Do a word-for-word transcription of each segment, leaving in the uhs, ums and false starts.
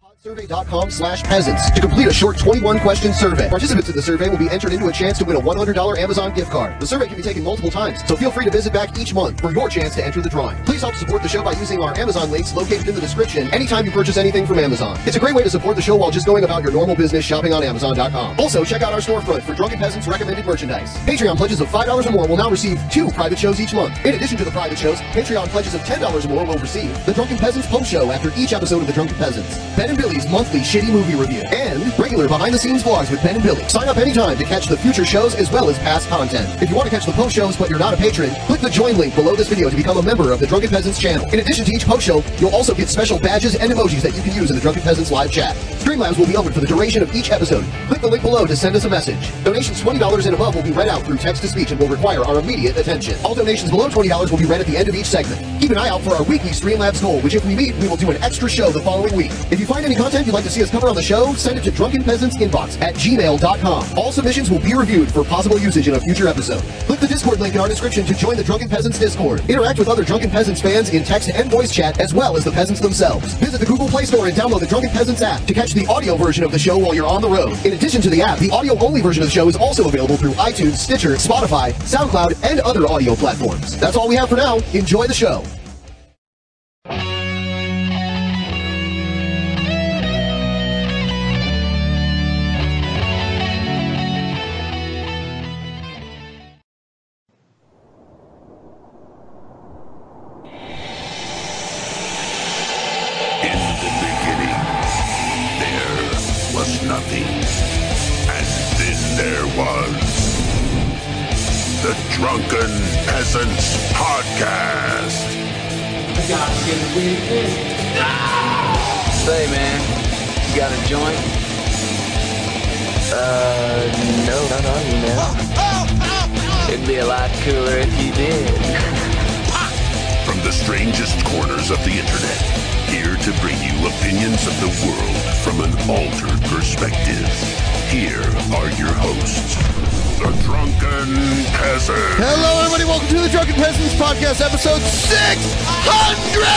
Survey.com slash peasants to complete a short twenty-one question survey. Participants in the survey will be entered into a chance to win a one hundred dollars Amazon gift card. The survey can be taken multiple times, so feel free to visit back each month for your chance to enter the drawing. Please help support the show by using our Amazon links located in the description anytime you purchase anything from Amazon. It's a great way to support the show while just going about your normal business shopping on Amazon dot com. Also, check out our storefront for Drunken Peasants recommended merchandise. Patreon pledges of five dollars or more will now receive two private shows each month. In addition to the private shows, Patreon pledges of ten dollars or more will receive the Drunken Peasants post show after each episode of the Drunken Peasants, Ben and Billy's monthly shitty movie review, and regular behind-the-scenes vlogs with Ben and Billy. Sign up anytime to catch the future shows as well as past content. If you want to catch the post shows but you're not a patron, click the join link below this video to become a member of the Drunken Peasants channel. In addition to each post show, you'll also get special badges and emojis that you can use in the Drunken Peasants live chat. Streamlabs will be open for the duration of each episode. Click the link below to send us a message. Donations twenty dollars and above will be read out through text-to-speech and will require our immediate attention. All donations below twenty dollars will be read at the end of each segment. Keep an eye out for our weekly Streamlabs goal, which if we meet, we will do an extra show the following week. If you find any content you'd like to see us cover on the show, send it to Drunken Peasants Inbox at gmail dot com. All submissions will be reviewed for possible usage in a future episode. Click the Discord link in our description to join the Drunken Peasants Discord. Interact with other Drunken Peasants fans in text and voice chat, as well as the peasants themselves. Visit the Google Play Store and download the Drunken Peasants app to catch the audio version of the show while you're on the road. In addition to the app, the audio-only version of the show is also available through iTunes, Stitcher, Spotify, SoundCloud, and other audio platforms. That's all we have for now. Enjoy the show. Drunken Peasants Podcast. Say, man, you got a joint? Uh, no, not on you, man. It'd be a lot cooler if you did. From the strangest corners of the internet, here to bring you opinions of the world from an altered perspective. Here are your hosts, the Drunken Peasants. Hello, everybody. Welcome to the Drunken Peasants Podcast, episode six hundred!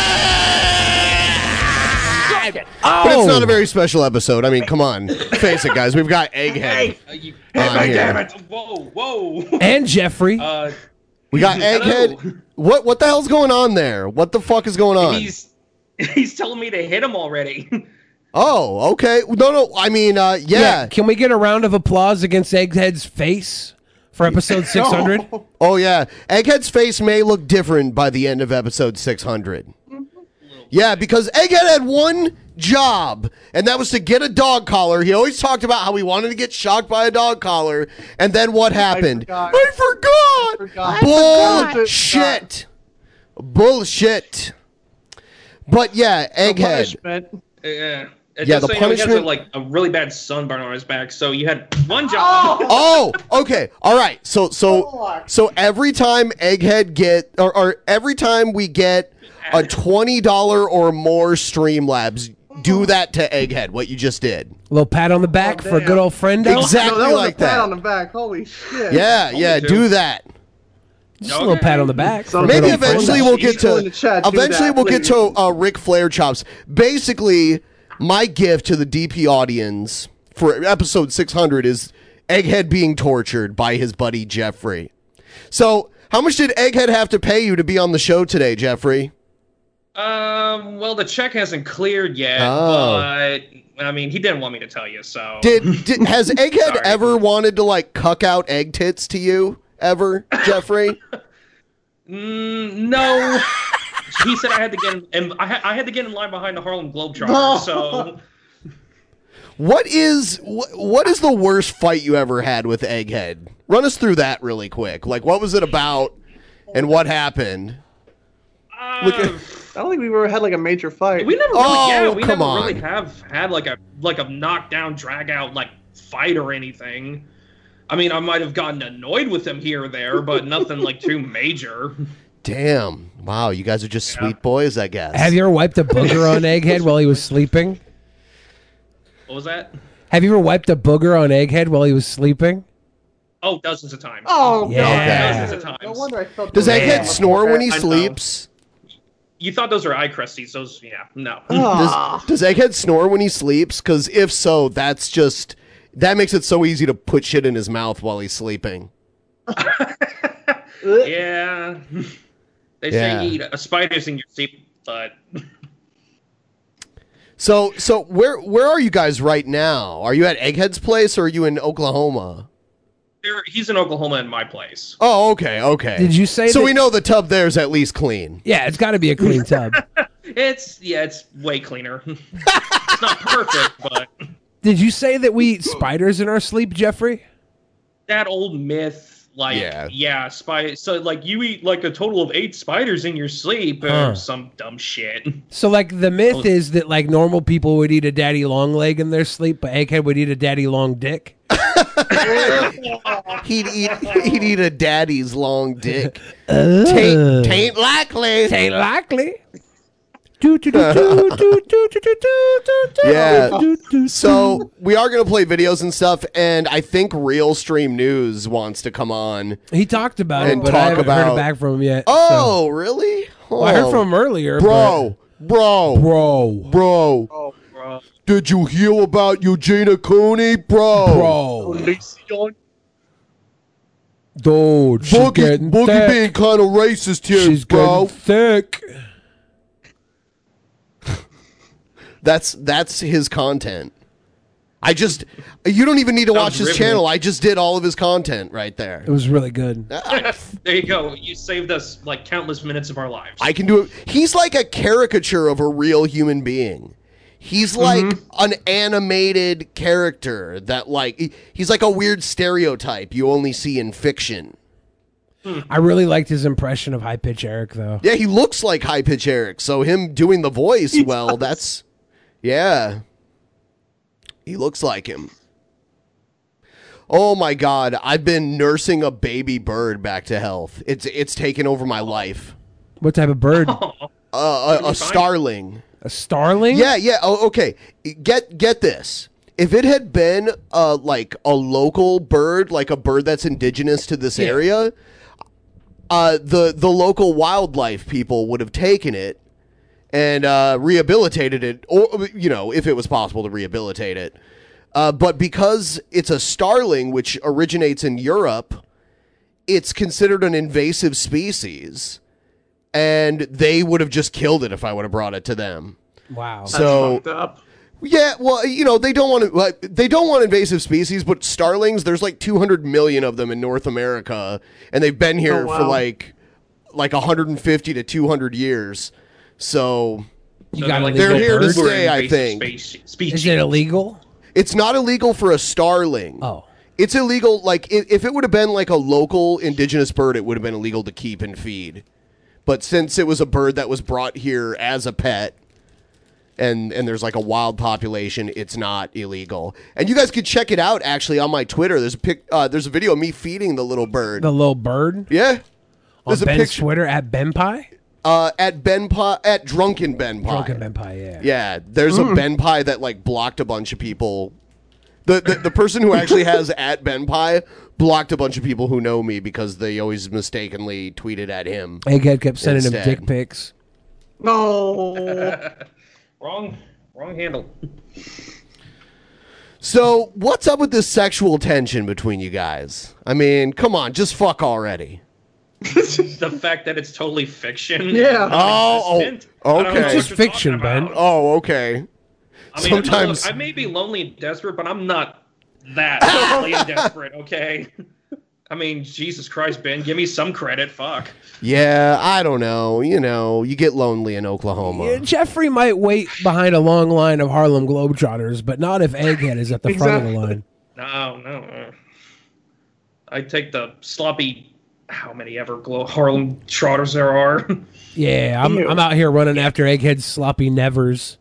Oh. But it's not a very special episode. I mean, come on. Face it, guys. We've got Egghead. Hey, hey, hey damn it. Whoa, whoa. And Jeffrey. Uh, we got Egghead. Hello. What What the hell's going on there? What the fuck is going on? He's, he's telling me to hit him already. Oh, okay. No, no, I mean, uh, yeah. yeah. Can we get a round of applause against Egghead's face for episode six hundred? Oh. oh, yeah. Egghead's face may look different by the end of episode six hundred. Yeah, because Egghead had one job, and that was to get a dog collar. He always talked about how he wanted to get shocked by a dog collar, and then what happened? I forgot. I forgot. I forgot. Bullshit. Bullshit. But, yeah, Egghead. Yeah. It yeah, the so, punishment. You know, he has a, like a really bad sunburn on his back, so you had one job. Oh, oh okay, all right. So, so, so every time Egghead get, or, or every time we get a twenty dollar or more Streamlabs, do that to Egghead. What you just did. A little pat on the back oh, for a good old friend. Exactly no, that was like a pat that. on the back. Holy shit. Yeah, Holy yeah. too. Do that. Just okay. a little pat on the back. So maybe eventually we'll get to. Chat, eventually that, we'll please. get to uh, Ric Flair chops. Basically, my gift to the D P audience for episode six hundred is Egghead being tortured by his buddy Jeffrey. So, how much did Egghead have to pay you to be on the show today, Jeffrey? Um. Well, the check hasn't cleared yet, Oh. but I mean, he didn't want me to tell you. So, Did, did has Egghead Sorry. ever wanted to like cuck out egg tits to you ever, Jeffrey? mm, no. He said I had to get in, and I, ha- I had to get in line behind the Harlem Globetrotters. So, what is wh- what is the worst fight you ever had with Egghead? Run us through that really quick. Like, what was it about, and what happened? uh, Look at- I don't think we've ever had like a major fight. we never really, Oh, yeah, we come never on. really have had like a like a knockdown, drag out like fight or anything. I mean, I might have gotten annoyed with him here or there, but nothing like too major. Damn! Wow, you guys are just Yeah. sweet boys, I guess. Have you ever wiped a booger on Egghead while he was sleeping? What was that? Have you ever wiped a booger on Egghead while he was sleeping? Oh, dozens of times. Oh, Yeah. no. Dozens of times. No wonder I felt Does the- Egghead Yeah. snore when he I know. sleeps? You thought those were eye crusties? Those, yeah, no. Ah. Does, does Egghead snore when he sleeps? Because if so, that's just that makes it so easy to put shit in his mouth while he's sleeping. Yeah. They Yeah. say you eat uh, spiders in your sleep, but So, so where where are you guys right now? Are you at Egghead's place or are you in Oklahoma? there- he's in Oklahoma in my place. Oh, okay, okay. Did you say So that- we know the tub there's at least clean. Yeah, it's got to be a clean tub. It's yeah, it's way cleaner. It's not perfect, but Did you say that we eat spiders in our sleep, Jeffrey? that old myth, like Yeah. yeah, spider. So like you eat like a total of eight spiders in your sleep, or Huh. some dumb shit. So, like, the myth is that, like, normal people would eat a daddy long leg in their sleep, but Egghead would eat a daddy long dick. He'd eat he'd eat a daddy's long dick. Tain't, tain't likely. Ain't likely. Do, do, do, do, do, do, do, do, do, do, do, Yeah. do, do, So we are gonna play videos and stuff, and I think Real Stream News wants to come on. He talked about And it, but talk I haven't heard about- it back from him yet. Oh, really? so. Well, I heard Oh. from him earlier, bro, bro, but- bro, bro. Oh, Bro. Did you hear about Eugenia Cooney, bro? bro, Elysion. dude, she's Boogie, getting Boogie thick. being kind of racist here, She's bro. getting thick. That's that's his content. I just you don't even need to watch his riveting. channel. I just did all of his content right there. It was really good. I, There you go. You saved us like countless minutes of our lives. I can do it. He's like a caricature of a real human being. He's like an animated character that like he- he's like a weird stereotype you only see in fiction. I really liked his impression of High Pitch Eric, though. Yeah, he looks like High Pitch Eric, so him doing the voice, well, that's yeah. He looks like him. Oh my god, I've been nursing a baby bird back to health. It's it's taken over my life. What type of bird? Uh, a, a starling. A starling? Yeah, yeah. Oh, okay. Get get this. If it had been uh like a local bird, like a bird that's indigenous to this Yeah. area, uh the the local wildlife people would have taken it and uh rehabilitated it, or you know, if it was possible to rehabilitate it. Uh, but because it's a starling, which originates in Europe, it's considered an invasive species. And they would have just killed it if I would have brought it to them. Wow. So Fucked up. yeah, well, you know, they don't want to. Like, they don't want invasive species, but starlings. There's like two hundred million of them in North America, and they've been here Oh, wow. for like like one hundred fifty to two hundred years. So You So got like They're illegal here to birds? uber stay, I invasive think. speci- Species. Is it illegal? it's not illegal for a starling. Oh. It's illegal. Like if, if it would have been like a local indigenous bird, it would have been illegal to keep and feed. But since it was a bird that was brought here as a pet, and and there's like a wild population, it's not illegal. And you guys could check it out actually on my Twitter. There's a pic. Uh, there's a video of me feeding the little bird. The little bird? yeah, On there's a Ben's picture Twitter at Ben Pie? uh, at Ben Pie at Drunken Ben Pie. Drunken Ben Pie, yeah. Yeah, there's a Ben Pie that like blocked a bunch of people. The, the the person who actually has at Ben Pie blocked a bunch of people who know me because they always mistakenly tweeted at him. Egghead kept sending him Instead. dick pics. No. Wrong. Wrong handle. So, what's up with this sexual tension between you guys? I mean, come on, just fuck already. The fact that it's totally fiction. Yeah. Oh, non-existent. oh, I don't know okay. what It's you're fiction, talking Ben. about. Oh, okay. I mean, Sometimes- look, I may be lonely and desperate, but I'm not that lonely and desperate, okay? I mean, Jesus Christ, Ben, give me some credit. Fuck. Yeah, I don't know. You know, you get lonely in Oklahoma. Yeah, Jeffrey might wait behind a long line of Harlem Globetrotters, but not if Egghead is at the front of the Exactly. line. No, no. uh, I take the sloppy, how many ever Glo- Harlem Trotters there are. Yeah, I'm, Ew. I'm out here running after Egghead's sloppy nevers.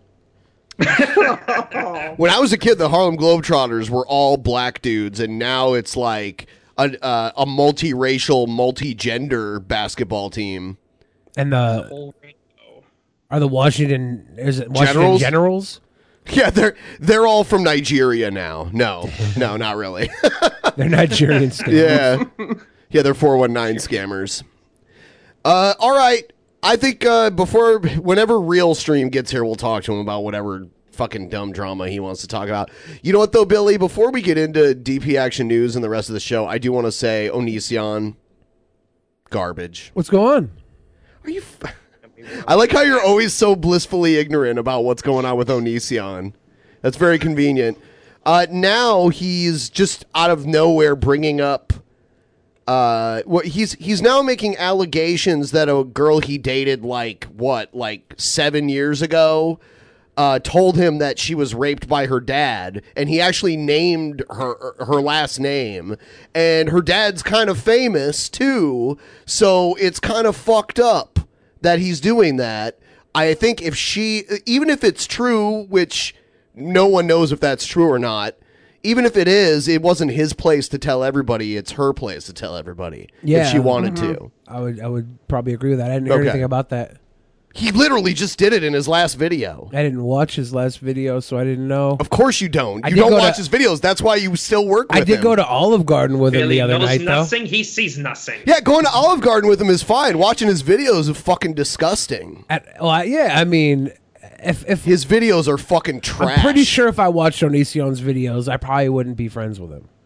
When I was a kid, the Harlem Globetrotters were all black dudes, and now it's like a, uh, a multiracial, multi-gender basketball team. And the Whole rainbow. are the Washington is it Washington Generals? Generals? Yeah, they're they're all from Nigeria now. No, no, not really. They're Nigerian scammers. Yeah, yeah, they're four one nine scammers. Uh, all right, I think uh, before, whenever Real Stream gets here, we'll talk to him about whatever fucking dumb drama he wants to talk about. You know what, though, Billy? Before we get into D P Action News and the rest of the show, I do want to say Onision, garbage. What's going on? Are you... F- I like how you're always so blissfully ignorant about what's going on with Onision. That's very convenient. Uh, now he's just out of nowhere bringing up... Uh, what he's he's now making allegations that a girl he dated like what like seven years ago uh, told him that she was raped by her dad, and he actually named her her last name, and her dad's kind of famous too, so it's kind of fucked up that he's doing that. I think if she, even if it's true, which no one knows if that's true or not. Even if it is, it wasn't his place to tell everybody. It's her place to tell everybody Yeah, if she wanted mhm. to. I would I would probably agree with that. I didn't hear Okay. anything about that. He literally just did it in his last video. I didn't watch his last video, so I didn't know. Of course you don't. I You did don't go watch to- his videos. That's why you still work with I did him. go to Olive Garden with him Billy the other knows night, though. nothing. He sees nothing. Yeah, going to Olive Garden with him is fine. Watching his videos is fucking disgusting. At, well, I- yeah, I mean, if if His videos are fucking trash. I'm pretty sure if I watched Onision's videos, I probably wouldn't be friends with him.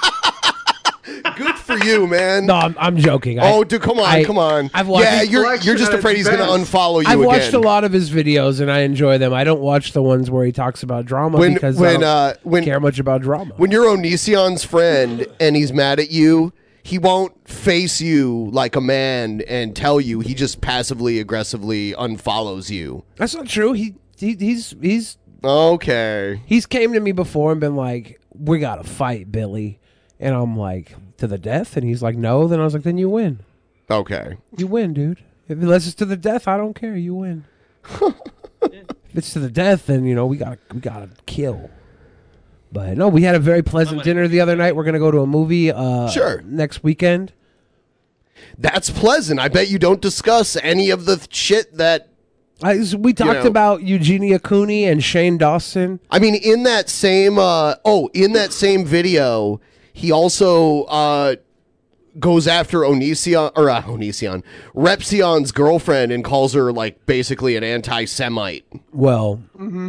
Good for you, man. No, I'm, I'm joking. I- Oh, dude, come on, I- come on. I've watched- yeah, you're Collection you're just at afraid its he's going to best. unfollow you I've again. watched a lot of his videos and I enjoy them. I don't watch the ones where he talks about drama When- because I when, don't uh, when- care much about drama. When you're Onision's friend and he's mad at you, he won't face you like a man and tell you. He just passively aggressively unfollows you. That's not true. He, he he's he's Okay. he's came to me before and been like, "We gotta fight, Billy," and I'm like, "To the death?" And he's like, "No." Then I was like, "Then you win. Okay. You win, dude. If unless it's to the death, I don't care. You win. If it's to the death, then you know we gotta we gotta kill." But no, we had a very pleasant dinner the other night. We're gonna go to a movie. Uh, Sure. Next weekend. That's pleasant. I bet you don't discuss any of the th- shit that. I, we talked know. about Eugenia Cooney and Shane Dawson. I mean, in that same. Uh, oh, in that same video, he also uh, goes after Onision or uh, Onision, Repsion's girlfriend, and calls her like basically an anti-Semite. Well,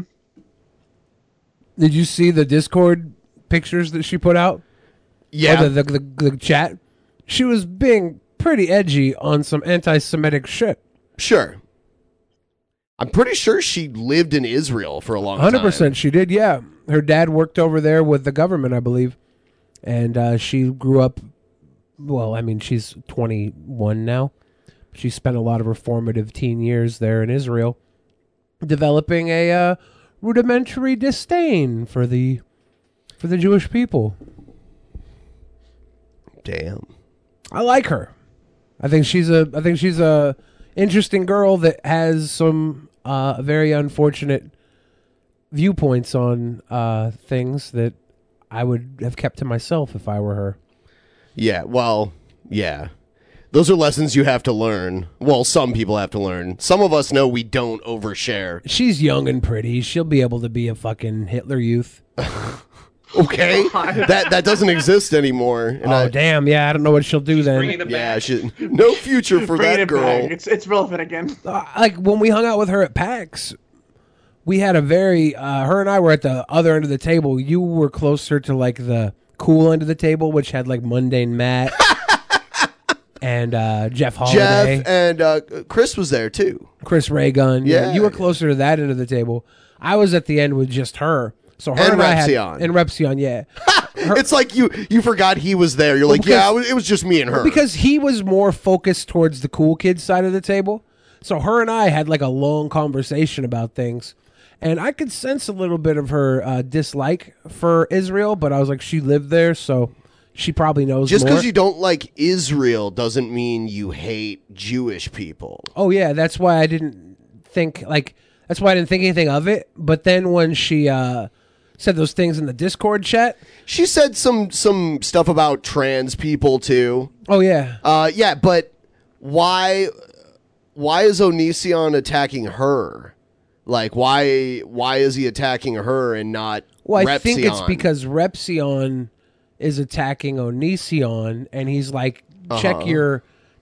did you see the Discord pictures that she put out? Yeah. Or the, the, the, the chat? She was being pretty edgy on some anti-Semitic shit. Sure. I'm pretty sure she lived in Israel for a long one hundred time. percent she did, yeah. Her dad worked over there with the government, I believe. And uh, she grew up, well, I mean, she's twenty-one now. She spent a lot of her formative teen years there in Israel, developing a uh, rudimentary disdain for the for the Jewish people. Damn. I like her. I think she's a I think she's a interesting girl that has some uh, very unfortunate viewpoints on uh, things that I would have kept to myself if I were her. Yeah, well, yeah. Those are lessons you have to learn. Well, some people have to learn. Some of us know we don't overshare. She's young and pretty. She'll be able to be a fucking Hitler Youth. Okay? that that doesn't exist anymore. And Oh I, damn! Yeah, I don't know what she'll do Bringing then. it yeah, back. she, no future for Bringing that it girl. back. It's it's relevant again. Uh, like when we hung out with her at PAX, we had a very. Uh, her and I were at the other end of the table. You were closer to like the cool end of the table, which had like Mundane Matt and uh, Jeff Holiday, Jeff and uh, Chris was there too. Chris Raygun. Yeah. you were closer to that end of the table. I was at the end with just her. So her And and, I had Repsion. and Repsion, yeah. It's like you you forgot he was there. You're like, because- yeah, it was- it was just me and her. Because he was more focused towards the cool kid side of the table. So her and I had like a long conversation about things. And I could sense a little bit of her uh, dislike for Israel, but I was like, she lived there, so she probably knows just more. because you don't like Israel doesn't mean you hate Jewish people. Oh, yeah, that's why I didn't think, like, that's why I didn't think anything of it. But then when she uh, said those things in the Discord chat. She said some some stuff about trans people too. Oh, yeah. Uh, yeah, but why why is Onision attacking her? Like, why why is he attacking her and not Well, I think it's Repsion? because Repsion is attacking Onision, and he's like, check Uh-huh. your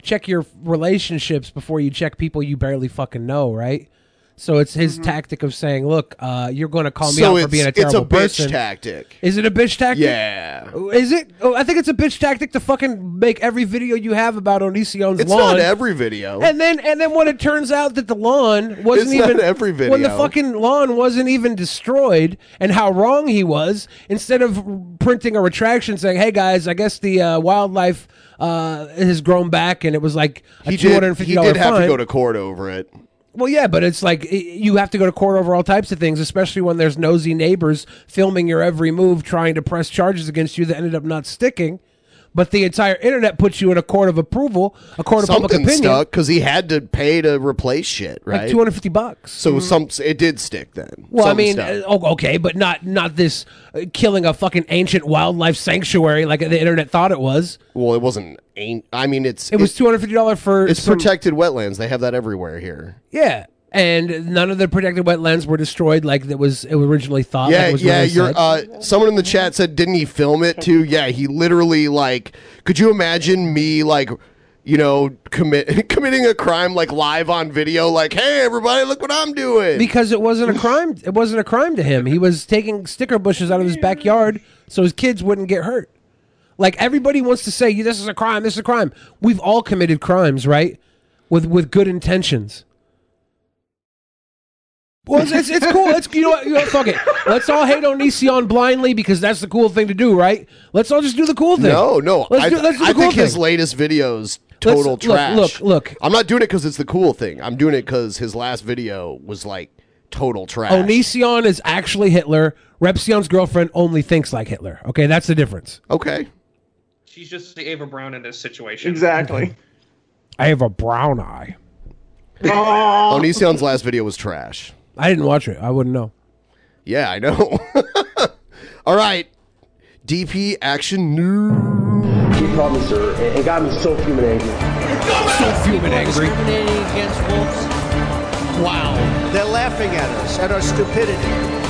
check your relationships before you check people you barely fucking know, right? So it's his tactic of saying, "Look, uh, you're going to call me So out for being a it's- it's terrible a bitch person." tactic. Is it a bitch tactic? Yeah. Is it? Oh, I think it's a bitch tactic to fucking make every video you have about Onision's It's lawn. not every video. And then, and then when it turns out that the lawn wasn't It's even not every when the video. fucking lawn wasn't even destroyed, and how wrong he was, instead of printing a retraction saying, "Hey guys, I guess the uh, wildlife uh, has grown back," and it was like a he two hundred and did, fifty he dollar did have fine. to go to court over it. Well, yeah, but it's like i- you have to go to court over all types of things, especially when there's nosy neighbors filming your every move, trying to press charges against you that ended up not sticking. But the entire internet puts you in a court of approval, a court of public Something opinion, stuck because he had to pay to replace shit, right? like two hundred fifty bucks. So some it did stick then. Well, I Something mean, stuck. uh, oh, okay, but not not this uh, killing a fucking ancient wildlife sanctuary like the internet thought it was. well, it wasn't. Ain't I mean, it's It was two hundred fifty dollars for It's some- protected wetlands. They have that everywhere here. Yeah, and none of the protected wetlands were destroyed like that was it was originally thought. Yeah, like it was yeah. really You're. said. Uh, someone in the chat said, didn't he film it too? Yeah, he literally like. Could you imagine me like, you know, commit committing a crime like live on video? Like, hey, everybody, look what I'm doing. Because it wasn't a crime. It wasn't a crime to him. He was taking sticker bushes out of his backyard so his kids wouldn't get hurt. Like everybody wants to say, "This is a crime. This is a crime." We've all committed crimes, right? With with good intentions. Well, it's, it's, it's cool. It's you know what? You know, what? Fuck it. Let's all hate Onision blindly because that's the cool thing to do, right? Let's all just do the cool thing. No, no. Let's I, do, let's do the I cool think thing. his latest videos total Let's- trash. Look, look, look. I'm not doing it because it's the cool thing. I'm doing it because his last video was like total trash. Onision is actually Hitler. Repsion's girlfriend only thinks like Hitler. Okay, that's the difference. Okay. She's just the Ava Brown in this situation. Exactly. I have a brown eye. Oh, Onision's last video was trash. I didn't watch it. I wouldn't know. Yeah, I know. All right. D P action news. He called me sir and, and got me so fuming angry. So fuming angry. Discriminating against wolves. Wow. They're laughing at us, at our stupidity.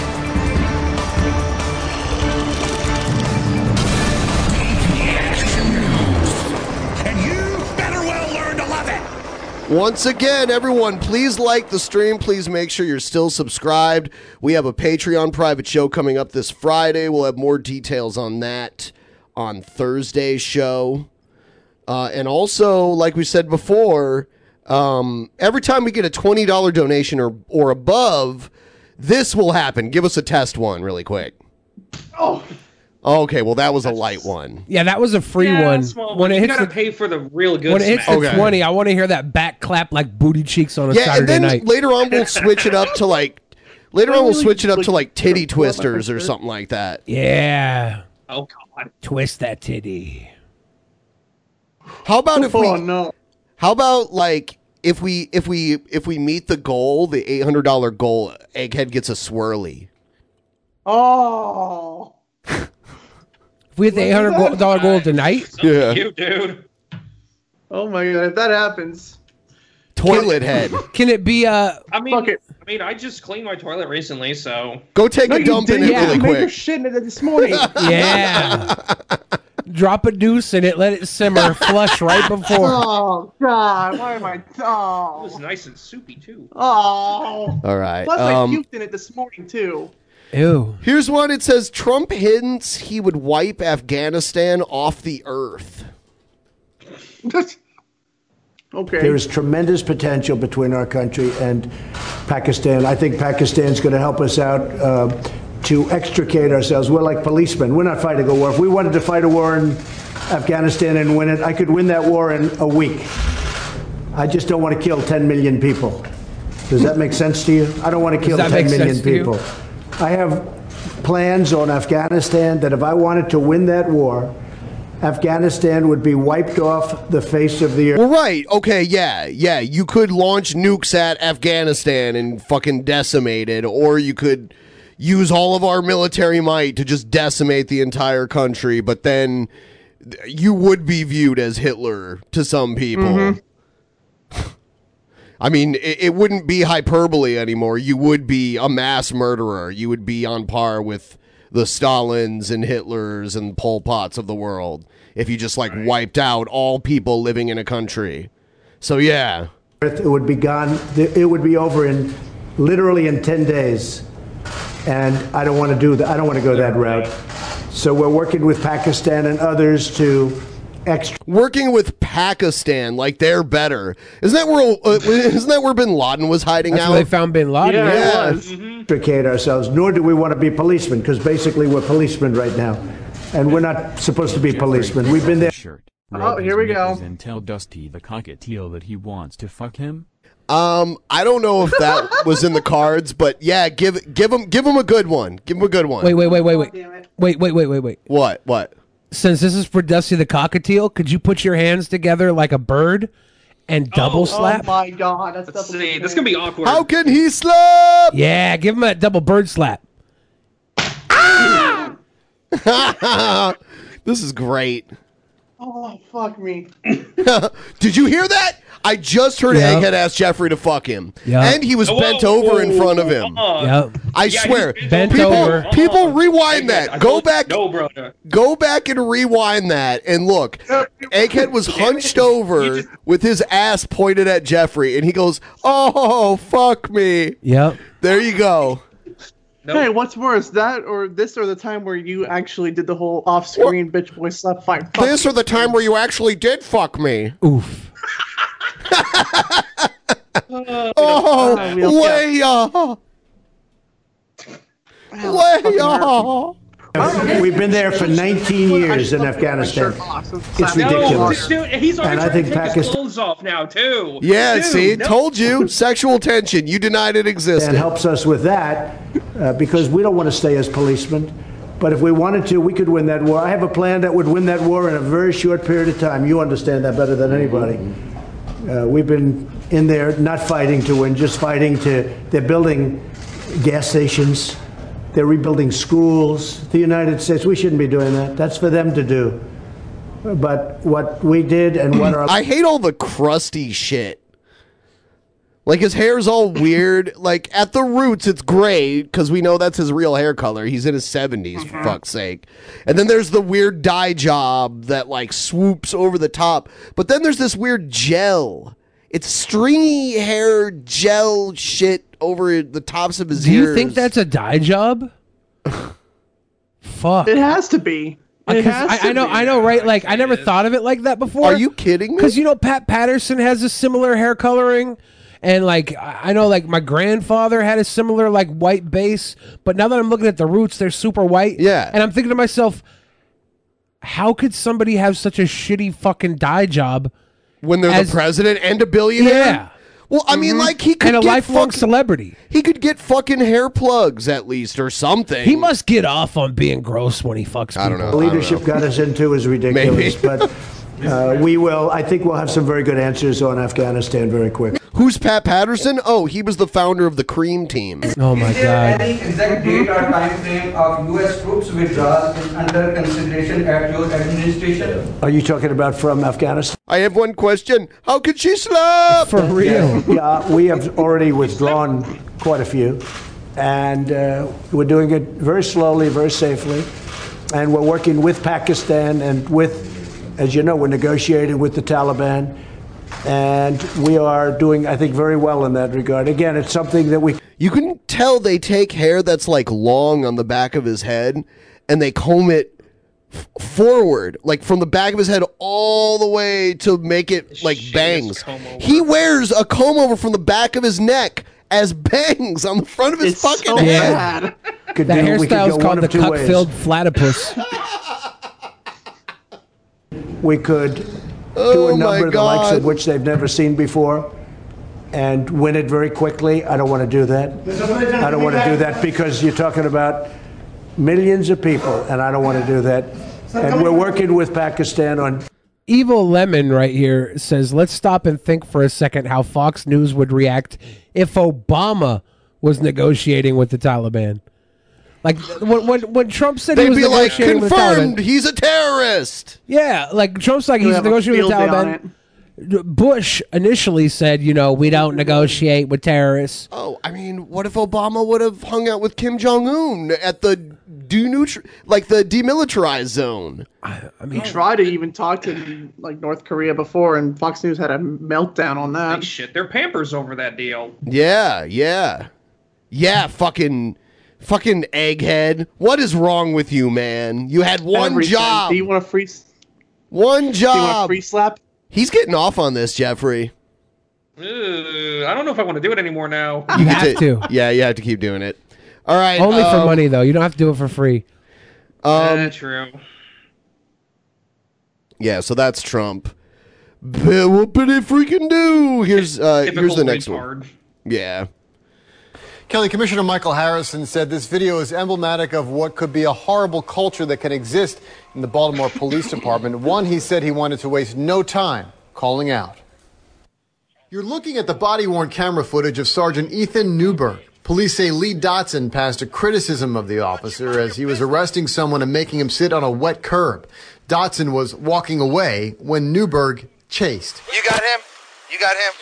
And you better well learn to love it. Once again, everyone, please like the stream. Please make sure you're still subscribed. We have a Patreon private show coming up this Friday. We'll have more details on that on Thursday's show. Uh, and also, like we said before, um, every time we get a twenty dollars donation or, or above, this will happen. Give us a test one really quick. oh, Okay, well, that was a light one. Yeah, that was a free Yeah, one. small When one. it You hits gotta the, pay for the real good when it hits smack. the Okay. twenty, I want to hear that back clap like booty cheeks on a Yeah, Saturday and then night. later on we'll switch it up to like later on we'll really, switch it up to like, like titty pull up my twisters or picture? something like that. Yeah, Oh god. twist that titty. How about if oh we no. how about like if we if we if we meet the goal, the eight hundred dollar goal, Egghead gets a swirly. Oh. If we hit the eight hundred dollar goal tonight, Yeah. You dude. Oh my god, if that happens. Toilet head. can it be uh I mean, Fuck it. I mean, I just cleaned my toilet recently, so Go take No, a you dump in didn't. it Yeah. really You made your quick. shit in it this morning. yeah, drop a deuce in it, let it simmer, flush right before. Oh god, why am I? it Oh. was nice and soupy too. Oh. All right. Plus, Um, I puked in it this morning too. Ew. here's one. It says Trump hints he would wipe Afghanistan off the earth. Okay. There is tremendous potential between our country and Pakistan. I think Pakistan's going to help us out uh, to extricate ourselves. We're like policemen. We're not fighting a war. If we wanted to fight a war in Afghanistan and win it, I could win that war in a week. I just don't want to kill ten million people. Does that make sense to you? I don't want to kill that ten make million sense to you? people. I have plans on Afghanistan that if I wanted to win that war, Afghanistan would be wiped off the face of the earth. Well, right. Okay, yeah, yeah. You could launch nukes at Afghanistan and fucking decimate it, or you could use all of our military might to just decimate the entire country, but then you would be viewed as Hitler to some people. Mm-hmm. I mean, it, it wouldn't be hyperbole anymore. You would be a mass murderer. You would be on par with the Stalins and Hitlers and Pol Pots of the world if you just like wiped out all people living in a country. So yeah. It would be gone. It would be over in literally in ten days. And I don't want to do that. I don't want to go that route. So we're working with Pakistan and others to extra. Working with Pakistan, like they're better. Isn't that where uh, isn't that where Bin Laden was hiding That's out? where they found Bin Laden. Yeah, Yeah. it was. Extricate ourselves. Nor do we want to be policemen, because basically we're policemen right now, and we're not supposed to be policemen. We've been there. Oh, here we go. And tell Dusty the cockatiel that he wants to fuck him. Um, I don't know if that was in the cards, but yeah, give give him give him a good one. Give him a good one. Wait, wait, wait, wait, wait, wait, wait, wait, wait, wait. What? What? Since this is for Dusty the Cockatiel, could you put your hands together like a bird and double slap? Oh my god, that's Let's double see. This can be awkward. How can he slap? Yeah, give him a double bird slap. This is great. Oh, fuck me. Did you hear that? I just heard Yep. Egghead ask Jeffrey to fuck him. Yep. And he was Whoa, bent over in whoa, front of him. uh-uh. Yep. I Yeah, swear. he's bent people, over. people rewind Egghead, that. I Go told you back. No, brother. Go back and rewind that and look. Egghead was hunched over with his ass pointed at Jeffrey, and he goes, "Oh, fuck me." Yep. There you go. Nope. Hey, what's worse, that or this or the time where you actually did the whole off-screen bitch boy slap fight? Fuck. This or the time where you actually did fuck me. Oof. Oh, uh, we don't care. Leia. Leia. We've been there for nineteen years in Afghanistan. It's ridiculous. No, dude, he's already And I trying think to take his Pakistan clothes off now too. Yeah, Dude, see, no. told you. Sexual tension. You denied it existed. helps us with that uh, because we don't want to stay as policemen. But if we wanted to, we could win that war. I have a plan that would win that war in a very short period of time. You understand that better than anybody. Uh, we've been in there not fighting to win, just fighting to. They're building gas stations. They're rebuilding schools. The United States, we shouldn't be doing that. That's for them to do. But what we did and what our I hate all the crusty shit. Like his hair's all weird. Like at the roots, it's gray because we know that's his real hair color. He's in his seventies, for fuck's sake. And then there's the weird dye job that like swoops over the top. But then there's this weird gel. It's stringy hair gel shit over the tops of his Do ears. you think that's a dye job? Fuck. It has to be. It Because has I, to I know, be. I know, right? Like I never thought of it like that before. Are you kidding me? Because you know, Pat Patterson has a similar hair coloring, and like I I know, like my grandfather had a similar like white base. But now that I'm looking at the roots, they're super white. Yeah. and I'm thinking to myself, how could somebody have such a shitty fucking dye job when they're as- the president and a billionaire? Yeah. Well, I mean, like he could and a get lifelong fucking- celebrity? He could get fucking hair plugs at least or something. He must get off on being gross when he fucks people. I don't know. The leadership got us into is ridiculous. Maybe. But uh, we will. I think we'll have some very good answers on Afghanistan very quick. Who's Pat Patterson? Oh, he was the founder of the Cream Team. Oh my Is there god. any exact date or time frame of U S troops withdrawal is under consideration at your administration? Are you talking about from Afghanistan? I have one question. How could she slap? For real. Yeah, we have already withdrawn quite a few, and uh, we're doing it very slowly, very safely, and we're working with Pakistan and with, as you know, we're negotiating with the Taliban, and we are doing, I think, very well in that regard. Again, it's something that we. You can tell they take hair that's like long on the back of his head and they comb it f- forward, like from the back of his head all the way to make it like bangs. He wears a comb over from the back of his neck as bangs on the front of his It's fucking so head. bad. Could That do- we could hairstyle is go called one the of two ways. cup-filled platypus. We could do Oh a my number the likes God. of which they've never seen before and win it very quickly. I don't want to do that. I don't want to do that because you're talking about millions of people, and I don't want to do that. And we're working with Pakistan on. Evil Lemon right here says, let's stop and think for a second how Fox News would react if Obama was negotiating with the Taliban. Like when when, when Trump said he They'd was be like, negotiating with the Taliban. confirmed, he's a terrorist. Yeah, like Trump's like We he's have a negotiating with the field day on Taliban. Bush initially said, you know, we don't negotiate with terrorists. Oh, I mean, what if Obama would have hung out with Kim Jong Un at the denutri- like the demilitarized zone. I, I He tried to even talk to like North Korea before, and Fox News had a meltdown on that. They shit their pampers over that deal. Yeah, yeah. Yeah, fucking fucking egghead. What is wrong with you, man? You had one Everything. job. Do you want a free? One job. Do you want a free slap? He's getting off on this, Jeffrey. Ugh, I don't know if I want to do it anymore now. You have to. Yeah, you have to keep doing it. All right. Only for um, money, though. You don't have to do it for free. Um, Yeah, true. Yeah, so that's Trump. But what did it freaking do? Here's uh, Typical here's the next retard. one. Yeah. Kelly, Commissioner Michael Harrison said this video is emblematic of what could be a horrible culture that can exist in the Baltimore Police Department. One, he said he wanted to waste no time calling out. You're looking at the body-worn camera footage of Sergeant Ethan Newberg. Police say Lee Dotson passed a criticism of the officer as he was arresting someone and making him sit on a wet curb. Dotson was walking away when Newberg chased. You got him? You got him?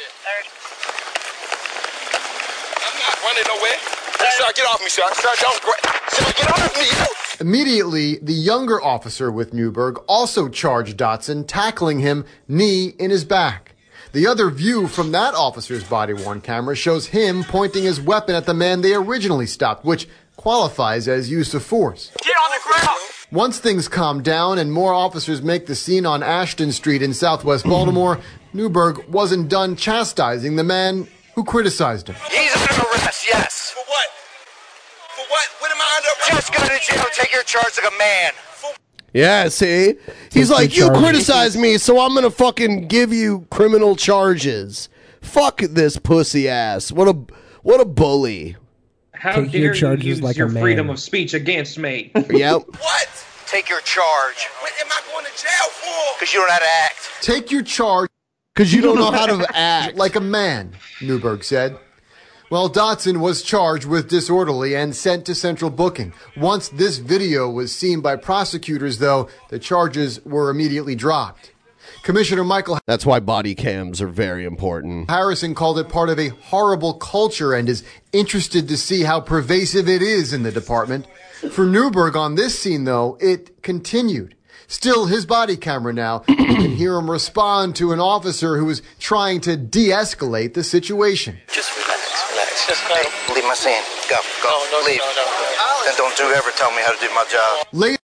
I'm not running nowhere. Sir, get off me, sir. Sir, don't grab. Sir, get off me. Immediately, the younger officer with Newberg also charged Dotson, tackling him, knee in his back. The other view from that officer's body-worn camera shows him pointing his weapon at the man they originally stopped, which qualifies as use of force. Get on the ground. Once things calm down and more officers make the scene on Ashton Street in southwest Baltimore, Newberg wasn't done chastising the man who criticized him. He's under arrest, yes. For what? For what? What am I under arrest? Just go to jail. Take your charge like a man. Yeah, see? He's Take like, the you charges." criticize me, so I'm gonna fucking give you criminal charges. Fuck this pussy ass. What a what a bully. How Take dare your you charges use like a your man. freedom of speech against me? Yep. What? Take your charge. What am I going to jail for? Because you don't know how to act. Take your charge Because you don't know how to act. like a man, Newberg said. Well, Dotson was charged with disorderly and sent to central booking. Once this video was seen by prosecutors, though, the charges were immediately dropped. Commissioner Michael That's why body cams are very important. Harrison called it part of a horrible culture and is interested to see how pervasive it is in the department. For Newberg on this scene, though, it continued. Still his body camera now. You can hear him respond to an officer who was trying to de-escalate the situation. Just relax, relax. Just hey, leave my scene. Go, go, no, no, leave. No, no, no. And don't you ever tell me how to do my job. Later,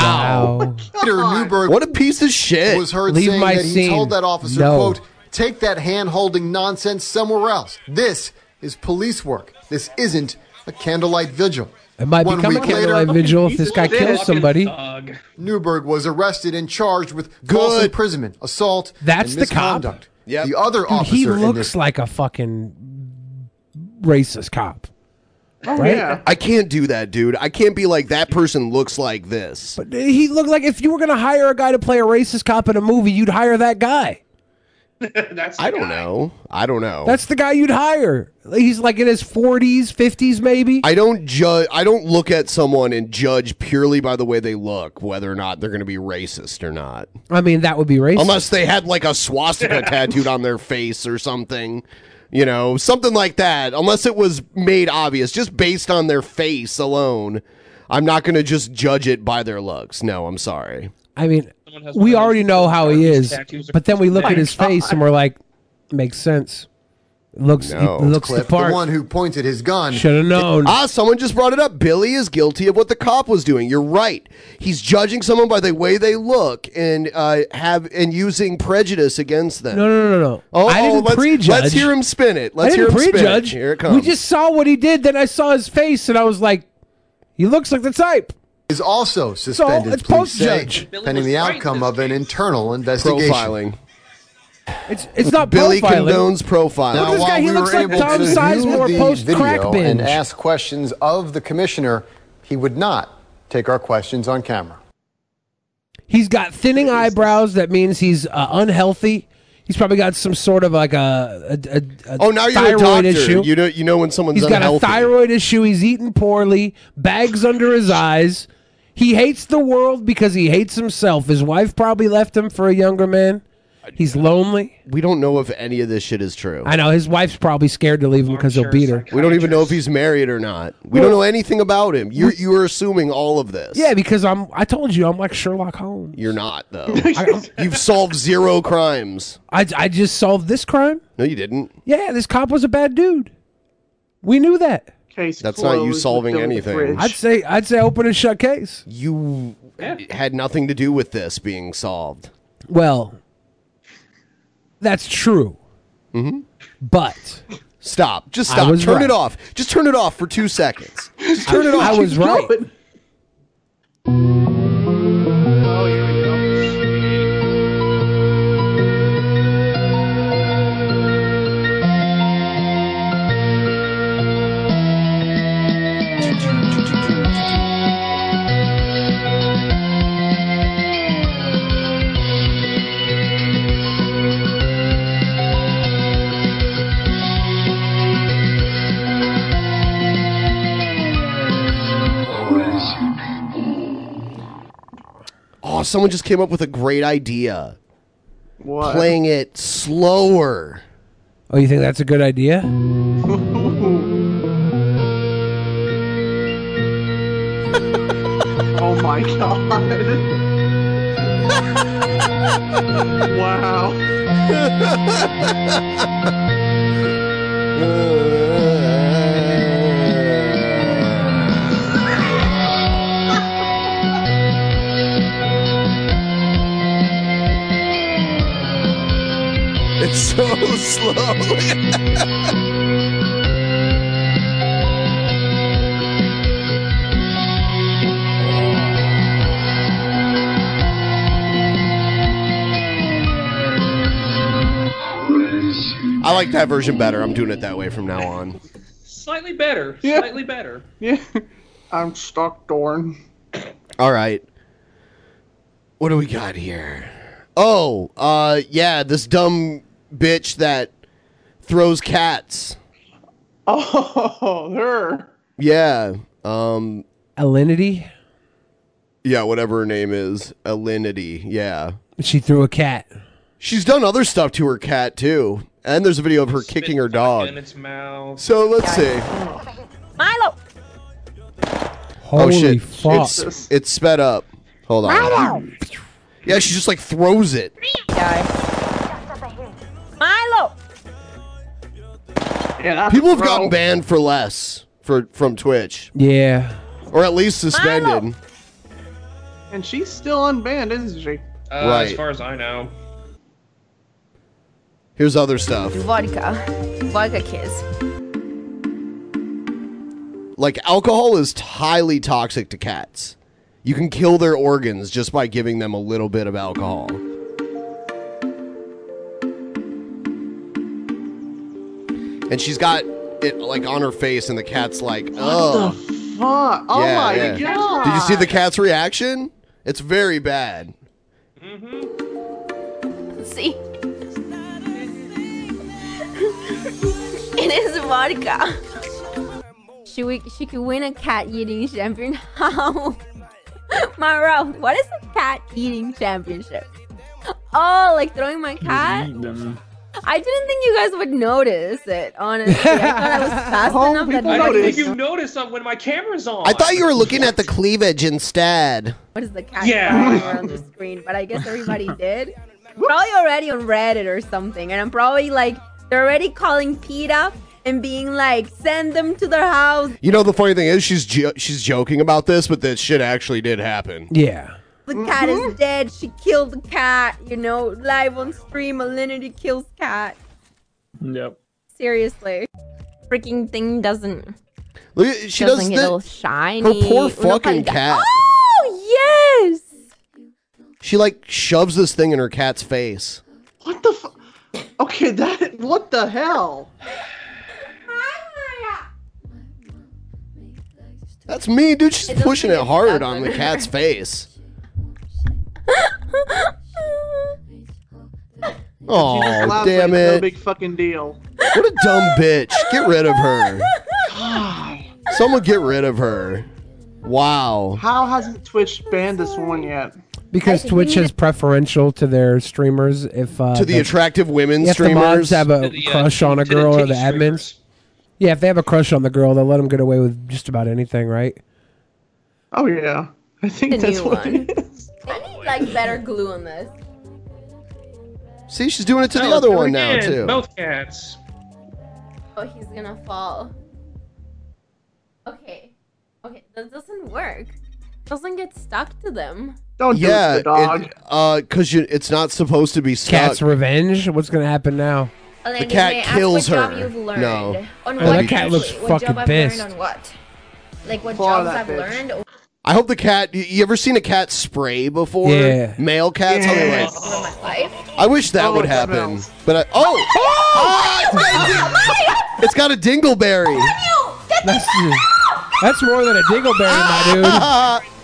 Wow. Newberg What a piece of shit. was heard Leave saying my that he scene. told that officer, No. quote, take that hand-holding nonsense somewhere else. This is police work. This isn't a candlelight vigil. It might One become a week later, candlelight vigil if this guy kills somebody. Thug. Newberg was arrested and charged with false Good. imprisonment, assault, That's and the cop? misconduct. Yep. The other Dude, officer he in looks this like a fucking racist cop. Oh Right? yeah. I can't do that, dude. I can't be like, that person looks like this. But he looked like if you were going to hire a guy to play a racist cop in a movie, you'd hire that guy. That's the I don't guy. know. I don't know. That's the guy you'd hire. He's like in his forties, fifties, maybe. I don't judge. I don't look at someone and judge purely by the way they look, whether or not they're going to be racist or not. I mean, that would be racist. Unless they had like a swastika tattooed on their face or something, you know, something like that. Unless it was made obvious, just based on their face alone, I'm not going to just judge it by their looks. No, I'm sorry. I mean, Someone has we one of already those know how he is, tattoos but then we look across at his the neck. face and we're like, makes sense. Looks, No. he looks the clip, the part. one who pointed his gun. Should have known. Ah, someone just brought it up. Billy is guilty of what the cop was doing. You're right. He's judging someone by the way they look and uh, have and using prejudice against them. No, no, no, no. Oh, I didn't let's, prejudge. let's hear him spin it. Let's I hear didn't him prejudge. spin it. Here it comes. We just saw what he did. Then I saw his face, and I was like, he looks like the type. Is also suspended, it's police say, post-judge. Billy pending was the right in outcome this of an case. internal investigation. profiling. It's it's not Billy profiling. condones profiling. Look at this while guy, he we looks were like able Tom to Sizemore view the post-crack video binge. and ask questions of the commissioner, he would not take our questions on camera. He's got thinning eyebrows. That means he's uh, unhealthy. He's probably got some sort of like a, a, a, a Oh, now you're a thyroid doctor. issue. You know, you know when someone's He's got unhealthy. a thyroid issue. He's eating poorly. Bags under his eyes. He hates the world because he hates himself. His wife probably left him for a younger man. He's lonely. We don't know if any of this shit is true. I know his wife's probably scared to leave him because he'll beat her. We don't even know if he's married or not. We don't know anything about him. You're you're assuming all of this. Yeah, because I'm. I told you I'm like Sherlock Holmes. You're not though. You've solved zero crimes. I I just solved this crime. No, you didn't. Yeah, this cop was a bad dude. We knew that. Case That's not you closed solving with Dylan anything. Fridge. I'd say I'd say open and shut case. You had nothing to do with this being solved. Well, that's true. Mm-hmm. But stop. Just I stop. was Turn right. it off. Just turn it off for two seconds. Just turn it off. I was right. Oh, here we go. Oh, someone just came up with a great idea. What? Playing it slower. Oh, you think that's a good idea? Oh my god. Wow. It's so slow. I like that version better. I'm doing it that way from now on. Slightly better. Yeah. Slightly better. Yeah. I'm stuck, Dorn. All right. What do we got here? Oh, uh, yeah, this dumb bitch that throws cats. Oh, her. Yeah. Um, Alinity? Yeah, whatever her name is. Alinity. Yeah. She threw a cat. She's done other stuff to her cat, too. And there's a video of her kicking her dog. In its mouth. So let's see. Milo. Holy oh, shit. fuck. It's, it's sped up. Hold on. Milo. Yeah, she just like throws it. Milo. Yeah, that's People have bro. gotten banned for less for from Twitch. Yeah. Or at least suspended. And she's still unbanned, isn't she? Uh, Right. As far as I know. Here's other stuff. Vodka. Vodka kiss. Like, alcohol is highly toxic to cats. You can kill their organs just by giving them a little bit of alcohol. And she's got it, like, on her face, and the cat's like, ugh. What the fuck? Oh Yeah, my yeah. god. Did you see the cat's reaction? It's very bad. See? It is vodka. She, we, she could win a cat eating champion. How? Mara, what is a cat eating championship? Oh, like throwing my cat? I didn't think you guys would notice it, honestly. I thought I was fast Oh, enough that people I don't nobody think would you notice uh, when my camera's on. I thought you were looking at the cleavage instead. What is the cat Yeah. yeah. on the screen? But I guess everybody did. Probably already on Reddit or something. And I'm probably like, they're already calling PETA and being like, send them to their house. You know, the funny thing is, she's jo- she's joking about this, but that shit actually did happen. Yeah. The cat is dead. She killed the cat. You know, live on stream, Alinity kills cat. Yep. Seriously. Freaking thing doesn't... Look, at- she doesn't does get the- all shiny. her poor Una fucking palita. cat. Oh, yes! She, like, shoves this thing in her cat's face. What the fu- Okay, that... What the hell? That's me, dude. She's It doesn't pushing it get hard seven. on the cat's face. Oh, Loud damn like No it. big fucking deal. What a dumb bitch. Get rid of her. Someone get rid of her. Wow. How hasn't Twitch banned this one yet? Because I Twitch think we is preferential to their streamers if uh, To the attractive women if the mods streamers? have a To the, uh, crush on a to the girl or the titty admins. Yeah, if they have a crush on the girl, they'll let them get away with just about anything, right? Oh yeah, I think The that's new what one. it is. I need like better glue on this. See, she's doing it to the Oh, other do it one now, again. too. Both cats. Oh, he's gonna fall. Okay. Okay, that doesn't work. Doesn't get stuck to them. Don't yeah, do it to the dog. It, uh, because it's not supposed to be stuck. Cat's revenge? What's going to happen now? Eleni, cat may I ask kills what job her. You've learned? No. On Oh, what that cat looks actually? What fucking job I've pissed. learned on what? Like what Follow jobs that I've bitch. learned? Or I hope the cat. You, you ever seen a cat spray before? Yeah. Male cats. How they like? over my life? I wish that Oh, would it happen. smells. But I, oh, Ah, it's got a- it's got a dingleberry. That's, that's more than a dingleberry, my dude.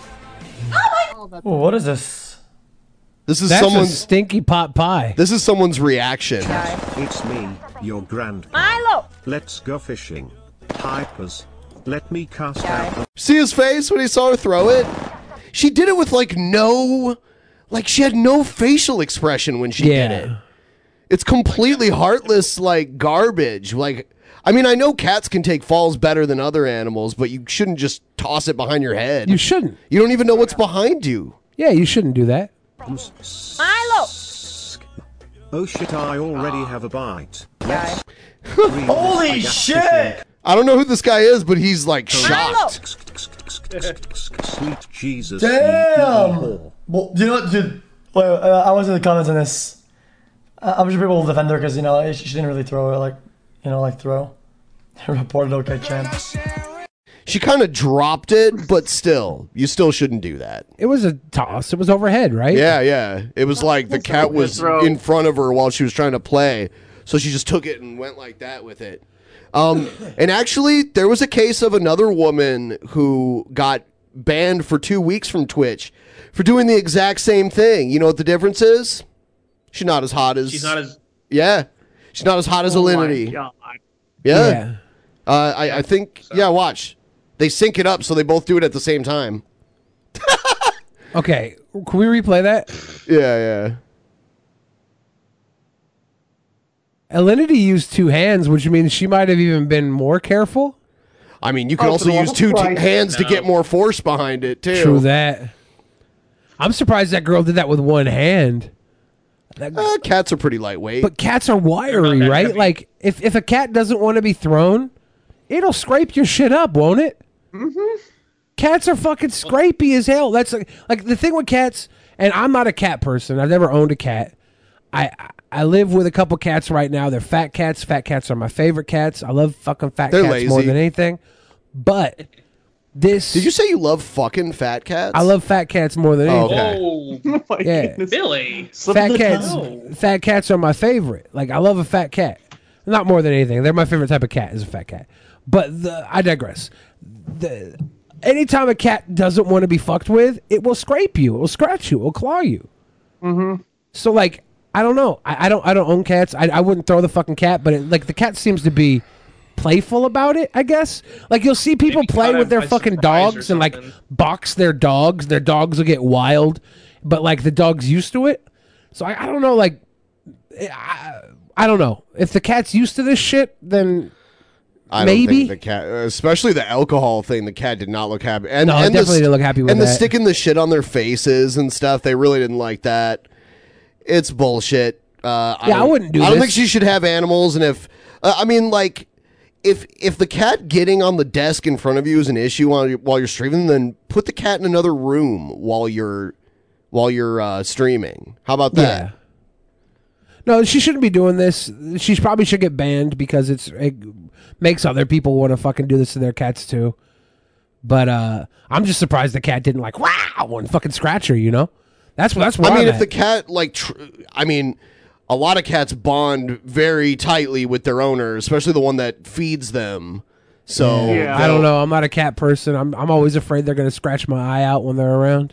Oh, what is this? This is That's someone's a stinky pot pie. This is someone's reaction. It's me, your grand. Milo! Let's go fishing. Hypers. Let me cast out the See his face when he saw her throw it? She did it with like no, like she had no facial expression when she Yeah. did it. It's completely heartless, like garbage. Like, I mean, I know cats can take falls better than other animals, but you shouldn't just toss it behind your head. You shouldn't. You don't even know what's behind you. Yeah, you shouldn't do that. Milo! Oh shit, I already have a bite. Let's Holy shit! I don't know who this guy is, but he's like shocked. Sweet Jesus. Damn! Well, you know what, dude? Wait, uh, I was in the comments on this. Uh, I'm sure people will defend her because, you know, she didn't really throw it, like, you know, like throw. Reported okay, champ. She kind of dropped it, but still, you still shouldn't do that. It was a toss. It was overhead, right? Yeah, yeah. It was like the cat was throw. in front of her while she was trying to play, so she just took it and went like that with it. Um, and actually, there was a case of another woman who got banned for two weeks from Twitch for doing the exact same thing. You know what the difference is? She's not as hot as. She's not as. Yeah, she's not as hot as Oh my Alinity. God. Yeah. Yeah. Uh, I, I think. Yeah. Watch. They sync it up so they both do it at the same time. Okay, can we replay that? Yeah, yeah. Alinity used two hands, which means she might have even been more careful. I mean, you can Oh, also for the use two t- price. hands to No. get more force behind it too. True that. I'm surprised that girl did that with one hand. That- Uh, cats are pretty lightweight. but cats are wiry, that right? heavy. Like, if, if a cat doesn't want to be thrown, it'll scrape your shit up, won't it? Mm-hmm. Cats are fucking scrapey as hell. That's like, like the thing with cats, and I'm not a cat person. I've never owned a cat. I I live with a couple cats right now. They're fat cats. Fat cats are my favorite cats. I love fucking fat They're cats more lazy. than anything. But this, Did you say you love fucking fat cats? I love fat cats more than Oh, anything. okay. Oh, Oh my Yeah. goodness. Billy. Slip Fat of the cats, tongue. fat cats are my favorite. Like I love a fat cat. Not more than anything. They're my favorite type of cat is a fat cat. But the, I digress. The, anytime a cat doesn't want to be fucked with, it will scrape you. It will scratch you. It will claw you. Mm-hmm. So like, I don't know. I, I don't. I don't own cats. I, I wouldn't throw the fucking cat. But it, like the cat seems to be playful about it. I guess. Like you'll see people Maybe play caught with him their by fucking surprise or dogs and like something. box their dogs. Their dogs will get wild, but like the dog's used to it. So I, I don't know. Like. I, I don't know. If the cat's used to this shit, then I don't maybe. think the cat, especially the alcohol thing, the cat did not look happy. And, No, it and the definitely st- didn't look happy with And the that. sticking the shit on their faces and stuff, they really didn't like that. It's bullshit. Uh, Yeah, I don't- wouldn't do I don't this. think she should have animals. And if, uh, I mean, like, if if the cat getting on the desk in front of you is an issue while you're, while you're streaming, then put the cat in another room while you're while you're uh, streaming. How about that? Yeah. No, she shouldn't be doing this. She probably should get banned because it's it makes other people want to fucking do this to their cats too. But uh, I'm just surprised the cat didn't like wow and fucking scratch her. You know, that's that's where I mean, I'm if at. the cat like, tr- I mean, a lot of cats bond very tightly with their owner, especially the one that feeds them. So Yeah. I don't know. I'm not a cat person. I'm I'm always afraid they're gonna scratch my eye out when they're around.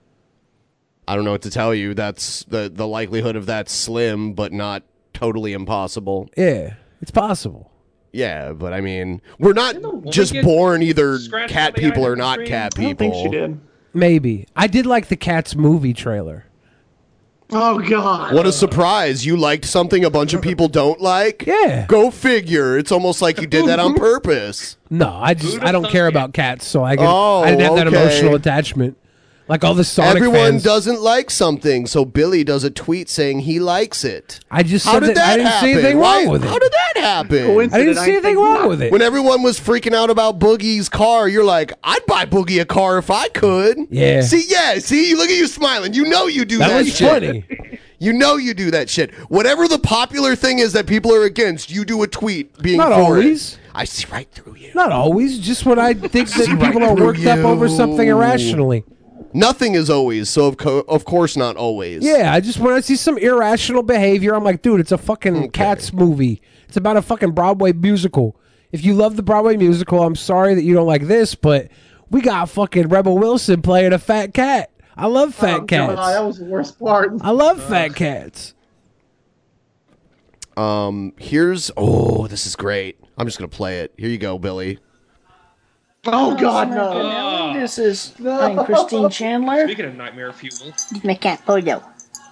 I don't know what to tell you. That's the the likelihood of that's slim, but not totally impossible. Yeah, it's possible. Yeah, but I mean, we're not woman just get born either scratched cat by the people eye or in the not stream? cat I don't people. think she did. Maybe. I did like the Cats movie trailer. Oh God! What a surprise! You liked something a bunch of people don't like. Yeah. Go figure. It's almost like you did that on purpose. No, I just I don't care about cats, so I, can, Oh, I didn't have that okay. emotional attachment. Like all the Sonic Everyone fans. doesn't like something, so Billy does a tweet saying he likes it. I just How said did that, I that didn't see happen? anything Why- wrong with it. How did that happen? I didn't see anything wrong with it. When everyone was freaking out about Boogie's car, you're like, I'd buy Boogie a car if I could. Yeah. See, yeah, see, look at you smiling. You know you do That that, was shit. funny. You know you do that shit. Whatever the popular thing is that people are against, you do a tweet being Not for always. it. I see right through you. Not always. Just when I think that See right people are through worked up over you. something irrationally. Nothing is always, so of, co- of course not always. Yeah, I just when I see some irrational behavior, I'm like, dude, it's a fucking Cats movie. It's about a fucking Broadway musical. If you love the Broadway musical, I'm sorry that you don't like this, but we got fucking Rebel Wilson playing a fat cat. I love fat Oh, cats. God, that was the worst part. I love fat cats. Um, here's oh, this is great. I'm just gonna play it. Here you go, Billy. Oh God, no! Oh. This is I'm Christine Chandler. Speaking of nightmare fuel, My cat Polo.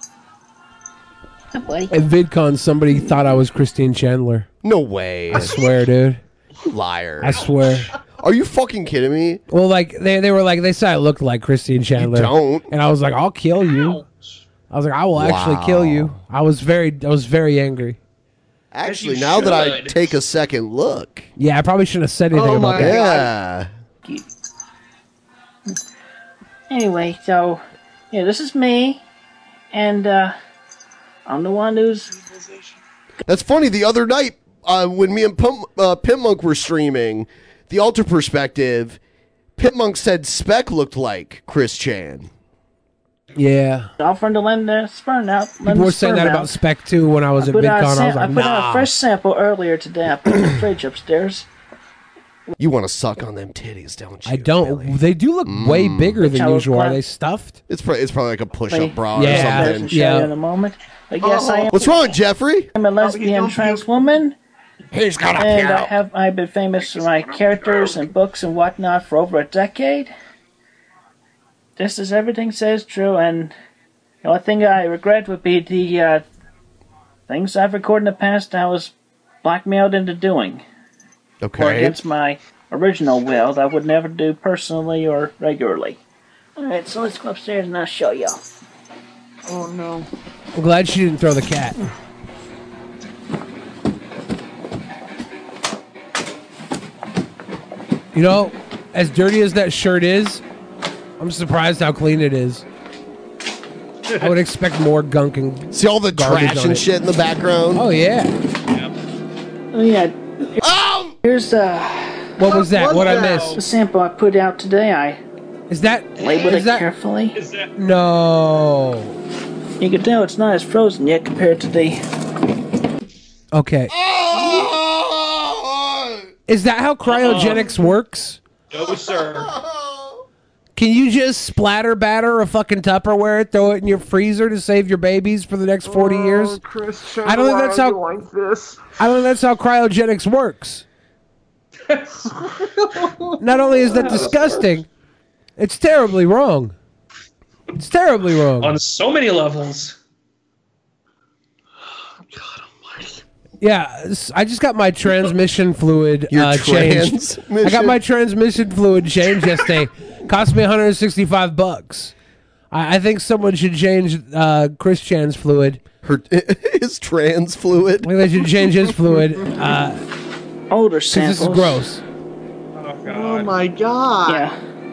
Hi, buddy. At VidCon, somebody thought I was Christine Chandler. No way. I swear, dude. Liar. I swear. Are you fucking kidding me? Well, like they, they were like they said I looked like Christine Chandler. don't. And I was like, I'll kill you. I was like, I will actually Wow. kill you. I was very I was very angry. Actually, you now that I should. take a second look, Yeah, I probably shouldn't have said anything Oh about my that. yeah. Anyway, so yeah, this is me, and uh, I'm the one who's That's funny. The other night, uh, when me and Pimp, uh, Pimp Monk were streaming, the Alter Perspective, Pimp Monk said Spec looked like Chris Chan. Yeah. offering to lend the sperm out. Lend People the were saying sperm that out. about Spec too when I was I at put out a VidCon. I sam- was like, I put out nah. a fresh sample earlier today. I put it in the fridge upstairs. You want to suck on them titties, don't you? I don't. They do look way bigger Which than I will usual. Are clap- they stuffed? It's, pro- it's probably like a push-up Wait. bra Yeah. or I'll something. show Yeah. you in a moment. But yes, I am. What's wrong, Jeffrey? I'm a lesbian trans woman, He's got a and I pair. have I've been famous for my characters and books and whatnot for over a decade. Just as everything says true, and the only thing I regret would be the uh, things I've recorded in the past I was blackmailed into doing. Or Okay. against my original will that I would never do personally or regularly. Alright, so let's go upstairs and I'll show y'all. Oh no! I'm glad she didn't throw the cat. You know, as dirty as that shirt is, I'm surprised how clean it is. I would expect more gunk and See all the garbage trash on and it. shit in the background? Oh yeah. Oh yeah. Oh! Here's uh What was that? What I the missed? sample I put out today. I Is that labeled is it that carefully. no? You can tell it's not as frozen yet compared to the. Okay. Is that how cryogenics works? no sir. Can you just splatter batter a fucking Tupperware, throw it in your freezer to save your babies for the next forty years? Chris, I don't think that's how- like this. I don't think that's how cryogenics works. Not only is that disgusting, it's terribly wrong. It's terribly wrong. On so many levels. Yeah, s- I just got my transmission fluid Your uh, changed. transmission? I got my transmission fluid changed yesterday. Cost me one hundred sixty-five bucks. I, I think someone should change uh, Chris Chan's fluid. Her, his trans fluid. I think they should change his fluid. Uh, Older 'cause samples. this is gross. Oh god. Oh my God! Yeah.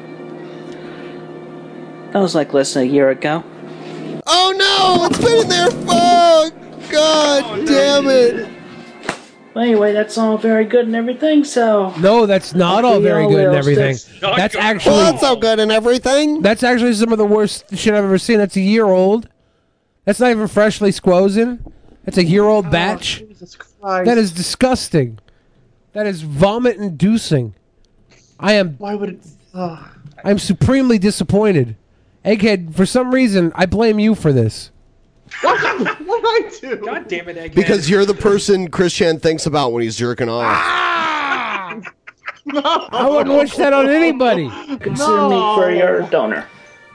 That was like less than a year ago. Oh no! It's been in there. Oh God damn it! Well, anyway, that's all very good and everything, so. No, that's not all Okay, very y'all good and will everything. stick- That's Well, actually that's so good and everything. that's actually some of the worst shit I've ever seen. That's a year old. That's not even freshly squozen. That's a year old batch. Jesus Christ! That is disgusting. That is vomit inducing. I am Why would it? Uh, I'm supremely disappointed. Egghead, for some reason, I blame you for this. what? What did I do? God damn it, Egghead. Because you're the person Chris Chan thinks about when he's jerking off. I wouldn't wish that on anybody. Consider me for your donor.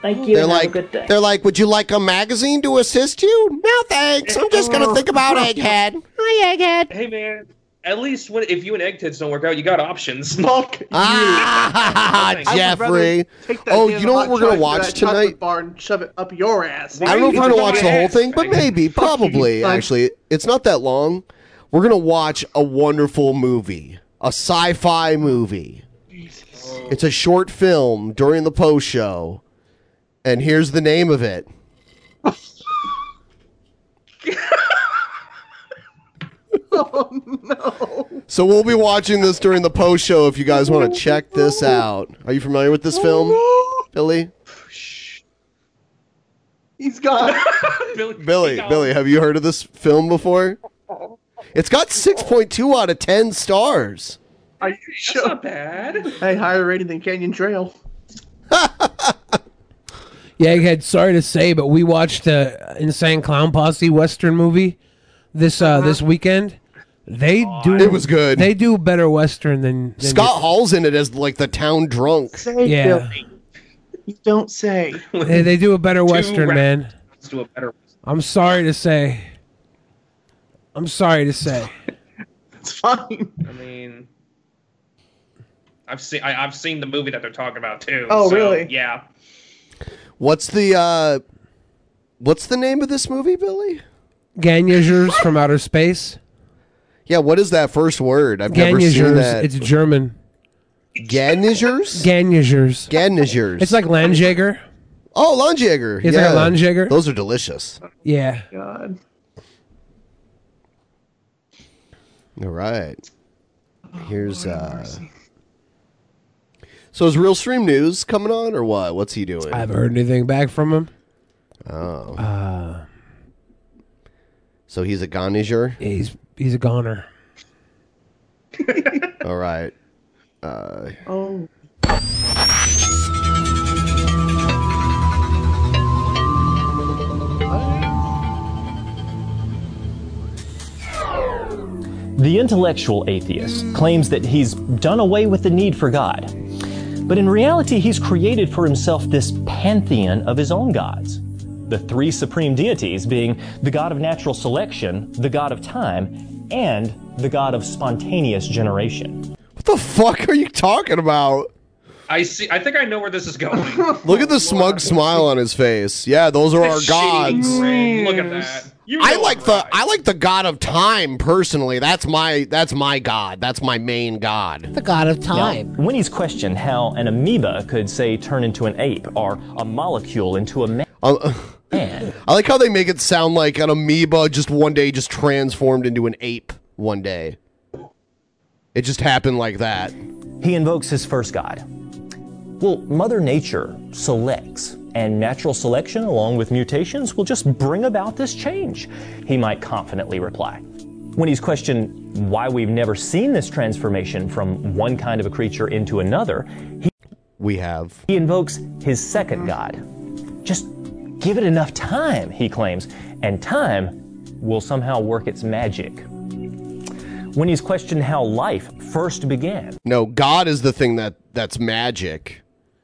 Thank you. They're and have like, a good day. they're like, would you like a magazine to assist you? No, thanks. I'm just gonna think about Egghead. Hi, Egghead. Hey man, at least when, if you and egg tits don't work out, you got options. Fuck Ah, I would rather Jeffrey. take that Oh, damn you know what hot we're gonna chocolate watch that chocolate tonight? bar and shove it up your ass. I don't know if we're gonna watch the whole ass. thing, but maybe, probably. Fuck. Actually, it's not that long. We're gonna watch a wonderful movie, a sci-fi movie. It's a short film during the post show, and here's the name of it. Oh no! So we'll be watching this during the post show if you guys want to check this out. Are you familiar with this film, Billy? He's gone. Billy, Billy, Billy, have you heard of this film before? It's got six point two out of ten stars. Are you sure? Not bad. Hey, higher rating than Canyon Trail. Yeah, Egghead, sorry to say, but we watched the Insane Clown Posse Western movie this uh, this weekend. They do. It was good. They do better Western than, than Scott Hall's in it as like the town drunk. Say, Yeah. Billy. You don't say. They, they do a better Western, rap- man. Let's do a better. I'm sorry to say. I'm sorry to say. It's fine. I mean, I've seen I, I've seen the movie that they're talking about too. Oh, so, really? Yeah. What's the uh, what's the name of this movie, Billy? Ganyagers from Outer Space. Yeah, what is that first word? I've never seen Ganyagers. that. It's German. Ganyagers? Ganyagers. Ganyagers. It's like Landjäger. Oh, Landjäger. It's yeah. like a Landjäger. Those are delicious. Yeah. God. All right. Here's uh So is Real Stream News coming on or what? What's he doing? I haven't heard anything back from him. Oh. Uh, so he's a Ganyger? Yeah, he's he's a goner. All right. Uh Oh. The intellectual atheist claims that he's done away with the need for God. But in reality, he's created for himself this pantheon of his own gods. The three supreme deities being the god of natural selection, the god of time, and the god of spontaneous generation. What the fuck are you talking about? I see. I think I know where this is going. Look at the smug smile on his face. Yeah, those are our Shitty gods. grin. Look at that. You I know like I'm the right. I like the god of time personally. That's my that's my god. That's my main god. The god of Now, when he's questioned how an amoeba could, say, turn into an ape, or a molecule into a man. Uh, I like how they make it sound like an amoeba just one day just transformed into an ape one day. It just happened like that. He invokes his first god. Well, Mother Nature selects, and natural selection, along with mutations, will just bring about this change, he might confidently reply. When he's questioned why we've never seen this transformation from one kind of a creature into another, he, we have. He invokes his second god. Just give it enough time, he claims, and time will somehow work its magic. When he's questioned how life first began, No, God is the thing that that's magic.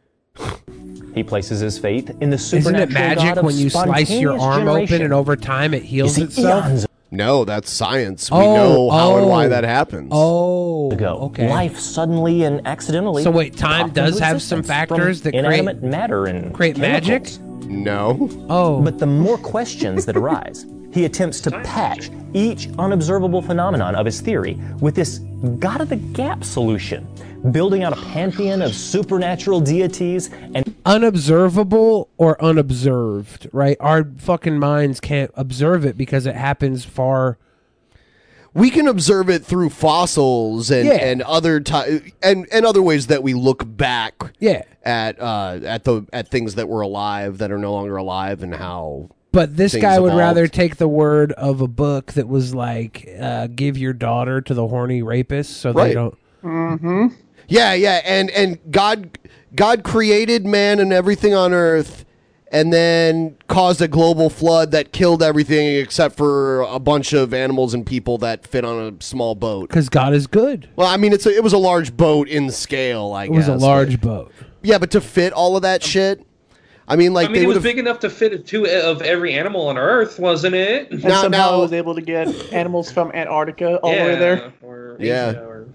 he places his faith in the Isn't supernatural it magic god of when you slice your spontaneous arm generation. open and over time it heals You see, itself? eons No, that's science. We Oh, know how and why oh. that happens. Oh, ago, okay. life suddenly and accidentally. So wait, time popped does into have some existence factors from that create- inanimate matter and create magic? chemicals. No. Oh. But the more questions that arise, he attempts to patch each unobservable phenomenon of his theory with this God of the Gap solution, building out a pantheon of supernatural deities and Unobservable or unobserved, right? Our fucking minds can't observe it because it happens far. We can observe it through fossils and, Yeah. and other ti- and and other ways that we look back Yeah. at uh at the at things that were alive that are no longer alive and how But this things guy would evolved. rather take the word of a book that was like, uh, give your daughter to the horny rapist so they Right. don't. Mm-hmm. Yeah, yeah, and and God God created man and everything on earth and then caused a global flood that killed everything except for a bunch of animals and people that fit on a small boat. Because God is good. Well, I mean, it's a, it was a large boat in scale, I It guess. was a large but- boat. Yeah, but to fit all of that shit, I mean, like I mean, they it would was have. big enough to fit two of every animal on Earth, wasn't it? And Now- somehow now- I was able to get animals from Antarctica all the way Yeah, there. or Yeah. Asia, or-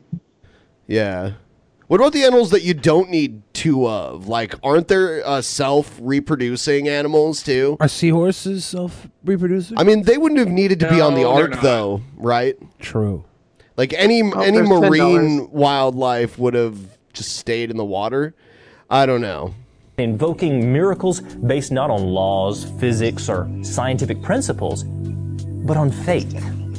Yeah. What about the animals that you don't need two of? Like, aren't there uh, self-reproducing animals too? Are seahorses self-reproducing? I mean, they wouldn't have needed to be on the No, they're ark, not. though, right? True. Like any Oh, any there's ten dollars. marine wildlife would have just stayed in the water. I don't know. Invoking miracles based not on laws, physics, or scientific principles, but on faith.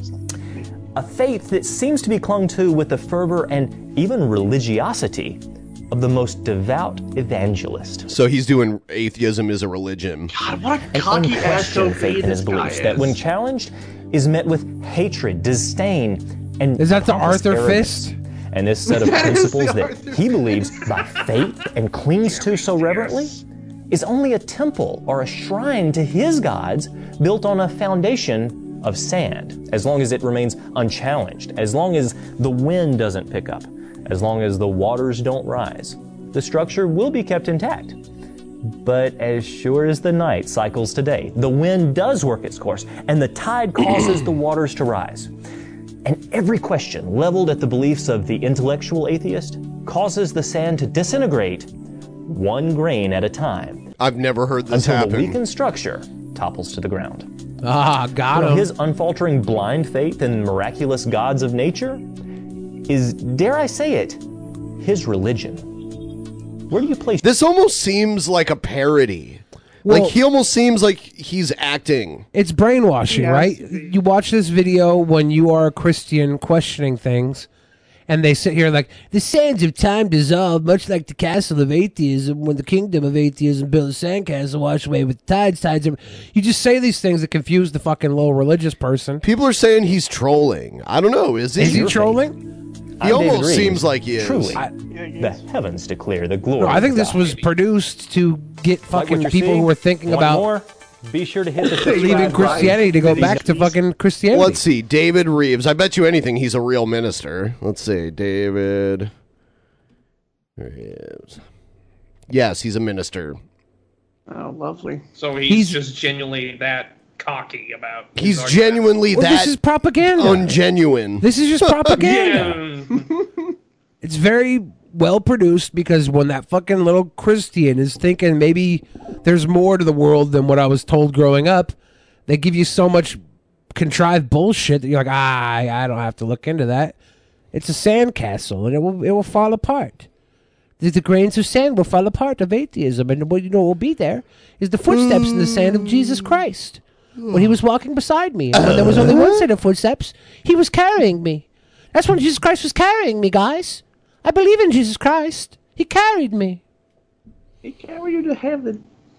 A faith that seems to be clung to with the fervor and even religiosity of the most devout evangelist. So he's doing atheism is a religion. God, what a An cocky ass unquestioned faith in his beliefs that, when challenged, is met with hatred, disdain, and Is that the pompous Arthur arrogance. Fist? And this set of That is principles the that Arthur he believes by faith and clings to so reverently is only a temple or a shrine to his gods built on a foundation of sand, as long as it remains unchallenged, as long as the wind doesn't pick up, as long as the waters don't rise. The structure will be kept intact. But as sure as the night cycles today, the wind does work its course, and the tide causes the waters to rise. And every question leveled at the beliefs of the intellectual atheist causes the sand to disintegrate one grain at a time. I've never heard this until happen. the weakened structure topples to the ground. Ah, got Well, him. his unfaltering blind faith in miraculous gods of nature is, dare I say it, his religion. Where do you place This almost seems like a parody. Well- like he almost seems like he's acting. It's brainwashing, Yes. right? You watch this video when you are a Christian questioning things, and they sit here like, the sands of time dissolve, much like the castle of atheism, when the kingdom of atheism built a sandcastle, washed away with the tides, tides. Are... You just say these things that confuse the fucking little religious person. People are saying he's trolling. I don't know. Is he? Is he Your trolling? He I'm David almost Reeves. seems like he is. Truly, I- the heavens declare the glory. No, I think of this God. was produced to get Like what fucking you're people seeing? who are thinking Want about more? Be sure to hit the leaving subscribe Christianity to go button. back to fucking Christianity. Let's see. David Reeves. I bet you anything he's a real minister. Let's see. David Reeves. Yes, he's a minister. Oh, lovely. So he's, He's- just genuinely that cocky about. his He's argument. genuinely Well, that this is propaganda. ungenuine. This is just propaganda. Yeah. It's very well produced because when that fucking little Christian is thinking maybe there's more to the world than what I was told growing up, they give you so much contrived bullshit that you're like, ah, I I don't have to look into that. It's a sandcastle and it will it will fall apart. The, the grains of sand will fall apart of atheism, and what you know will be there is the footsteps in the sand of Jesus Christ when he was walking beside me. And when there was only one set of footsteps, he was carrying me. That's when Jesus Christ was carrying me, guys. I believe in Jesus Christ. He carried me. He carried you to heaven.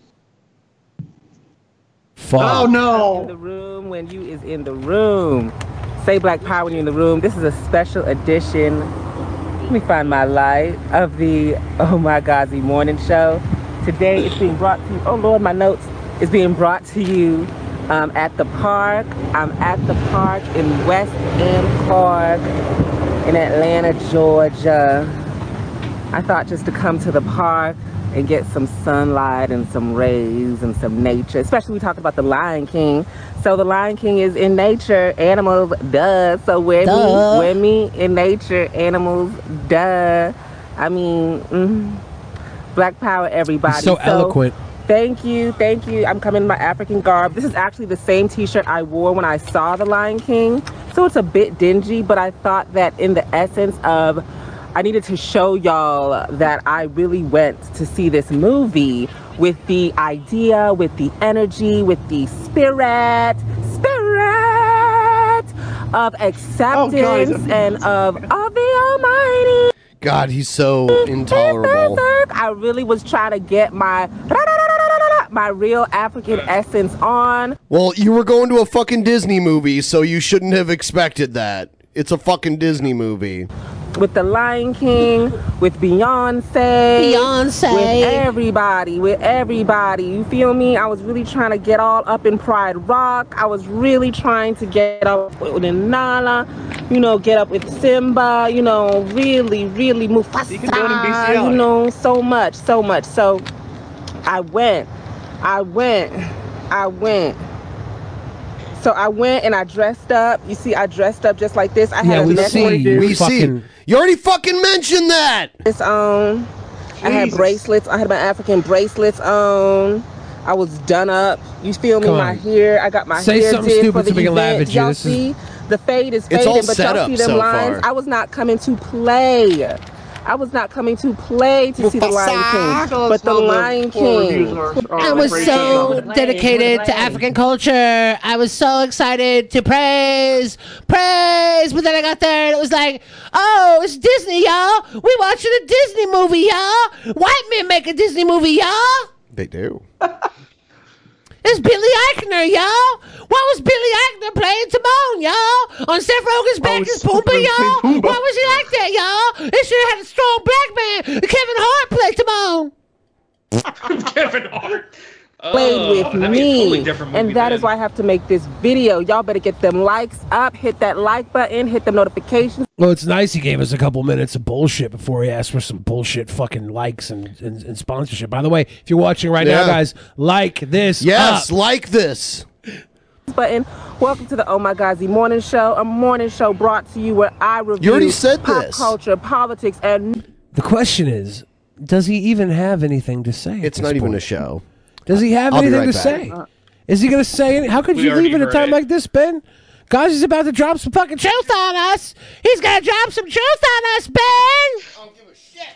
Fuck. Oh In no! the room when you is in the room. Say Black Power when you're in the room. This is a special edition. Let me find my light of the Oh My Gazi Morning Show. Today it's being brought to you. Oh Lord, my notes is being brought to you um, at the park. I'm at the park in West End Park in Atlanta, Georgia. I thought just to come to the park and get some sunlight and some rays and some nature, especially we talked about the Lion King. So the Lion King is in nature, animals, duh. So where Duh. me, where me in nature, animals, duh. I mean, mm, Black Power, everybody. So eloquent. Thank you, thank you. I'm coming in my African garb. This is actually the same t-shirt I wore when I saw The Lion King. So it's a bit dingy, but I thought that in the essence of, I needed to show y'all that I really went to see this movie with the idea, with the energy, with the spirit, spirit of acceptance Oh, God. and of, of the Almighty. God, he's so intolerable. I really was trying to get my my real African essence on. Well, you were going to a fucking Disney movie, so you shouldn't have expected that. It's a fucking Disney movie. With the Lion King, with Beyonce, Beyonce. with everybody, with everybody. You feel me? I was really trying to get all up in Pride Rock. I was really trying to get up with Nala, you know, get up with Simba, you know, really, really Mufasa, You can do it in B C L. you know, so much, so much. So I went. I went. I went. So I went and I dressed up. You see, I dressed up just like this. I had Yeah, a we necklace. see. We see. You already fucking mentioned that. It's on. I had Jesus. bracelets. I had my African bracelets on. I was done up. You feel me? Come My on. hair. I got my Say hair something did stupid for the so we can laugh event. at you. Y'all This is- see, the fade is It's fading, all but set y'all up see them so lines. far. I was not coming to play. I was not coming to play to see the Lion King, but the Lion King. I was so dedicated to African culture. I was so excited to praise, praise. But then I got there and it was like, oh, it's Disney, y'all. We watching a Disney movie, y'all. White men make a Disney movie, y'all. They do. It's Billy Eichner, y'all. Why was Billy Eichner playing Timon, y'all? On Seth Rogen's back is Pumbaa, y'all. Why was he like that, y'all? They should have had a strong black man. Kevin Hart played Timon. Kevin Hart. Played Oh, with that'd be a totally me, different movie and that is then. why I have to make this video. Y'all better get them likes up, hit that like button, hit the notifications. Well, it's nice he gave us a couple minutes of bullshit before he asked for some bullshit fucking likes and, and, and sponsorship. By the way, if you're watching right now, Yeah. guys, like this. Yes, up. like this. Button. Welcome to the Oh My Gazi Morning Show, a morning show brought to you where I review You already said pop this. culture, politics, and The question is, does he even have anything to say? It's not even a show. Does he have I'll be anything right to back. say? Is he going to say any? How could We you already leave at a heard time it. like this, Ben? Gazi's about to drop some fucking truth on us. He's going to drop some truth on us, Ben. I don't give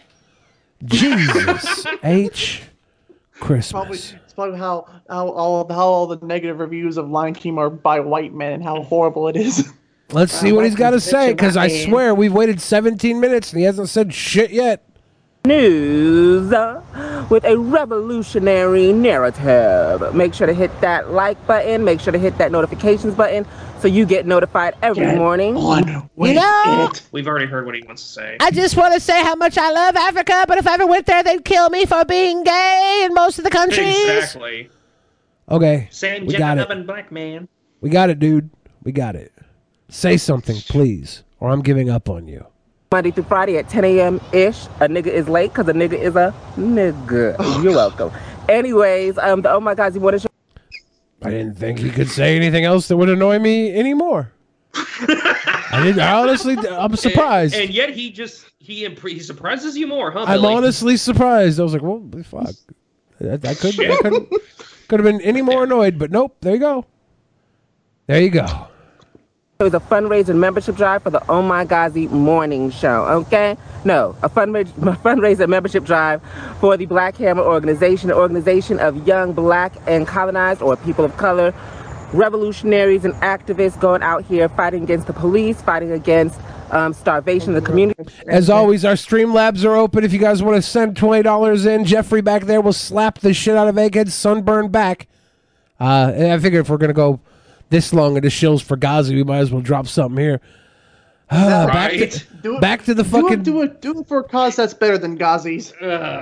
a shit. Jesus H. Christmas. Probably it's probably how how all how all the negative reviews of Lion King are by white men and how horrible it is. Let's see Uh, what my he's got to say, because I conviction, swear we've waited seventeen minutes and he hasn't said shit yet. news uh, with a revolutionary narrative. Make sure to hit that like button. Make sure to hit that notifications button so you get notified every Get morning. You know, We've already heard what he wants to say. I just want to say how much I love Africa, but if I ever went there, they'd kill me for being gay in most of the countries. Exactly. Okay, Same we gender got it. loving black man. We got it, dude. We got it. Say something, please, or I'm giving up on you. Monday through Friday at ten a.m. ish. A nigga is late because a nigga is a nigga. You're welcome. Anyways, um, the Oh My God, you want to show? I didn't think he could say anything else that would annoy me anymore. I didn't. I honestly, I'm surprised. And, and yet he just he imp- he surprises you more, huh? I'm Billy? honestly surprised. I was like, well, fuck. I, I couldn't. I couldn't. Could have been any more annoyed, but nope. There you go. There you go. It was a fundraiser membership drive for the Oh My Gazi Morning Show, okay? No, a fundraiser, fundraiser membership drive for the Black Hammer Organization, an organization of young black and colonized or people of color revolutionaries and activists going out here fighting against the police, fighting against um, starvation in the community. As always, our Streamlabs are open. If you guys want to send twenty dollars in, Jeffrey back there will slap the shit out of Egghead's sunburned back. Uh, and I figure if we're going to go this long into shills for Gazi, we might as well drop something here. Uh, back, Right. to, Do it- back to the Do fucking... it, do it, do it for a cause that's better than Ghazi's.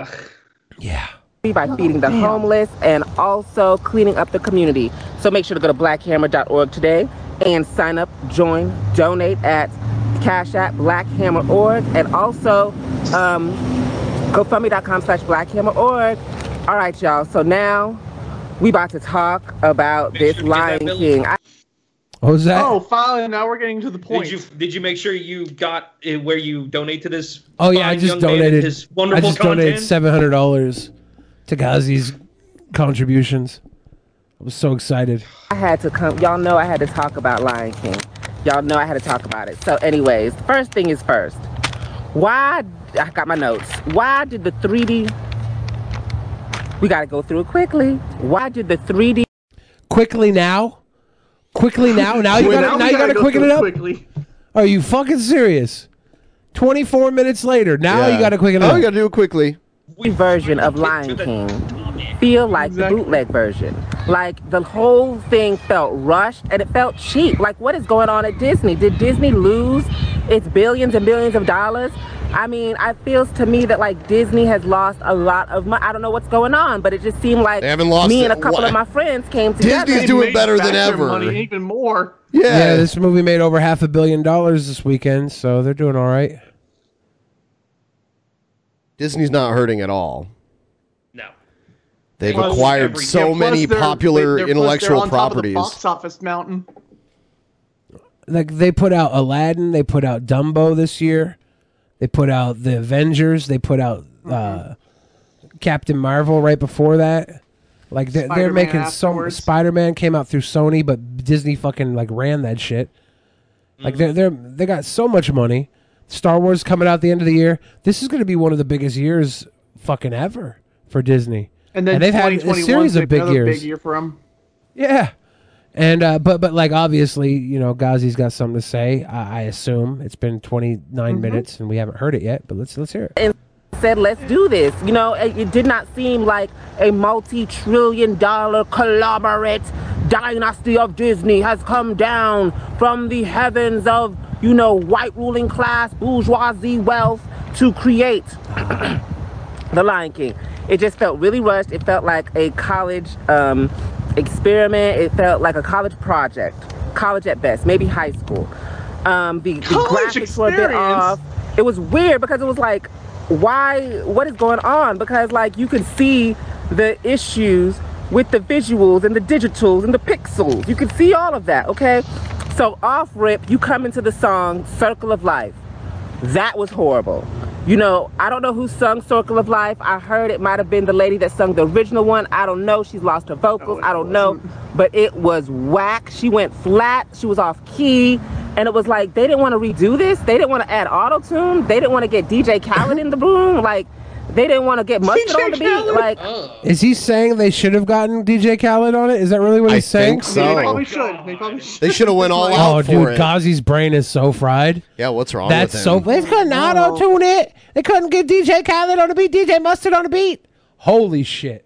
By feeding the homeless and also cleaning up the community. So make sure to go to black hammer dot org today and sign up, join, donate at Cash App Black Hammer dot org and also um, GoFundMe dot com slash Black Hammer dot org. All right, y'all. So now we about to talk about this Lion King. I- What was that? Oh, finally, now we're getting to the point. Did you did you make sure you got it where you donate to this? Oh, yeah, I fine just young man and donated. his I wonderful just donated content? seven hundred dollars to Gazi's contributions. I was so excited. I had to come. Y'all know I had to talk about Lion King. Y'all know I had to talk about it. So anyways, first thing is first. Why, I got my notes. Why did the three D, we got to go through it quickly. Why did the three D. Quickly now? Quickly now? Now you gotta, now you gotta quicken it up? Quickly. Are you fucking serious? twenty-four minutes later, now Yeah. you gotta quicken it Now up. you gotta do it quickly. version of Lion King feel like the bootleg version. Like the whole thing felt rushed and it felt cheap. Like what is going on at Disney? Did Disney lose its billions and billions of dollars? I mean, it feels to me that like Disney has lost a lot of money. I don't know what's going on, but it just seemed like They haven't lost me it. and a couple What? of my friends came together. Disney's doing better than Back their ever. Money even more. Yeah. this movie made over half a billion dollars this weekend, so they're doing all right. Disney's not hurting at all. No. They've Plus acquired every- so yeah, plus many they're- popular they're- plus intellectual they're on top of the properties. box office mountain. Like they put out Aladdin, they put out Dumbo this year, they put out the Avengers, they put out uh, Captain Marvel right before that. Like they're, they're Spider-Man making so. afterwards. Spider-Man came out through Sony, but Disney fucking like ran that shit. Like they're they're they got so much money. Star Wars coming out the end of the year. This is going to be one of the biggest years fucking ever for Disney. And then they've had a 2021 series of big another years. big year for them. Yeah. And uh, but but like obviously, you know, Ghazi's got something to say. I, I assume it's been twenty-nine Mhm. minutes and we haven't heard it yet. But let's let's hear it. And said, let's do this. You know, it, it did not seem like a multi-trillion dollar conglomerate dynasty of Disney has come down from the heavens of, you know, white ruling class, bourgeoisie wealth to create The Lion King. It just felt really rushed. It felt like a college um, experiment. It felt like a college project. College at best, maybe high school. Um, the, the College graphics were a bit experience? off. It was weird because it was like, why, what is going on? Because like you could see the issues with the visuals and the digitals and the pixels. You could see all of that, okay? So off rip, you come into the song Circle of Life. That was horrible. You know, I don't know who sung Circle of Life. I heard it might have been the lady that sung the original one. I don't know. She's lost her vocals. I don't know. But it was whack. She went flat. She was off key. And it was like, they didn't want to redo this. They didn't want to add auto-tune. They didn't want to get D J Khaled in the room. Like, they didn't want to get mustard on the beat. Like, Is he saying they should have gotten D J Khaled on it? Is that really what I he's saying? think so. They probably should. They probably should. They should have went all Oh, out for dude, it. Ghazi's brain is so fried. Yeah, what's wrong That's with so. him? They couldn't auto tune it. They couldn't get D J Khaled on the beat. D J Mustard on the beat. Holy shit!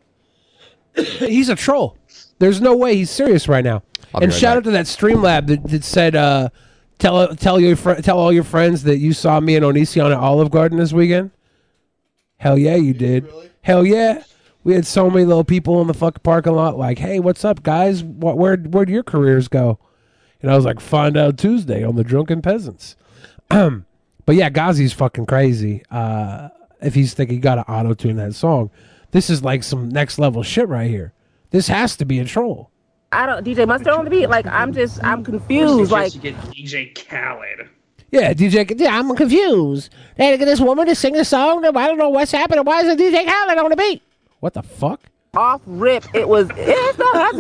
He's a troll. There's no way he's serious right now. I'll be And right shout back. out to that Streamlab that, that said, uh, "Tell tell your fr- tell all your friends that you saw me and Onision at Olive Garden this weekend." Hell yeah, you did. Hell yeah. We had so many little people in the fucking parking lot like, hey, what's up, guys? What, where, where'd your careers go? And I was like, find out Tuesday on the Drunken Peasants. But yeah, Ghazi's fucking crazy. Uh, if he's thinking he got to auto-tune that song. This is like some next level shit right here. This has to be a troll. I don't, D J Mustard on the beat? Like, I'm just, I'm confused. Like, you get D J Khaled. Yeah, D J. Yeah, I'm confused. They had to get this woman to sing a song. I don't know what's happening. Why is it D J Khaled on the beat? What the fuck? off rip, it was, it's the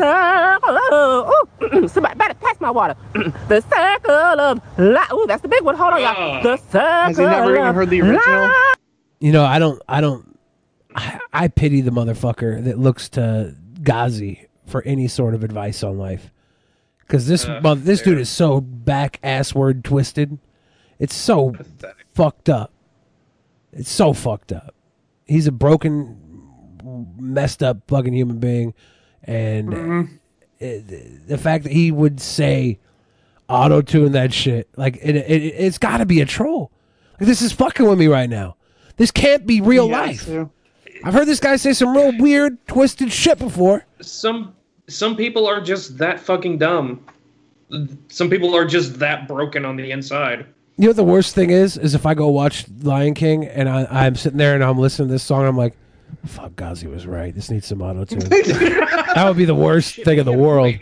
circle. Ooh, somebody better pass my water. The circle of life. Ooh, that's the big one. Hold on, y'all. The circle Has he never even heard the original? life. You know, I don't, I don't, I, I pity the motherfucker that looks to Ghazi for any sort of advice on life. Because this, Uh, mother, this yeah. dude is so back ass word twisted. It's so fucked up. It's so fucked up. He's a broken, messed up fucking human being, and Mm-hmm. it, the fact that he would say auto tune that shit, like it, it, it's got to be a troll. Like, this is fucking with me right now. This can't be real He has life. to. I've heard this guy say some real weird, twisted shit before. Some some people are just that fucking dumb. Some people are just that broken on the inside. You know what the worst thing is? Is if I go watch Lion King and I, I'm sitting there and I'm listening to this song, I'm like, fuck, Ghazi was right. This needs some auto tune. That would be the worst thing in the world.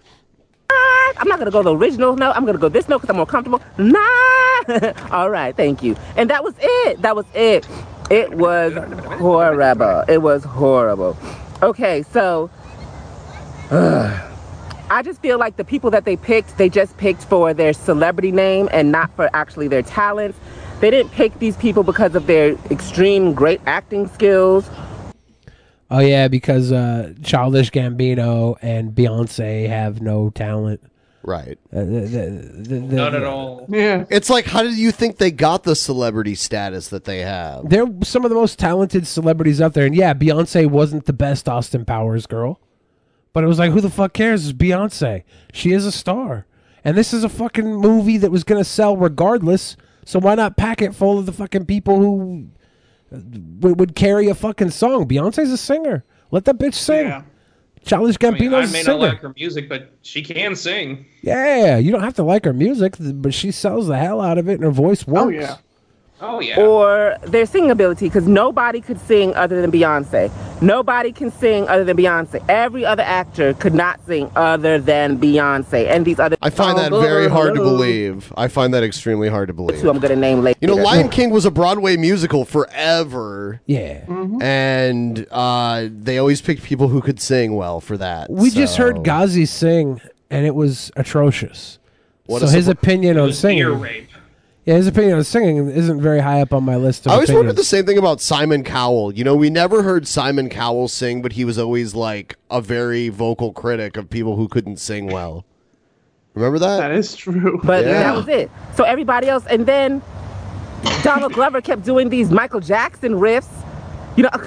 I'm not gonna go the original note. I'm gonna go this note because I'm more comfortable. Nah. All right, thank you. And that was it. That was it. It was horrible. It was horrible. Okay, so uh, I just feel like the people that they picked, they just picked for their celebrity name and not for actually their talents. They didn't pick these people because of their extreme great acting skills. Oh yeah, because uh, Childish Gambino and Beyonce have no talent. Right. Uh, the, the, the, the, Not at all. Yeah. It's like, how do you think they got the celebrity status that they have? They're some of the most talented celebrities out there, and yeah, Beyonce wasn't the best Austin Powers girl, but it was like, who the fuck cares? It's Beyonce. She is a star, and this is a fucking movie that was gonna sell regardless. So why not pack it full of the fucking people who would, would carry a fucking song? Beyonce's a singer. Let that bitch sing. Yeah. Childish I mean, I Gambino's may a singer. not like her music, but she can sing. Yeah, you don't have to like her music, but she sells the hell out of it, and her voice works. Oh yeah. Oh, yeah. Or their singing ability, because nobody could sing other than Beyonce. Nobody can sing other than Beyonce. Every other actor could not sing other than Beyonce. And these other... I find that very hard to believe. I find that extremely hard to believe. Who I'm going to name later. You know, Lion King was a Broadway musical forever. Yeah. Mm-hmm. And uh, they always picked people who could sing well for that. We just so- heard Ghazi sing, and it was atrocious. What so a his surpri- opinion It on was singing... ear rape. Yeah, his opinion on singing isn't very high up on my list of I always opinions. wondered the same thing about Simon Cowell. You know, we never heard Simon Cowell sing, but he was always like a very vocal critic of people who couldn't sing well. Remember that? That is true. But Yeah. that was it. So everybody else, and then Donald Glover kept doing these Michael Jackson riffs. You know,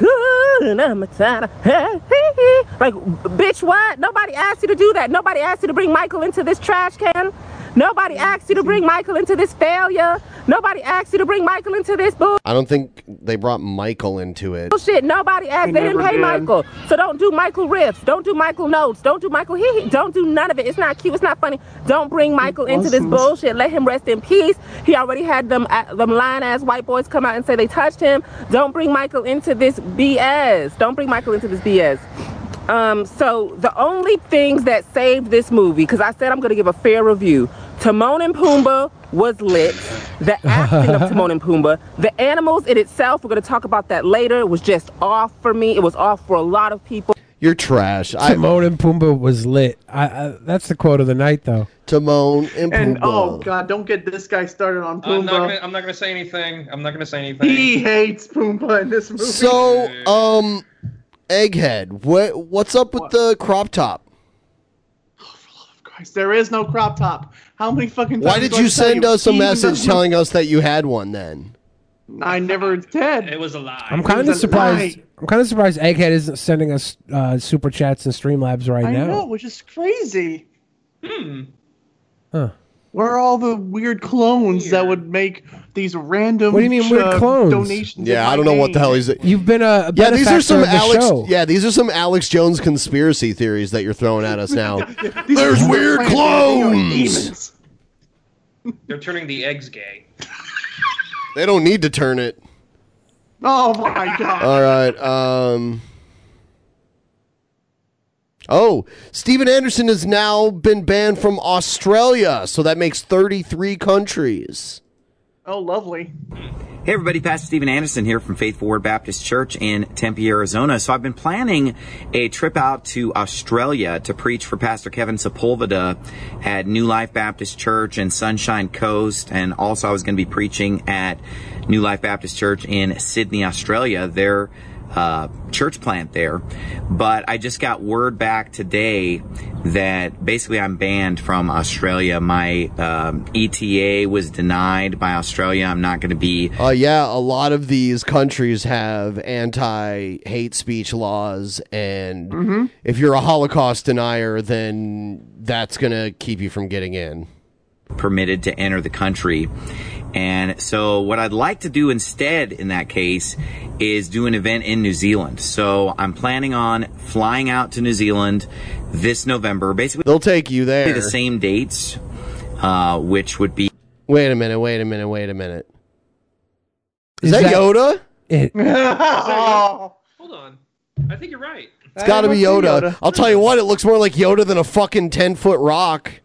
like, bitch, what? Nobody asked you to do that. Nobody asked you to bring Michael into this trash can. Nobody asked you to bring Michael into this failure. Nobody asked you to bring Michael into this bull. I don't think they brought Michael into it. Bullshit. Nobody asked. They They, didn't never pay did. Michael. So don't do Michael riffs. Don't do Michael notes. Don't do Michael hee hee. Don't do none of it. It's not cute. It's not funny. Don't bring Michael into this wasn't. bullshit. Let him rest in peace. He already had them uh, them lying ass white boys come out and say they touched him. Don't bring Michael into this B S. Don't bring Michael into this B S. Um, so the only things that saved this movie, because I said I'm going to give a fair review. Timon and Pumbaa was lit. The acting of Timon and Pumbaa, the animals in itself, we're going to talk about that later, was just off for me. It was off for a lot of people. You're trash. I, Timon and Pumbaa was lit. I, I, that's the quote of the night, though. Timon and And oh god, don't get this guy started on I'm not, Pumbaa. gonna, I'm not gonna say anything. I'm not gonna say anything. He hates Pumbaa in this movie. So, um, Egghead, what what's up with the crop top? Christ, there is no crop top. How many fucking times Why did do I you tell send us a He message doesn't- telling us that you had one then? I never did. It was a lie. I'm kind of surprised. I'm kind of surprised Egghead isn't sending us uh, super chats and Streamlabs right I now. know, which is crazy. Hmm. Huh. Where are all the weird clones that would make these random What do you mean weird uh, clones? donations? in Yeah, my I don't know what the name? hell he's. You've been a, a Yeah, these are some benefactor of the Alex. show. Yeah, these are some Alex Jones conspiracy theories that you're throwing at us now. These There's are weird plants, they are clones. demons. They're turning the eggs gay. They don't need to turn it. Oh my god. All right. Um. Oh, Steven Anderson has now been banned from Australia, so that makes thirty-three countries. Oh, lovely. Hey everybody, Pastor Steven Anderson here from Faithful Word Baptist Church in Tempe, Arizona. So I've been planning a trip out to Australia to preach for Pastor Kevin Sepulveda at New Life Baptist Church in Sunshine Coast, and also I was going to be preaching at New Life Baptist Church in Sydney, Australia. Their uh, church plant there. But I just got word back today that basically I'm banned from Australia. My um, E T A was denied by Australia. I'm not going to be... Uh, yeah, a lot of these countries have anti-hate speech laws, and Mm-hmm. if you're a Holocaust denier, then that's going to keep you from getting in. permitted to enter the country. And so what I'd like to do instead in that case is do an event in New Zealand. So I'm planning on flying out to New Zealand this November. Basically, they'll take you there. The same dates, uh, which would be... Wait a minute, wait a minute, wait a minute. Is, Is that, that- Yoda? It, Oh. Hold on. I think you're right. It's got to be Yoda. I'll tell you what, it looks more like Yoda than a fucking ten-foot rock.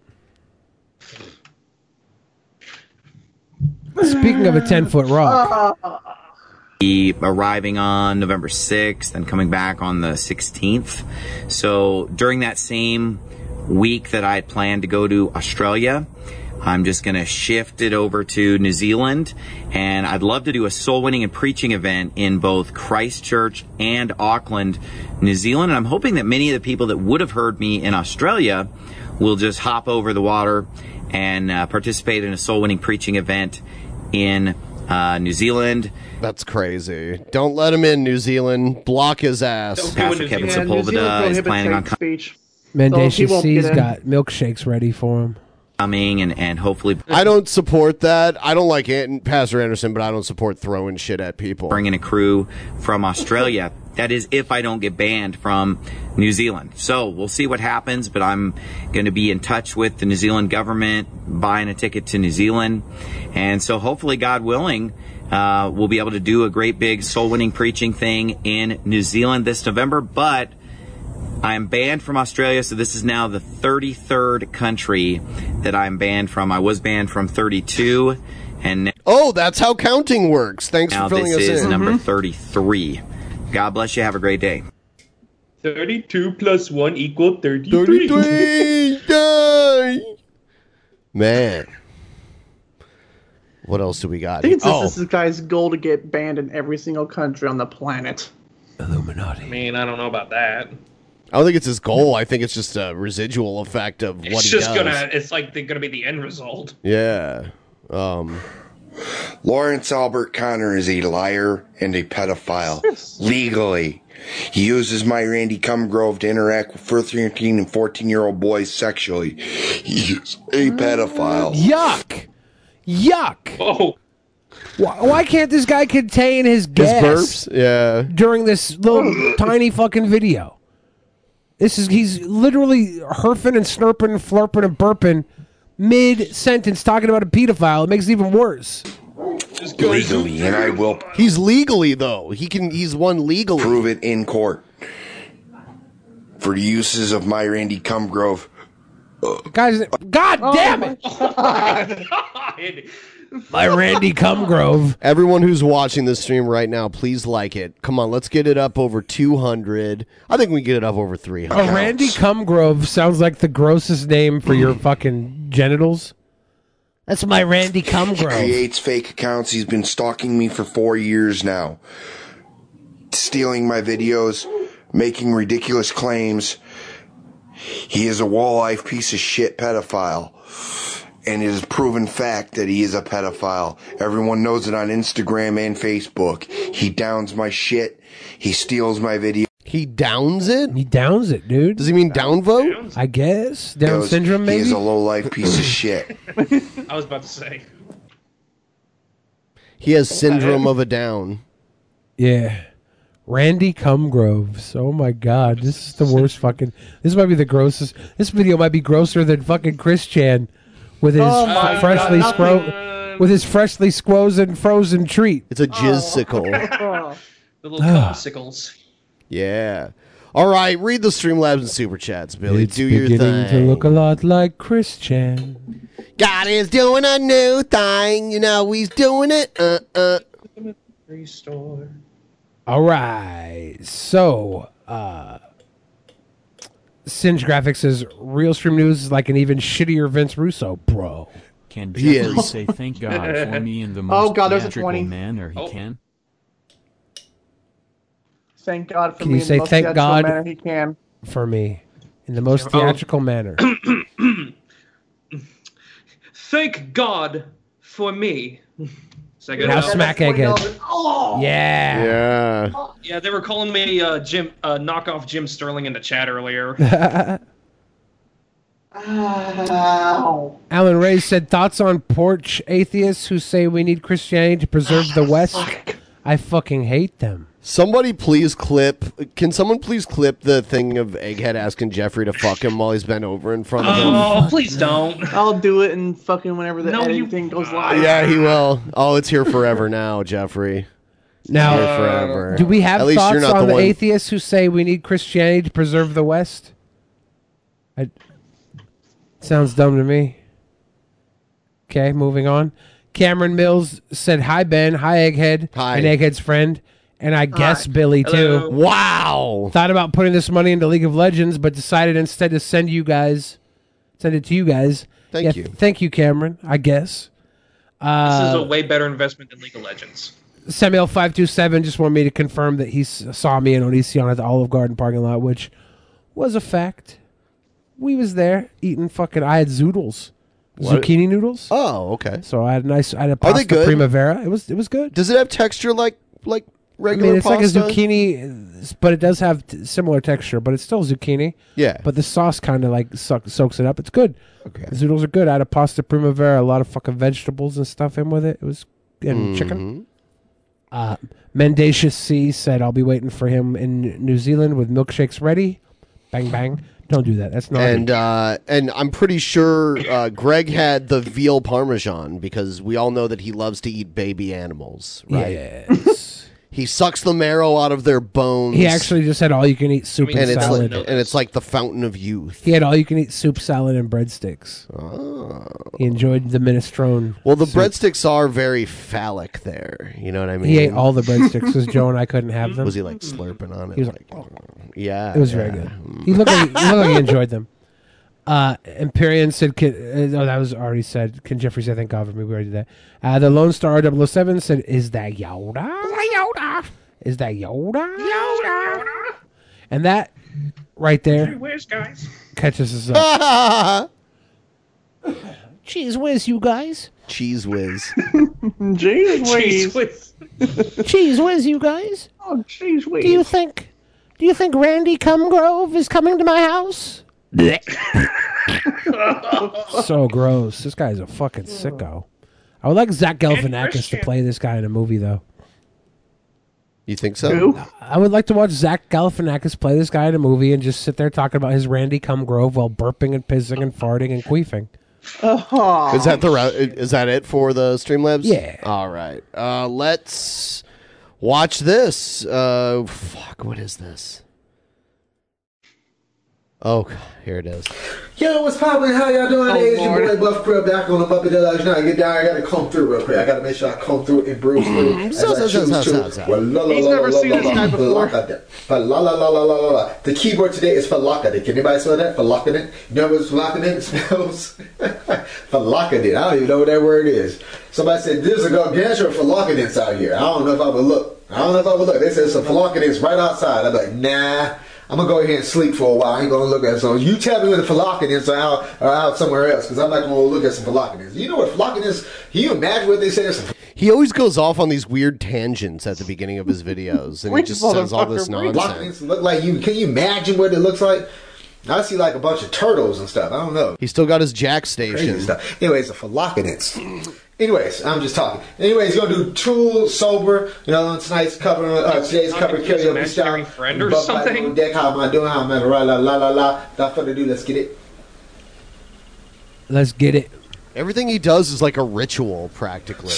Speaking of a ten-foot rock, be arriving on November sixth and coming back on the sixteenth. So during that same week that I had planned to go to Australia, I'm just going to shift it over to New Zealand, and I'd love to do a soul winning and preaching event in both Christchurch and Auckland, New Zealand. And I'm hoping that many of the people that would have heard me in Australia will just hop over the water and uh, participate in a soul winning preaching event in uh, New Zealand. That's crazy. Don't let him in, New Zealand. Block his ass. Pastor Kevin Yeah, New Zealand Sepulveda is prohibits planning on hate speech. Mendacious he won't get C's in. got milkshakes ready for him. coming and, and hopefully I don't support that. I don't like Ant- Pastor Anderson, but I don't support throwing shit at people. bringing a crew from Australia. That is if I don't get banned from New Zealand. So we'll see what happens, but I'm going to be in touch with the New Zealand government, buying a ticket to New Zealand. And so hopefully, God willing, Uh, we'll be able to do a great big soul-winning preaching thing in New Zealand this November, but I'm banned from Australia, so this is now the thirty-third country that I'm banned from. I was banned from thirty-two, and oh, that's how counting works. Thanks now for filling this us is in. number thirty-three. God bless you. Have a great day. thirty-two plus one equal thirty-three. thirty-three. Man. What else do we got? I think it's just oh. this guy's goal to get banned in every single country on the planet. Illuminati. I mean, I don't know about that. I don't think it's his goal. I think it's just a residual effect of what It's he just does. gonna. It's like they're gonna be the end result. Yeah. Um. Lawrence Albert Connor is a liar and a pedophile. Legally. He uses my Randy Cumgrove to interact with thirteen and fourteen year old boys sexually. He is a pedophile. Yuck! Yuck! Oh. Why, why can't this guy contain his gas burps? Yeah. during this little tiny fucking video? This is he's literally herping and snurping and flurping and burping mid sentence talking about a pedophile. It makes it even worse. Legally, and I will. He's legally though. He can. He's won legally. Prove it in court for the uses of my Randy Cumgrove. Guys, God damn it! My Randy Cumgrove. Everyone who's watching this stream right now, please like it. Come on, let's get it up over two hundred. I think we can get it up over three hundred. A Randy Cumgrove sounds like the grossest name for your fucking genitals. That's my Randy He Cumgrove. creates fake accounts. He's been stalking me for four years now. Stealing my videos, making ridiculous claims. He is a wall-life piece of shit pedophile. And it is proven fact that he is a pedophile. Everyone knows it on Instagram and Facebook. He downs my shit. He steals my video. He downs it? He downs it, dude. Does he mean downvote? I guess. Down Goes, syndrome, maybe? He is a low-life piece of shit. I was about to say. He has syndrome of a down. Yeah. Randy Cumgroves. Oh my god. This is the worst fucking... This might be the grossest... This video might be grosser than fucking Chris Chan with his Oh my f- freshly God, scro- with his freshly squozen frozen treat. It's a jizzsicle. The little cumsicles. Yeah. All right, read the Streamlabs and Super Chats, Billy. It's Do your beginning thing. to look a lot like Chris Chan. God is doing a new thing. You know he's doing it. Uh, uh. Restore. All right. So, uh... Singe Graphics says, Real Stream News is like an even shittier Vince Russo, bro. Can He Jeffrey is. say thank God for me in the Oh, most God, there's a theatrical twenty. manner he Oh. can? Thank God for Can me you in say the most thank theatrical God manner he can. for me in the most Oh. theatrical manner? Thank God for me. Is that good Now enough? smack Egghead. Oh. Yeah. Yeah. Yeah, they were calling me uh, Jim, uh, knockoff Jim Sterling in the chat earlier. Ow. Alan Ray said, thoughts on porch atheists who say we need Christianity to preserve the West? I fucking hate them. Somebody please clip. Can someone please clip the thing of Egghead asking Jeffrey to fuck him while he's bent over in front of him? Oh, please don't. I'll do it and fucking whenever the No, editing you- thing goes live. Yeah, he will. Oh, it's here forever now, Jeffrey. Now, It's here forever. do we have At least thoughts you're not on the the, one. atheists who say we need Christianity to preserve the West? I, sounds dumb to me. Okay, moving on. Cameron Mills said, hi, Ben. Hi, Egghead. Hi. And Egghead's friend. And I guess Hi. Billy, Hello. too. Wow. Thought about putting this money into League of Legends, but decided instead to send you guys, send it to you guys. Thank Yeah, you. Thank you, Cameron, I guess. This Uh, is a way better investment than League of Legends. Samuel five two seven just wanted me to confirm that he s- saw me and Onision at the Olive Garden parking lot, which was a fact. We was there eating fucking. I had zoodles, What? zucchini noodles. Oh, okay. So I had a nice. I had a Are pasta they good? primavera. It was. It was good. Does it have texture like like I regular mean, it's pasta? like a zucchini, but it does have t- similar texture. But it's still zucchini. Yeah. But the sauce kind of like suck, soaks it up. It's good. Okay. The zoodles are good. I had a pasta primavera, a lot of fucking vegetables and stuff in with it. It was and Mhm. chicken. Uh, Mendacious C said, I'll be waiting for him in New Zealand with milkshakes ready. Bang, bang. Don't do that. That's not. And uh, and I'm pretty sure uh, Greg had the veal parmesan because we all know that he loves to eat baby animals, right? Yes. He sucks the marrow out of their bones. He actually just had all you can eat soup and and it's salad. like, and it's like the fountain of youth. He had all you can eat soup, salad, and breadsticks. Oh. He enjoyed the minestrone. Well, the soup. breadsticks are very phallic there. You know what I mean? He ate all the breadsticks because Joe and I couldn't have them. Was he like slurping on it? He was like, yeah. It was yeah. very good. He looked like he, looked like he enjoyed them. Uh, Empyrean said, can, uh, oh, that was already said. Can Jeffrey say thank God for me? We already did that. Uh, the Lone Star double oh seven said, is that Yoda? Yoda? Is that Yoda? Yoda? And that right there Where's guys? catches us up. Cheese whiz, you guys. Cheese whiz. Cheese Cheese whiz. Cheese whiz, you guys. Oh, cheese whiz. Do you think? Do you think Randy Cumgrove is coming to my house? So gross. This guy's a fucking sicko. I would like Zach Galifianakis to play this guy in a movie, though. You think so? I would like to watch Zach Galifianakis play this guy in a movie and just sit there talking about his Randy Cumgrove while burping and pissing and farting and queefing. Is that the route? Is that it for the Streamlabs? Yeah. All right. Uh, let's watch this. Uh, fuck. What is this? Oh, here it is. Yo, what's poppin'? How y'all doing today? It's your boy Buff Crib back on the Muppet Deluxe. Now, get down. I gotta come through real quick. I gotta make sure I come through and brew through. As I choose to. Well, la, la, He's la, never la, seen la, this la, guy before. falakade. Fa- La la la la la la la. The keyboard today is falakade. Can anybody spell that? Falakade. You know what falakade spells? Falakade. I don't even know what that word is. Somebody said there's a gargantuan falakadence out here. I don't know if I would look. I don't know if I would look. They said some falakadence right outside. I'm like, nah. I'm gonna go ahead and sleep for a while. I ain't gonna look at some. You tell me where the falakadens are out, are out somewhere else, because I'm not gonna look at some falakadens. You know what falakadens? Can you imagine what they say? There's some He always goes off on these weird tangents at the beginning of his videos, and he just says all this nonsense. falakadens look like you. Can you imagine what it looks like? I see like a bunch of turtles and stuff. I don't know. He's still got his jack Crazy station. stuff. Anyways, the falakadens. Anyways, I'm just talking. Anyways, you're gonna do True Sober. You know, tonight's cover, uh, today's cover karaoke style. Friend or Buck something? on deck. How am I doing? How am I doing? La la la la. Without further ado, let's get it. Let's get it. Everything he does is like a ritual, practically.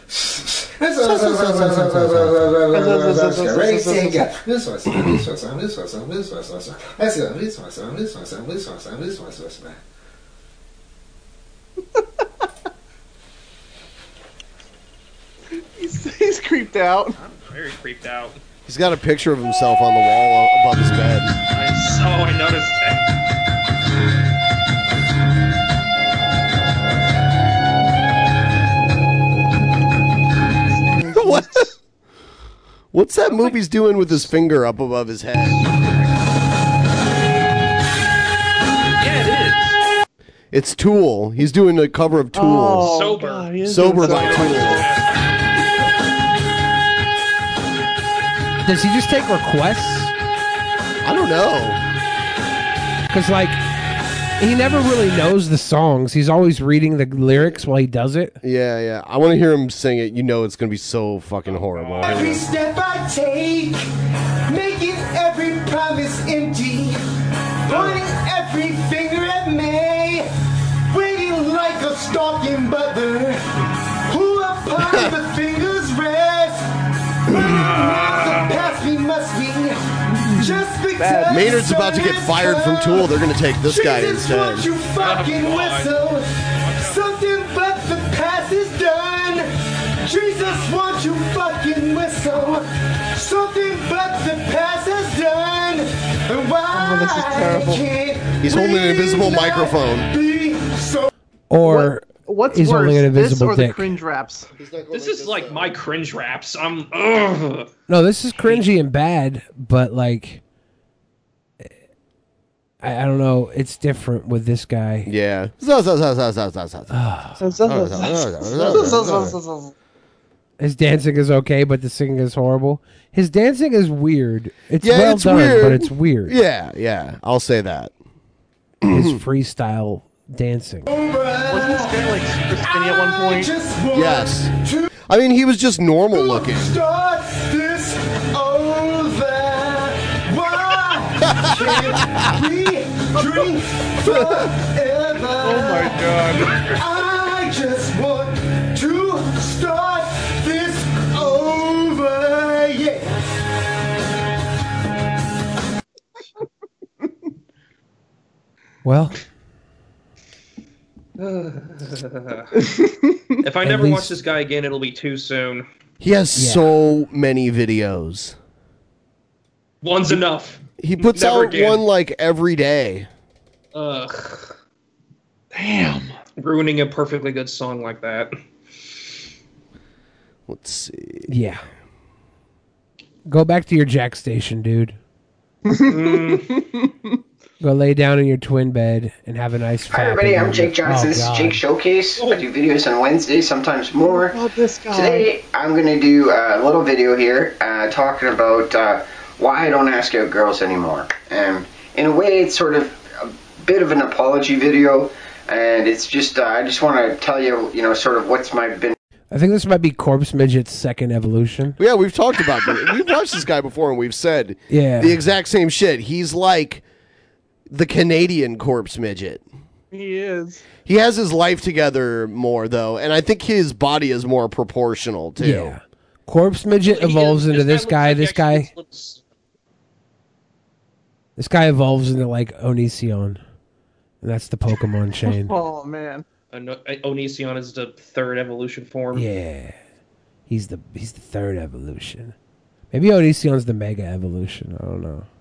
He's, he's creeped out. I'm very creeped out. He's got a picture of himself on the wall above his bed. I so I noticed What? What's that movie's doing with his finger up above his head? Yeah, it is. It's Tool. He's doing a cover of Tool. Oh, Sober. God, he is Sober doing by so- Tool. Does he just take requests? I don't know. Because, like, he never really knows the songs. He's always reading the lyrics while he does it. Yeah, yeah. I want to hear him sing it. You know it's going to be so fucking horrible. Here we Every go. step I take, making every promise empty, pointing every finger at me, waiting like a stalking butler, who upon the fingers rest, running miles to pass me must be, just because Maynard's about to get fired from Tool. They're going to take this guy Jesus, instead. won't you fucking whistle? Something but the past is done. Jesus, won't you fucking whistle? Something but the past is done. And why Oh, this is terrible. can't He's holding an invisible we not microphone. be so Or What's he's worse, holding an this invisible or the dick. cringe raps? This is like my cringe raps. I'm. Ugh. No, this is cringy and bad, but, like, I, I don't know. It's different with this guy. Yeah. His dancing is okay, but the singing is horrible. His dancing is weird. It's Yeah, well it's done, weird. but it's weird. Yeah, yeah. I'll say that. His freestyle dancing. Wasn't this guy like super skinny at one point? Yes. I mean, he was just normal looking. start this over. Why can't we drink forever. Oh my god. I just want to start this over, yeah. Well, if I At never least- watch this guy again, it'll be too soon. He has Yeah. so many videos. One's enough. He puts Never out again. one like every day. Ugh. Damn. Ruining a perfectly good song like that. Let's see. yeah. Go back to your jack station, dude. Go lay down in your twin bed and have a nice. Hi everybody, I'm Jake Johnson. This is Jake Showcase. I do videos on Wednesdays, sometimes more. Oh, this guy. Today, I'm going to do a little video here uh, talking about uh, why I don't ask out girls anymore. And in a way, it's sort of a bit of an apology video, and it's just uh, I just want to tell you, you know, sort of what's my been. I think this might be Corpse Midget's second evolution. Yeah, we've talked about this. We've watched this guy before, and we've said Yeah. the exact same shit. He's like the Canadian Corpse Midget. He is. He has his life together more, though, and I think his body is more proportional, too. Yeah. Corpse Midget evolves into this guy. This guy. This guy evolves into like Onision. And that's the Pokemon chain. Oh man. Ano- Onision is the third evolution form. Yeah. He's the he's the third evolution. Maybe Onision's the mega evolution. I don't know.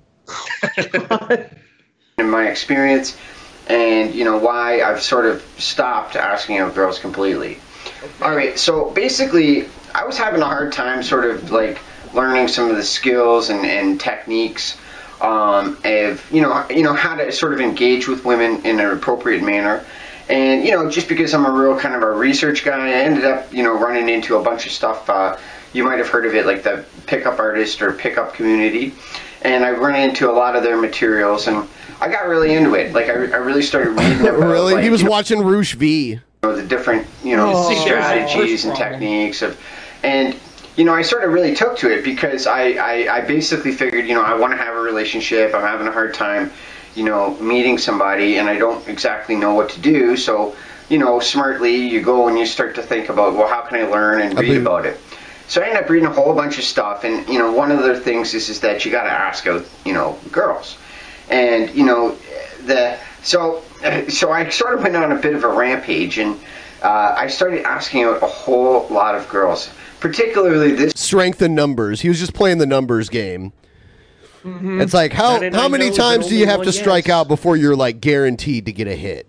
In my experience, and you know why I've sort of stopped asking out girls completely. Okay. All right, so basically, I was having a hard time sort of like learning some of the skills and, and techniques um, of you know you know how to sort of engage with women in an appropriate manner. And you know, just because I'm a real kind of a research guy, I ended up you know running into a bunch of stuff. Uh, you might have heard of it, like the pickup artist or pickup community. And I run into a lot of their materials, and I got really into it. Like I, I really started reading about. Really? Like, He was you know, watching Roosh V. you know, the different you know Oh. strategies and techniques of, and you know I sort of really took to it because I, I, I basically figured you know I want to have a relationship. I'm having a hard time, you know, meeting somebody, and I don't exactly know what to do. So you know, smartly you go and you start to think about, well, how can I learn and read about it. So I ended up reading a whole bunch of stuff, and you know, one of the things is is that you got to ask out, you know, girls, and you know, the so so I sort of went on a bit of a rampage, and uh, I started asking out a whole lot of girls, particularly this Strength in numbers. He was just playing the numbers game. Mm-hmm. It's like, how, How did how I many know that times do only you have one to strike yes? out before you're like guaranteed to get a hit?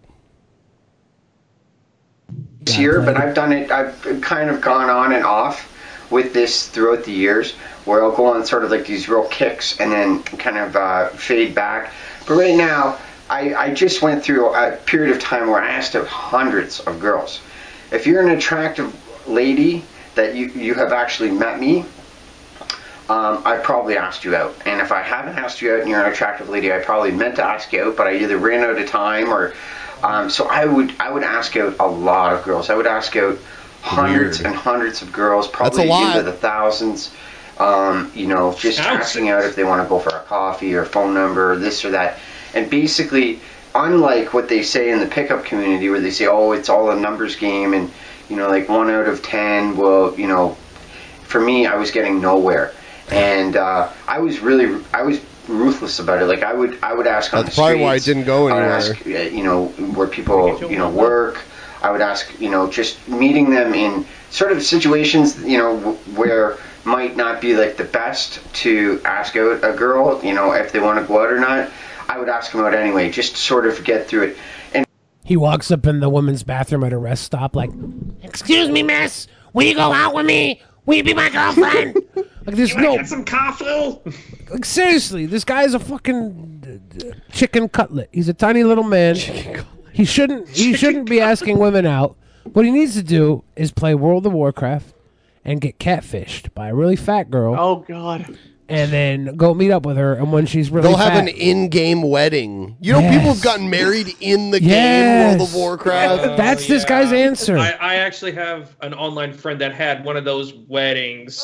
year, but I've done it. I've kind of gone on and off with this throughout the years, where I'll go on sort of like these real kicks and then kind of uh, fade back. But right now, I, I just went through a period of time where I asked out hundreds of girls. If you're an attractive lady that you, you have actually met me, um, I probably asked you out. And if I haven't asked you out and you're an attractive lady, I probably meant to ask you out, but I either ran out of time or... Um, so I would I would ask out a lot of girls. I would ask out hundreds Weird. and hundreds of girls, probably That's a lot. into the thousands. Um, you know, just asking out if they want to go for a coffee or phone number or this or that. And basically, unlike what they say in the pickup community, where they say, "Oh, it's all a numbers game," and you know, like one out of ten will, you know, for me, I was getting nowhere, and uh, I was really, I was ruthless about it. Like I would, I would ask on That's the probably streets. why it didn't go I would anywhere. ask, uh, you know, where people, you know, work. I would ask, you know, just meeting them in sort of situations, you know, w- where might not be like the best to ask out a girl, you know, if they want to go out or not. I would ask them out anyway, just to sort of get through it. And He walks up in the woman's bathroom at a rest stop like, "Excuse me, miss, will you go out with me? Will you be my girlfriend?" Like, there's no... Get some coffee. Like, seriously, this guy is a fucking uh, chicken cutlet. He's a tiny little man. He shouldn't. He shouldn't be asking women out. What he needs to do is play World of Warcraft and get catfished by a really fat girl. Oh God. And then go meet up with her. And when she's really They'll fat, have an in-game wedding. You know, Yes. people have gotten married in the Yes. game World of Warcraft. Oh, That's this guy's answer. I, I actually have an online friend that had one of those weddings.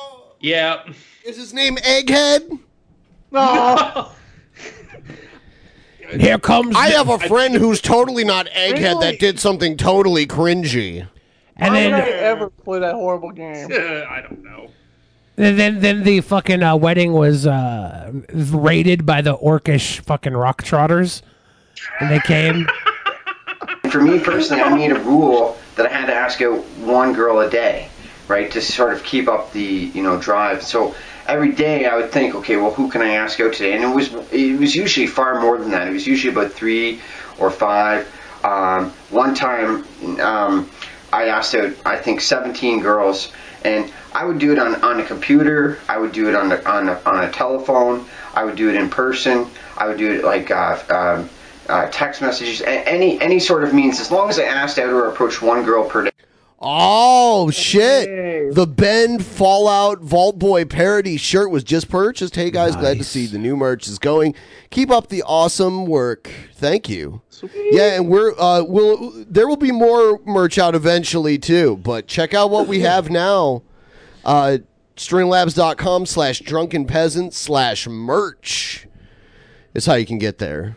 Yeah. Is his name Egghead? No. Here comes. I the- have a friend who's totally not egghead that did something totally cringy. And Why then, would I ever play that horrible game? I don't know. then, then, then the fucking uh, wedding was uh, raided by the orcish fucking rock trotters, and they came. For me personally, I made a rule that I had to ask out one girl a day, right, to sort of keep up the, you know, drive. So every day I would think, okay, well, who can I ask out today? And it was it was usually far more than that. It was usually about three or five. Um, one time, um, I asked out, I think, seventeen girls, and I would do it on, on a computer. I would do it on the, on a, on a telephone. I would do it in person. I would do it like uh, um, uh, text messages, a- any any sort of means, as long as I asked out or approached one girl per day. Oh shit! The Ben Fallout Vault Boy parody shirt was just purchased. Hey guys, glad to see the new merch is going. Keep up the awesome work. Thank you. Yeah, and we're uh we'll there will be more merch out eventually too, but check out what we have now. Uh stringlabs.com slash drunken peasant slash merch is how you can get there.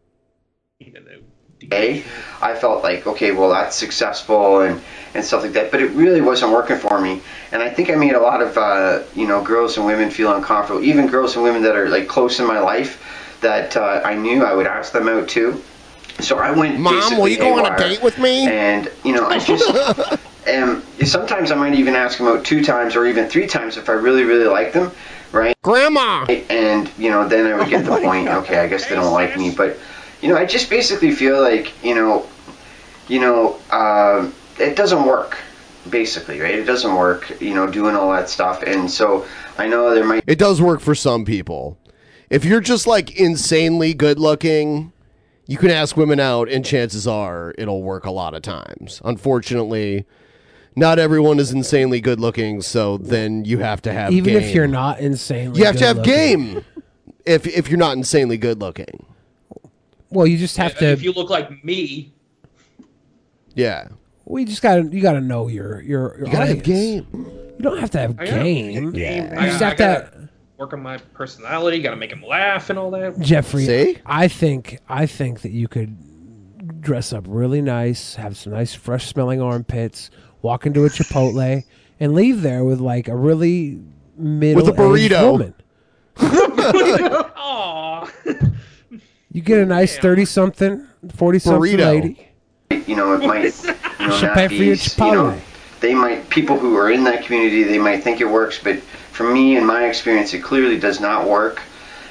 Day, I felt like, okay, well, that's successful and, and stuff like that, but it really wasn't working for me. And I think I made a lot of, uh, you know, girls and women feel uncomfortable, even girls and women that are, like, close in my life that uh, I knew I would ask them out, too. So I went Mom, basically will you go on a haywire. date with me? And, you know, I just, um, sometimes I might even ask them out two times or even three times if I really, really like them, right? Grandma! And, you know, then I would get the point, okay, I guess they don't like me, but... You know, I just basically feel like, you know, you know, uh, it doesn't work, basically, right? It doesn't work, you know, doing all that stuff. And so I know there might... It does work for some people. If you're just like insanely good looking, you can ask women out and chances are it'll work a lot of times. Unfortunately, not everyone is insanely good looking, so then you have to have Even game. if you're not insanely You have to have good-looking. game if if you're not insanely good looking. Well, you just have to. If you look like me, Yeah. We just gotta. You gotta know your your. your You gotta have audience. game. You don't have to have I gotta game. game. You I, just I have to. gotta work on my personality. Got to make them laugh and all that. Jeffrey, I think I think that you could dress up really nice, have some nice fresh smelling armpits, walk into a Chipotle, and leave there with like a really middle With a burrito. woman. You get a nice thirty something, forty something Burrito. lady. You know, it might, you know, Should not pay for your be, you know, Chipotle. they might, people who are in that community, they might think it works, but for me, in my experience, it clearly does not work.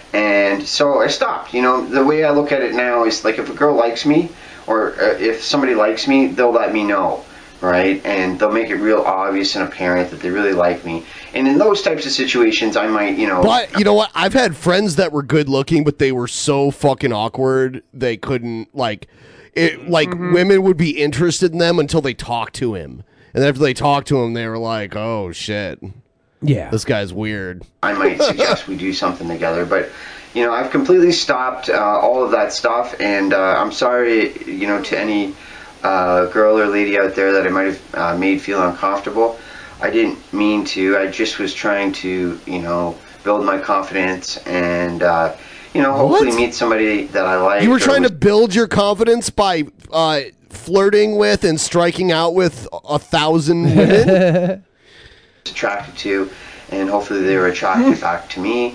And so I stopped. You know, the way I look at it now is like if a girl likes me, or uh, if somebody likes me, they'll let me know, right? And they'll make it real obvious and apparent that they really like me. And in those types of situations, I might, you know... But you know what? I've had friends that were good looking, but they were so fucking awkward they couldn't like it. Like Mm-hmm. women would be interested in them until they talked to him, and then after they talked to him, they were like, "Oh shit, yeah, this guy's weird." I might suggest we do something together, but you know, I've completely stopped uh, all of that stuff, and uh, I'm sorry, you know, to any uh, girl or lady out there that I might have uh, made feel uncomfortable. I didn't mean to. I just was trying to, you know, build my confidence and, uh, you know, hopefully What? meet somebody that I like. You were or trying was to build your confidence by uh, flirting with and striking out with a thousand women. attracted to, and hopefully they were attracted back to me.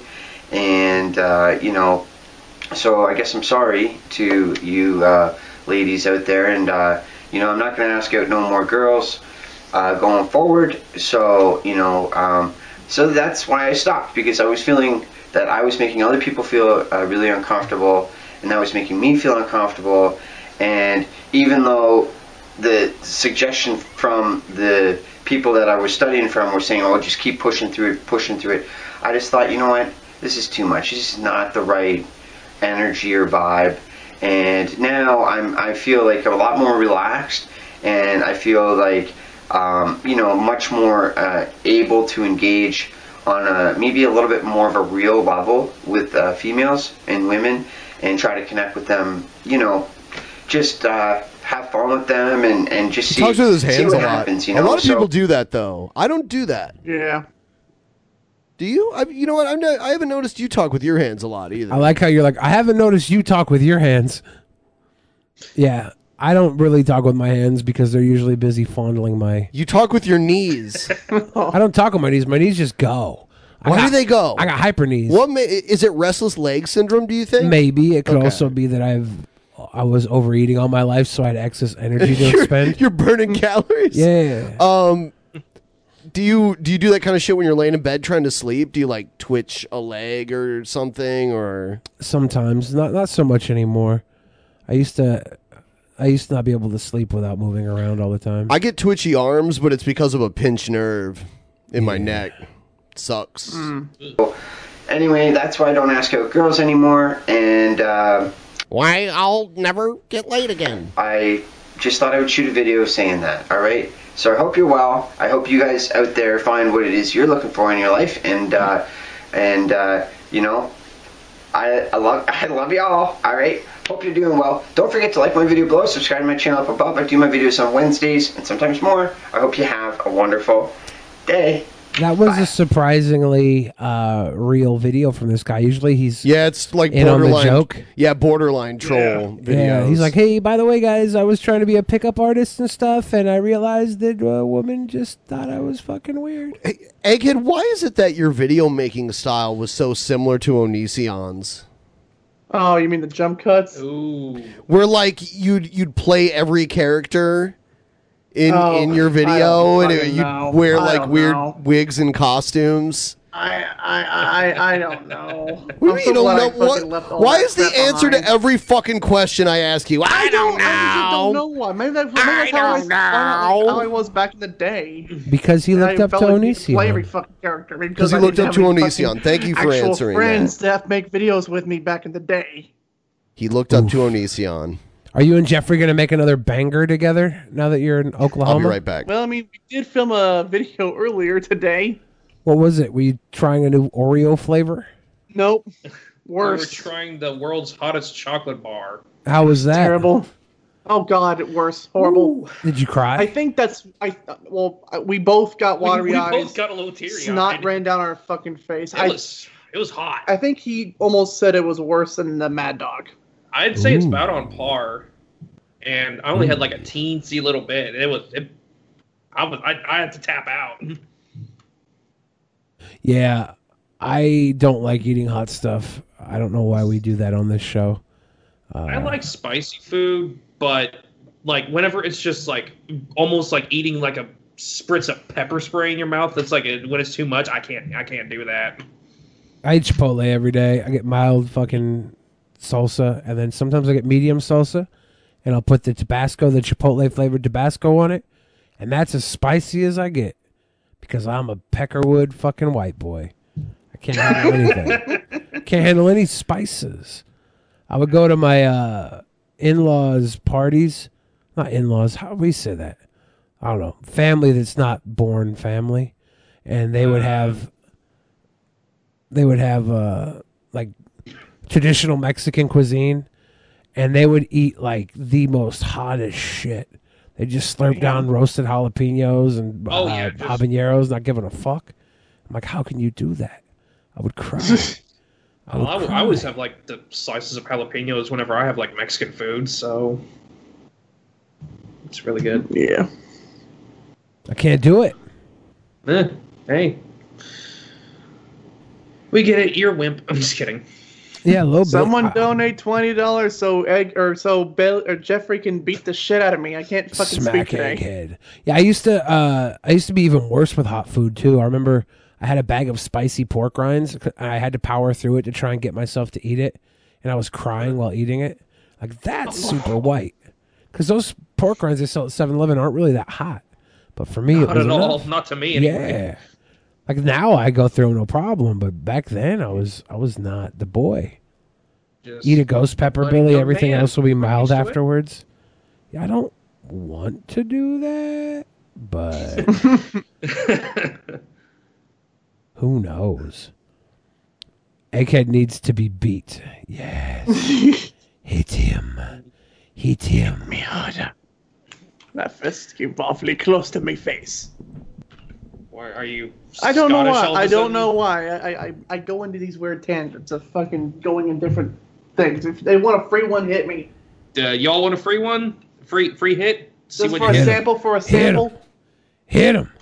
And, uh, you know, so I guess I'm sorry to you uh, ladies out there, and, uh, you know, I'm not going to ask out no more girls uh, going forward. So, you know, um, so that's why I stopped, because I was feeling that I was making other people feel uh, really uncomfortable, and that was making me feel uncomfortable. And even though the suggestion from the people that I was studying from were saying, oh, just keep pushing through it, pushing through it, I just thought, you know what, this is too much. This is not the right energy or vibe. And now I'm, I feel like I'm a lot more relaxed, and I feel like, um, you know, much more uh, able to engage on a, maybe a little bit more of a real level with uh, females and women, and try to connect with them, you know, just uh, have fun with them, and, and just He see, talks with his see hands what a lot. happens, you a know. lot of So- people do that though. I don't do that. Yeah. Do you? I, you know what? I'm not, I haven't noticed you talk with your hands a lot either. I like how you're like, I haven't noticed you talk with your hands. Yeah, I don't really talk with my hands because they're usually busy fondling my... You talk with your knees. I don't talk with my knees. My knees just go. I Why got- do they go? I got hyper knees. What ma- is it? Restless leg syndrome? Do you think? Maybe. It could Okay. also be that I've... I was overeating all my life, so I had excess energy to You're- expend. You're burning calories. Yeah. Um. Do you do you do that kind of shit when you're laying in bed trying to sleep? Do you like twitch a leg or something or? Sometimes, not not so much anymore. I used to... I used to not be able to sleep without moving around all the time. I get twitchy arms, but it's because of a pinched nerve in my neck. It sucks. Anyway, that's why I don't ask out girls anymore, and uh, why I'll never get laid again. I just thought I would shoot a video saying that. All right. So I hope you're well. I hope you guys out there find what it is you're looking for in your life, and uh, and uh, you know, I I love I love y'all. All right. Hope you're doing well. Don't forget to like my video below, subscribe to my channel up above. I do my videos on Wednesdays and sometimes more. I hope you have a wonderful day. That was a surprisingly uh, real video from this guy. Usually he's Yeah, it's like in on the borderline joke. Yeah, borderline troll videos. Yeah, he's like, hey, by the way, guys, I was trying to be a pickup artist and stuff, and I realized that a woman just thought I was fucking weird. Hey, Egghead, why is it that your video making style was so similar to Onision's? Oh, you mean the jump cuts? Ooh. Where like you'd you'd play every character in Oh, in your I video, don't and it, fucking you'd know. wear I like don't weird know. wigs and costumes. I I I I don't know. What do you I'm mean so you don't glad I know? fucking What? left all Why that is the crap answer behind. to every fucking question I ask you? I, don't know. I just don't know why. Maybe, that, maybe that's how I, don't how, how I was back in the day. Because he And looked I up to felt like you could play every Onision. fucking character. Because he I looked didn't up have to any Onision. fucking Thank you for actual answering friends that. that make videos with me back in the day. He looked up to Onision. Are you and Jeffrey going to make another banger together now that you're in Oklahoma? I'll be right back. Well, I mean, we did film a video earlier today. What was it? Were you trying a new Oreo flavor? Nope. We Worse. were trying the world's hottest chocolate bar. How was that? Terrible. Oh God, worse. Horrible. Did you cry? I think that's I. Well, we both got We- watery we eyes. both got a little teary-eyed. Snot ran down our fucking face. It I, was it was hot. I think he almost said it was worse than the Mad Dog. I'd say it's Ooh. about on par, and I only had like a teensy little bit. It was it. I was I, I had to tap out. Yeah, I don't like eating hot stuff. I don't know why we do that on this show. Uh, I like spicy food, but like whenever it's just like almost like eating like a spritz of pepper spray in your mouth. That's like a, when it's too much. I can't I can't do that. I eat Chipotle every day. I get mild fucking salsa, and then sometimes I get medium salsa, and I'll put the Tabasco, the Chipotle flavored Tabasco on it, and that's as spicy as I get because I'm a Peckerwood fucking white boy. I can't handle anything. Can't handle any spices. I would go to my uh, in-laws' parties. Not in-laws. How do we say that? I don't know. Family that's not born family, and they would have. They would have uh, like traditional Mexican cuisine, and they would eat like the most hottest shit. They just slurp down roasted jalapenos and Oh, uh, yeah, just- habaneros, not giving a fuck. I'm like, how can you do that? I would cry. I, would I, I cry. always have like the slices of jalapenos whenever I have like Mexican food, so it's really good. Yeah. I can't do it. Eh, hey, we get it. You're a wimp. I'm just kidding. Yeah, a little Someone bit. donate twenty dollars so Egg or so Bill or Jeffrey can beat the shit out of me. I can't fucking Smack speak today. egghead. Yeah, I used to. Uh, I used to be even worse with hot food too. I remember I had a bag of spicy pork rinds. I had to power through it to try and get myself to eat it, and I was crying while eating it. Like that's super white, because those pork rinds they sell at seven eleven aren't really that hot. But for me, it Not was at all. enough. Not to me anyway. Yeah. Like now I go through no problem, but back then I was I was not the boy. Just Eat a ghost pepper, letting Billy. young Everything man else will be mild used to it. afterwards. Yeah, I don't want to do that, but who knows? Egghead needs to be beat. Yes. Hit him. Hit him. Me harder. That fist came awfully close to my face. Or are you? I don't know Scottish why. all of a I don't sudden? know why. I, I I go into these weird tangents of fucking going in different things. If they want a free one, hit me. Uh, y'all want a free one? Free free hit? See Just what for you a hit. sample. For a Hit 'em. sample. Hit him.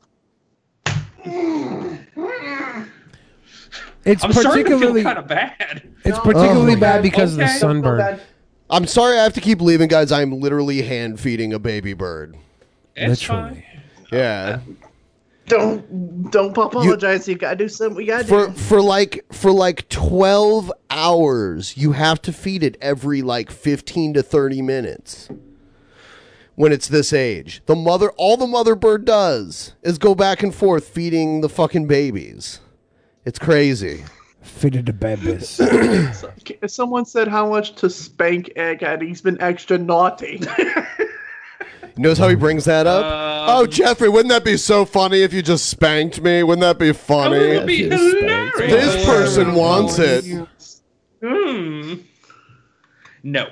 It's I'm starting to feel particularly kind of bad. It's particularly Oh. bad because of the Okay. sunburn. I'm sorry I have to keep leaving, guys. I'm literally hand feeding a baby bird. It's Literally. Yeah. Don't don't apologize. You, gotta do something. We gotta For do. for like for like twelve hours, you have to feed it every like fifteen to thirty minutes. When it's this age, the mother, all the mother bird does is go back and forth feeding the fucking babies. It's crazy. Feed it to babies. Someone said how much to spank Egghead. He's been extra naughty. Knows how he brings that up? Um, oh, Jeffrey, wouldn't that be so funny if you just spanked me? Wouldn't that be funny? It would be hilarious. This person wants it. Hmm. No.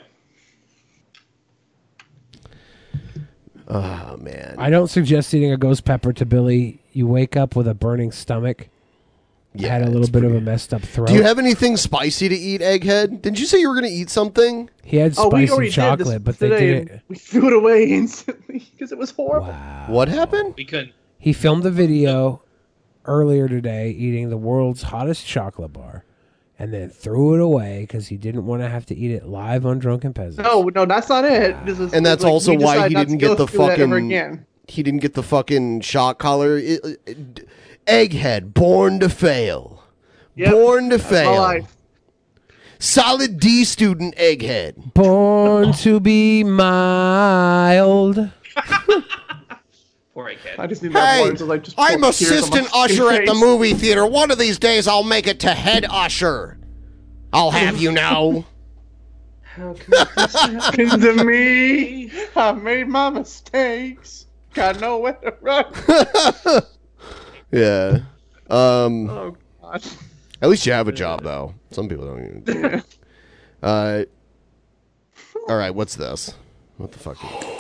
Oh, man. I don't suggest eating a ghost pepper to Billy. You wake up with a burning stomach. Yeah, had a little bit of a messed up throat. Do you have anything spicy to eat, Egghead? Didn't you say you were going to eat something? He had Oh, we spicy already did chocolate, this but they today, did and it. We threw it away instantly because it was horrible. What happened? We couldn't. He filmed the video earlier today eating the world's hottest chocolate bar, and then threw it away because he didn't want to have to eat it live on Drunken Peasants. No, no, that's not it. This is, And that's like, also we why decided he not to didn't go get the through that ever fucking. again. He didn't get the fucking shot collar. It- it- Egghead, born to fail. Yep, born to that's my fail. life. Solid D student, Egghead. Born to be mild. Poor Egghead. I just need that Hey, one to like just I'm pour tears on my assistant fucking usher at the face. movie theater. One of these days, I'll make it to head usher. I'll have you know. How can this happen to me? I made my mistakes. Got nowhere to run. Yeah. Um. Oh God. At least you have a job, though. Some people don't even. Do it. Uh. All right. What's this? What the fuck?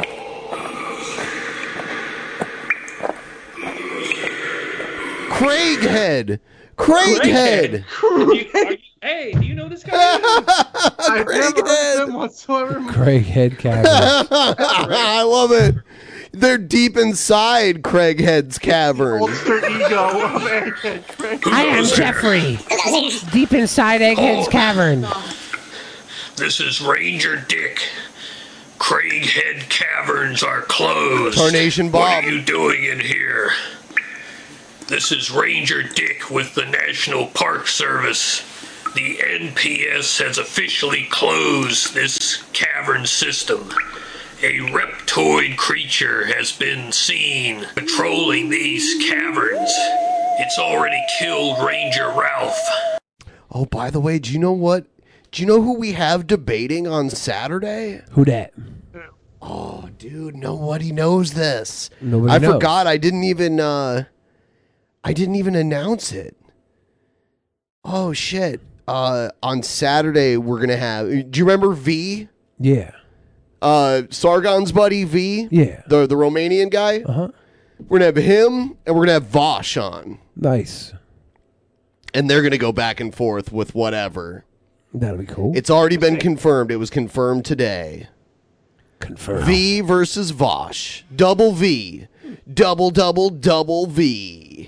Craighead. Craighead. Are you- are you- hey, do you know this guy? I've never heard of them whatsoever. Craighead Cavern. I love it. They're deep inside Craighead's cavern. Alter ego of Egghead. Craig. I am Jeffrey. Deep inside Egghead's Cavern. This is Ranger Dick. Craighead Caverns are closed. Tarnation What Bob. are you doing in here? This is Ranger Dick with the National Park Service. The N P S has officially closed this cavern system. A reptoid creature has been seen patrolling these caverns. It's already killed Ranger Ralph. Oh, by the way, do you know what? Do you know who we have debating on Saturday? Who dat? Oh, dude, nobody knows this. Nobody I knows. forgot. I didn't even. uh I didn't even announce it. Oh shit! Uh, on Saturday we're gonna have. Do you remember V? Yeah. Uh, Sargon's buddy V. Yeah. The the Romanian guy. Uh huh. We're gonna have him, and we're gonna have Vosh on, Nice. and they're gonna go back and forth with whatever. That'll be cool. It's already been confirmed. It was confirmed today. Confirmed. V versus Vosh. Double V. Double double double V.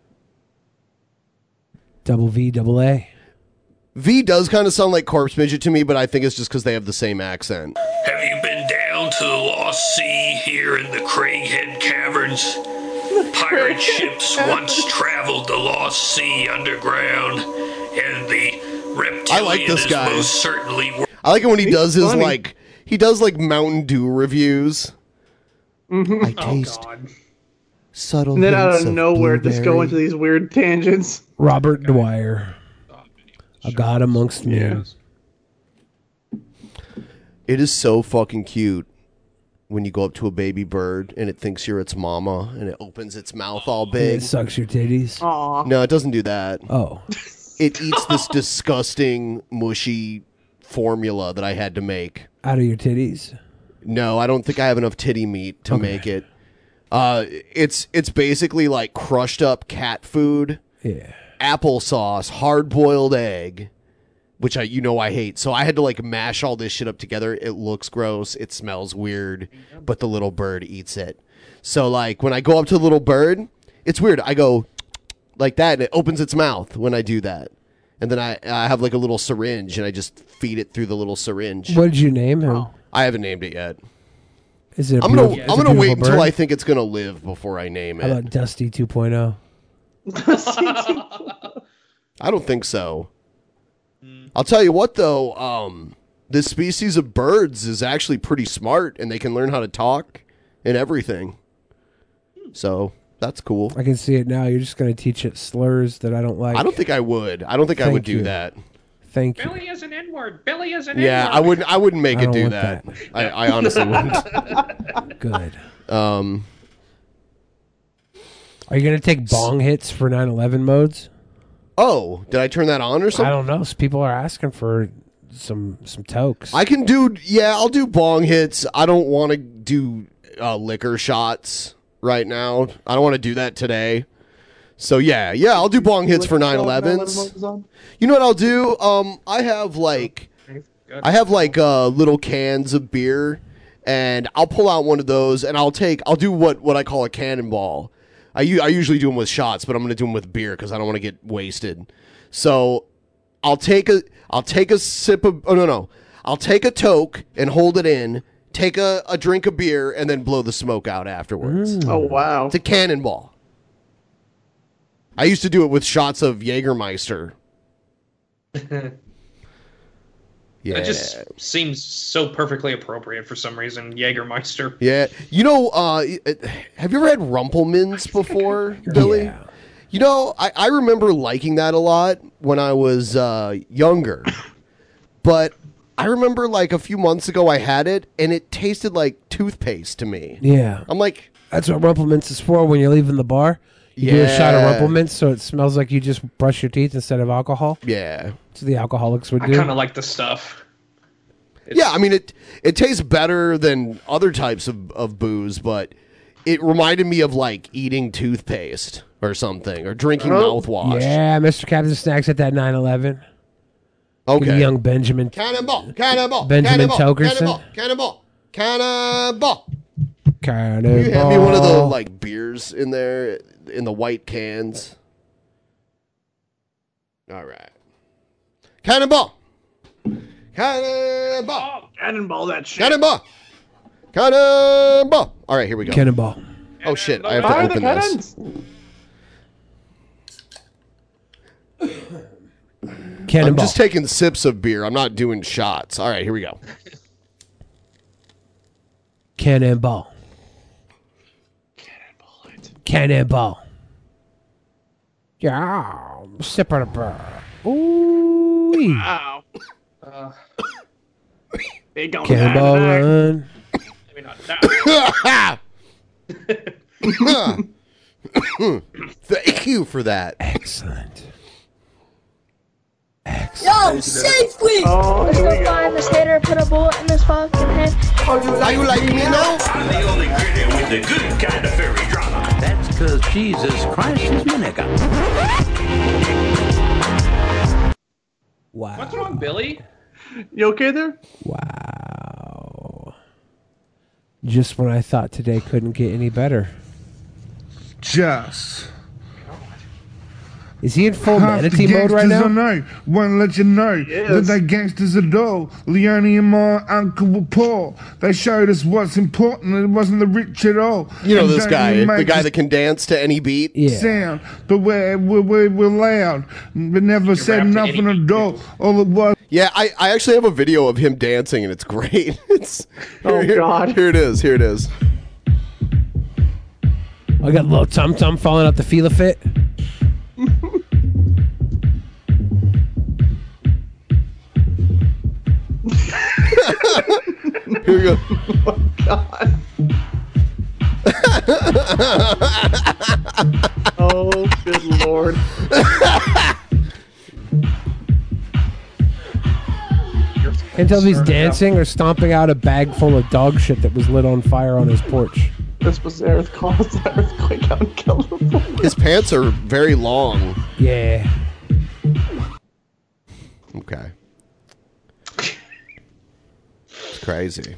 Double V, double A. V does kind of sound like Corpse Midget to me, but I think it's just because they have the same accent. Have you been down to the Lost Sea here in the Craighead Caverns? Pirate ships once traveled the Lost Sea underground, and the reptilian I like this is guy. most certainly... wor- I like it when he He's does his funny. like he does like Mountain Dew reviews. Mhm. I taste subtle. And then out hints of nowhere, just go blueberry. into these weird tangents. Robert Dwyer. A god amongst men. It is so fucking cute when you go up to a baby bird and it thinks you're its mama and it opens its mouth all And big. it sucks your titties. Aw. No, it doesn't do that. Oh. It eats this disgusting, mushy formula that I had to make. Out of your titties. No, I don't think I have enough titty meat to Okay. make it. Uh, it's it's basically like crushed up cat food. Yeah. Applesauce, hard boiled egg, which I you know I hate. So I had to like mash all this shit up together. It looks gross. It smells weird, but the little bird eats it. So like when I go up to the little bird, it's weird. I go like that, and it opens its mouth when I do that. And then I, I have like a little syringe, and I just feed it through the little syringe. What did you name him? I haven't named it yet. Is it? A I'm gonna beautiful- I'm is it a gonna wait beautiful until bird? I think it's gonna live before I name How it. about Dusty two point oh? I don't think so. I'll tell you what though, um, this species of birds is actually pretty smart, and they can learn how to talk and everything. So that's cool. I can see it now. You're just going to teach it slurs that I don't like. I don't think I would. I don't think I Thank would do you. that. Thank you. Billy is an N-word. Billy is an Yeah, N-word. I wouldn't. I wouldn't make I it don't do want that. that. I, I honestly wouldn't. Good. Um, Are you going to take bong hits for nine eleven modes? Oh, did I turn that on or something? I don't know. So people are asking for some some tokes. I can do. Yeah, I'll do bong hits. I don't want to do uh, liquor shots right now. I don't want to do that today. So yeah, yeah, I'll do bong hits for nine elevens. You know what I'll do? Um, I have like, I have like uh, little cans of beer, and I'll pull out one of those, and I'll take, I'll do what what I call a cannonball. I u- I usually do them with shots, but I'm gonna do them with beer because I don't want to get wasted. So I'll take a, I'll take a sip of, oh no no, I'll take a toke and hold it in, take a, a drink of beer, and then blow the smoke out afterwards. Oh wow! It's a cannonball. I used to do it with shots of Jägermeister. Yeah. That just seems so perfectly appropriate for some reason. Jägermeister. Yeah. You know, uh, have you ever had Rumpelmans before, Billy? Yeah. You know, I, I remember liking that a lot when I was uh, younger. But I remember like a few months ago I had it, and it tasted like toothpaste to me. Yeah. I'm like... That's what Rumplemints is for when you're leaving the bar. You do a shot of Yeah. Rumplemints so it smells like you just brush your teeth instead of alcohol. Yeah. So the alcoholics would I do. kind of like the stuff. Yeah, I mean, it it tastes better than other types of, of booze, but it reminded me of like eating toothpaste or something, or drinking mouthwash. Yeah, Mister Captain Snacks at that nine eleven. Okay. Young Benjamin. Cannonball, cannonball, Benjamin cannonball, Togerson. cannonball, cannonball, cannonball. Cannonball. You hand me one of the like beers in there in the white cans. All right. Cannonball. Cannonball. Oh, cannonball that shit. Cannonball. Cannonball. All right, here we go. Cannonball. Oh shit! I have to Fire the open this. cannons. Cannonball. I'm just taking sips of beer. I'm not doing shots. All right, here we go. Cannonball. Cannonball. Yeah, sip on a beer. Ooh. Wow. Uh, they gonna Cannonball die tonight. run. Maybe not that. Thank you for that. Excellent. Yo, safely! Oh, Let's here go we go. find this hater, put a bullet in his fucking head. Are you like me now? I'm the only critter with the good kind of fairy drama. That's because Jesus Christ is my nigga. Wow. What's wrong, Billy? You okay there? Wow. Just when I thought today couldn't get any better. Just. Is he in full Half the manatee mode right gangsters now? I know want to let you know that they gangsters adore. Leone and my uncle were poor. They showed us what's important, and it wasn't the rich at all. You know And this don't guy, even the make guy us that can dance to any beat. sound, but we're, we're, we're, we're loud, but never said nothing at all. All it was. Yeah, I, I actually have a video of him dancing, and it's great. It's Oh, here, God. Here it is. Here it is. I got a little tum tum falling out the feel fit. Here we go. Oh, good lord. Can't tell if he's dancing or stomping out a bag full of dog shit that was lit on fire on his porch. This was the earth caused the earthquake out in California. His pants are very long. Yeah. Okay. It's crazy.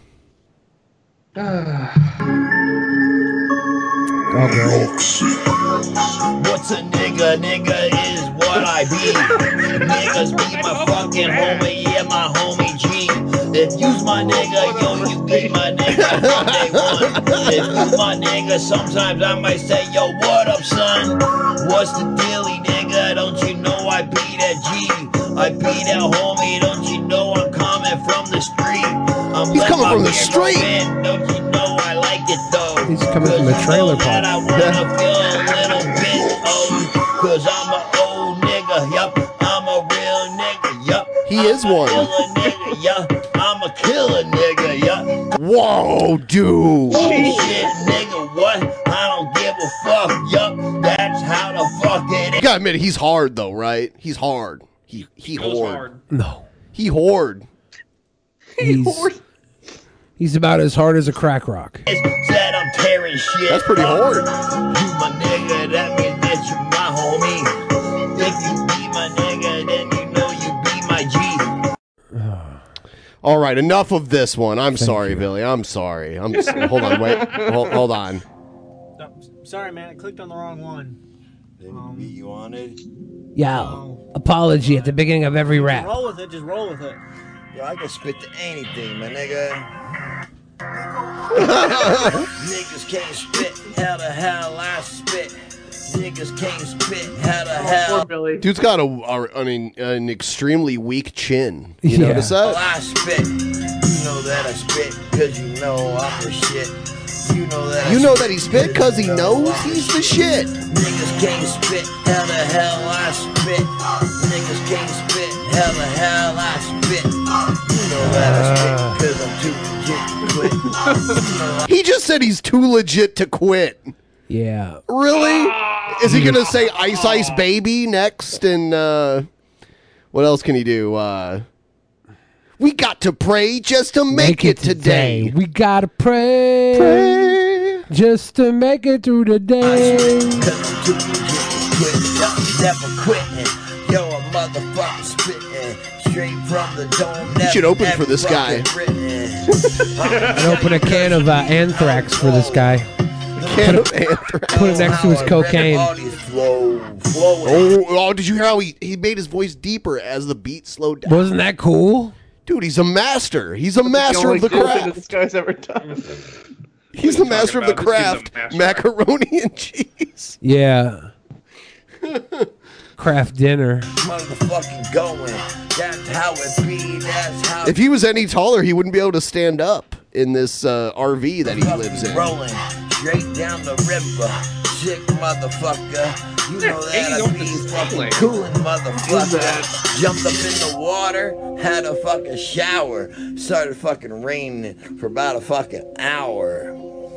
Oh, great. What's a nigga? Nigga is what I be. Niggas be my fucking homie, yeah, my homie G. If you's my nigga, yo, you be my nigga from day one. If you my nigga, sometimes I might say, yo, what up, son? What's the dealie, nigga? Don't you know I be that G? I be that homie, don't you know I'm coming from the street? I'm He's coming from the beer street. go in, don't you know I like it though? He's coming from a trailer park. I wanna feel a little bit old, cause I'm an old nigga, yup. I'm a real nigga, yup. He is one. I'm a killer nigga, yup. I'm a killer nigga, yup. Whoa, dude. Oh shit, nigga, what? I don't give a fuck, yup. That's how the fuck it You is. gotta admit, he's hard though, right? He's hard. He he hoard. hard. No. He hoard. He's, he's about as hard as a crack rock. Said I'm tearing shit. That's pretty hard. You my nigga, that means that you my homie. If you be my nigga, then you know you be my G. All right, enough of this one. I'm sorry, Billy. I'm sorry. I'm s- hold on, wait. Hold, hold on. Sorry, man. I clicked on the wrong one. Um, you on it? Yeah. Apology at the beginning of every rap. Roll with it. Just roll with it. Yo, I can spit to anything, my nigga. Niggas can't spit. How the hell I spit? Niggas can't spit. How the hell? Dude's got a, a I mean, an extremely weak chin. You Yeah. notice Hell that? I spit. You know that I spit, cause you know I'm the shit. You know that I You know spit, that he spit because he knows he's the shit. Niggas can't spit, how the hell I spit. Niggas can't spit, how the hell I spit. You know that I spit, cause I'm too legit to quit. You know He just said he's too legit to quit. Yeah. Really? Is he gonna say Ice Ice Baby next? And uh, what else can he do? Uh, we got to pray just to make, it today. We gotta pray, Pray. just to make it through the day. cause I'm too legit to quit. Yo, never quitting. Yo, a motherfucker spitting straight from the dome. You should open for this guy. And open a can of uh, anthrax for this guy. Can Put of it, anthrax. put it next to his cocaine. Oh, oh, did you hear how he, he made his voice deeper as the beat slowed down? Wasn't that cool? Dude, he's a master. He's a master of the craft. This guy's ever done. He's the master of the about? This dude's craft. a master. Macaroni and cheese. Yeah. Craft dinner. Motherfucking going. That's how it be. That's how If he was any taller, he wouldn't be able to stand up in this uh, R V that he lives in. rolling straight down the river. Sick motherfucker. You know that I be fucking cooling motherfucker. Jumped up in the water, had a fucking shower. Started fucking raining for about a fucking hour.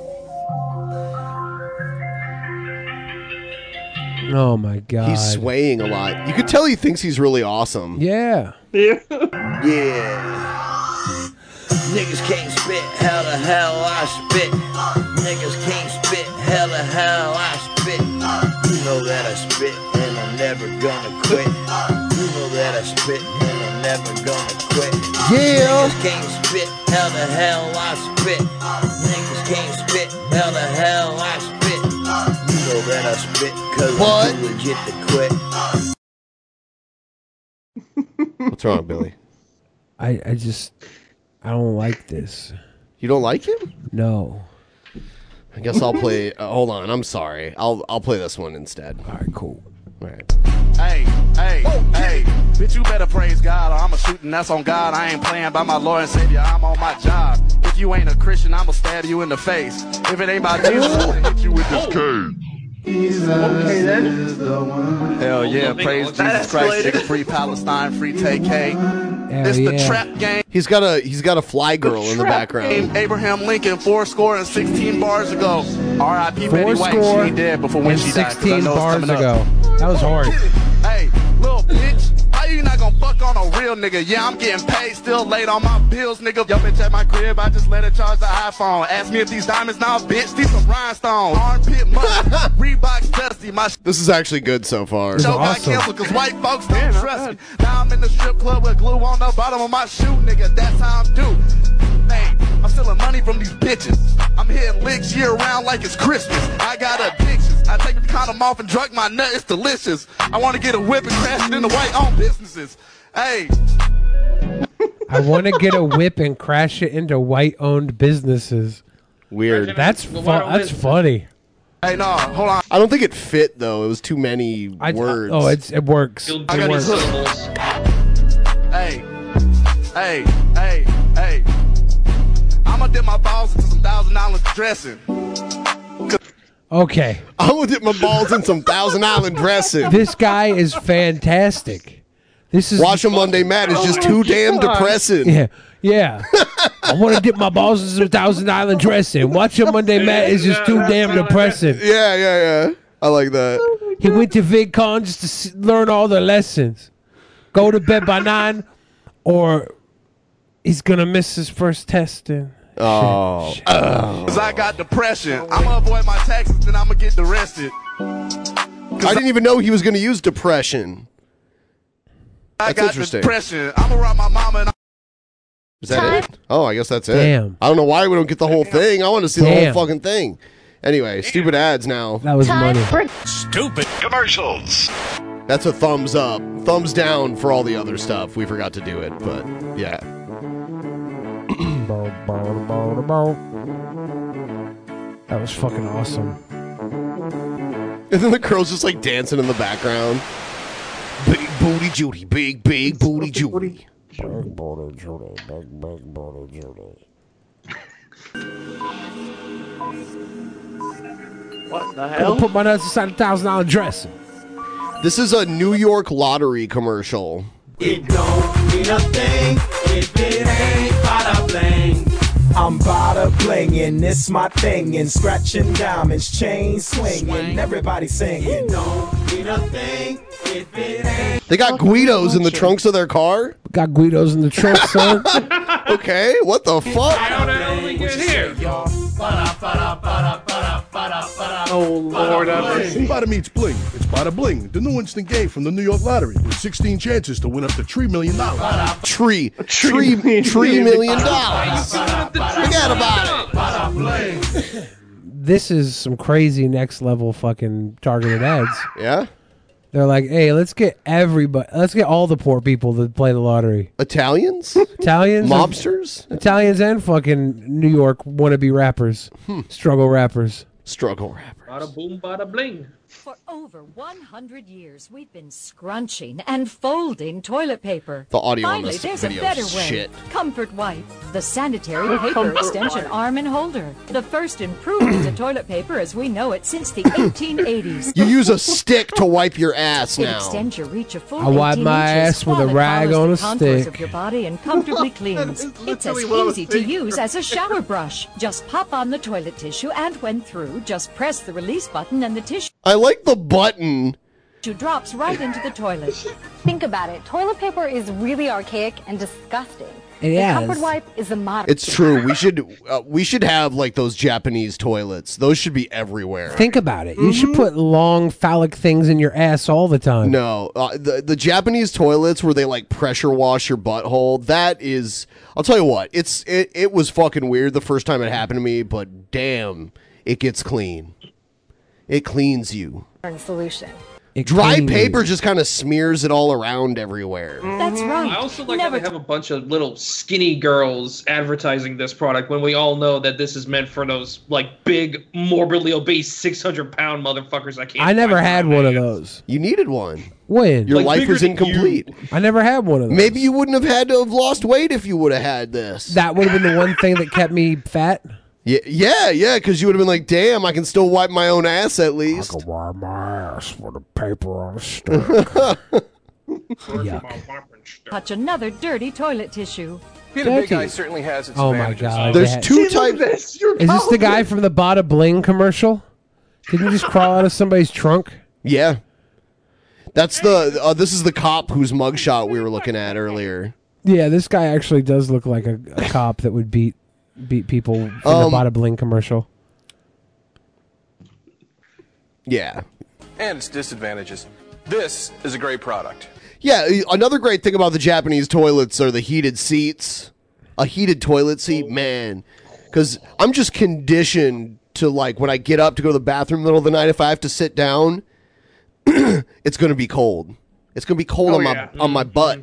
Oh my god. He's swaying a lot. You could tell he thinks he's really awesome. Yeah. Yeah. Yeah. Niggas can't spit, how the hell I spit. Niggas can't spit, how the hell I spit. You know that I spit and I'm never gonna quit. You know that I spit and I'm never gonna quit. Yeah. Niggas can't spit, how the hell I spit. Niggas can't spit, how the hell I spit. You know that I spit cause What? I'm too legit to quit. What's wrong, Billy? I, I just I don't like this. You don't like him? No. I guess I'll play. Uh, hold on, I'm sorry. I'll I'll play this one instead. All right, cool. All right. Hey, hey, hey, bitch, you better praise God or I'ma shoot and that's on God. I ain't playing by my Lord and Savior, I'm on my job. If you ain't a Christian, I'ma stab you in the face. If it ain't about Jesus, I'ma hit you with this cane. Okay then. Hell yeah, Well, praise that Jesus Christ, escalated. nigga, free Palestine, free T K. Hell It's the yeah. trap game. He's got a he's got a fly girl in the background. Game Abraham Lincoln, four score and sixteen bars ago. R I P Betty Four White, she score ain't dead before when and she died. 'cause I sixteen know it's bars coming up. ago. That was hard. Hey, little bitch, how you not gonna fuck on a no real nigga. Yeah, I'm getting paid, still late on my bills, nigga. Yo, bitch at my crib, I just let her charge the iPhone. Ask me if these diamonds now, bitch, these some rhinestones. Armpit money, Reeboks dusty, my sh- This is actually good so far. show got canceled cause white folks don't trust me. Now I'm in the strip club with glue on the bottom of my shoe, nigga. That's how I'm due. Hey, I'm stealing money from these bitches. I'm hitting licks year round like it's Christmas. I got addictions. I take the condom off and drug my nut. It's delicious. I want to get a whip and crash it into white-owned businesses. Hey. I want to get a whip and crash it into white-owned businesses. Weird. That's fu- That's funny. Hey, no, hold on. I don't think it fit though. It was too many I, words. Oh, it's it works. I It got works. these syllables. Hey, hey, hey, hey. I'ma dip my balls into some thousand dollar dressing. Okay. I'm gonna dip my balls in some Thousand Island dressing. This guy is fantastic. This is Watching Monday Matt is just too damn depressing. Yeah, yeah. I want to dip my balls in some Thousand Island dressing. Watching Monday Matt is just too damn depressing. Yeah, yeah, yeah. I like that. He went to VidCon just to s- learn all the lessons. Go to bed by nine, or he's gonna miss his first testing. Oh. Cause I got depression. I'ma avoid my taxes, then I'ma get arrested. I didn't even know he was gonna use depression. I That's got interesting. depression. I'ma rob my mama and Is that it? Oh, I guess that's it. Damn. I don't know why we don't get the whole thing. I want to see the Damn. whole fucking thing. Anyway, stupid ads now. That was money. Stupid commercials. That's a thumbs up. Thumbs down for all the other stuff. We forgot to do it, but yeah. That was fucking awesome. And then the girl's just like dancing in the background. Big booty Judy, big, big booty Judy. Big booty Judy, big, big booty Judy. What the I'm hell? gonna put my nuts inside a thousand dollar dressing. This is a New York lottery commercial. It don't mean a thing if it ain't bada bling. I'm bada blingin', this my thing, and scratching diamonds, chain swinging, everybody singing. It don't mean a thing if it ain't. They got Guidos in the trunks of their car? Got Guidos in the trunk, son. Okay, what the fuck? How did I only get here? Oh Lord, have mercy. Bada meets bling. It's Bada Bling, the new instant game from the New York Lottery with sixteen chances to win up to three million dollars. Tree. Tree. Tree million dollars. Forget about it. This is some crazy next level fucking targeted ads. Yeah? They're like, hey, let's get everybody, let's get all the poor people that play the lottery. Italians? Italians? Mobsters? Italians and fucking New York wannabe rappers. Hmm. Struggle rappers. Struggle rappers. Bada boom, bada bling. For over one hundred years, we've been scrunching and folding toilet paper. The audio on Finally, this there's video a better is way. shit. Comfort Wipe, the sanitary The paper Comfort extension Wipe. arm and holder. The first improvement to toilet paper as we know it since the eighteen eighties. You use a stick to wipe your ass It now. extends your reach a full I wipe eighteen my inches ass with while a it rag follows on the a contours stick. of your body and comfortably cleans. It's as literally what I was easy to thinking. use as a shower brush. Just pop on the toilet tissue and when through, just press the release button and the tissue I like the button. drops right into the toilet. Think about it. Toilet paper is really archaic and disgusting. It the is. Comfort Wipe is the modern. It's true. We should uh, we should have like those Japanese toilets. Those should be everywhere. Think about it. You should put long phallic things in your ass all the time. No, uh, the the Japanese toilets where they like pressure wash your butthole. That is, I'll tell you what. It's it it was fucking weird the first time it happened to me, but damn, it gets clean. It cleans you. solution. It Dry cleans paper you. just kind of smears it all around everywhere. That's right. I also like Never how they have a bunch of little skinny girls advertising this product when we all know that this is meant for those like big, morbidly obese, six hundred pound motherfuckers. I can't. I never find had my one of ass. those. You needed one. When? Your Like life bigger was than incomplete. I never had one of those. Maybe you wouldn't have had to have lost weight if you would have had this. That would have been the one thing that kept me fat. Yeah, yeah, yeah, because you would have been like, damn, I can still wipe my own ass at least. I can wipe my ass with a paper on a stick. touch another dirty toilet tissue. Being a big Dirty. guy certainly has its Oh my advantages. god. There's they had- two See, look at types. this. You're Is this the probably- guy from the Bada Bling commercial? Didn't you just crawl out of somebody's trunk? Yeah. That's the. Uh, this is the cop whose mugshot we were looking at earlier. Yeah, this guy actually does look like a, a cop that would beat beat people from Um, the Bada Bling commercial. Yeah. And its disadvantages. This is a great product. Yeah, another great thing about the Japanese toilets are the heated seats. A heated toilet seat, man. Because I'm just conditioned to, like, when I get up to go to the bathroom in the middle of the night, if I have to sit down, it's going to be cold. It's going to be cold Oh, on my yeah. on my butt.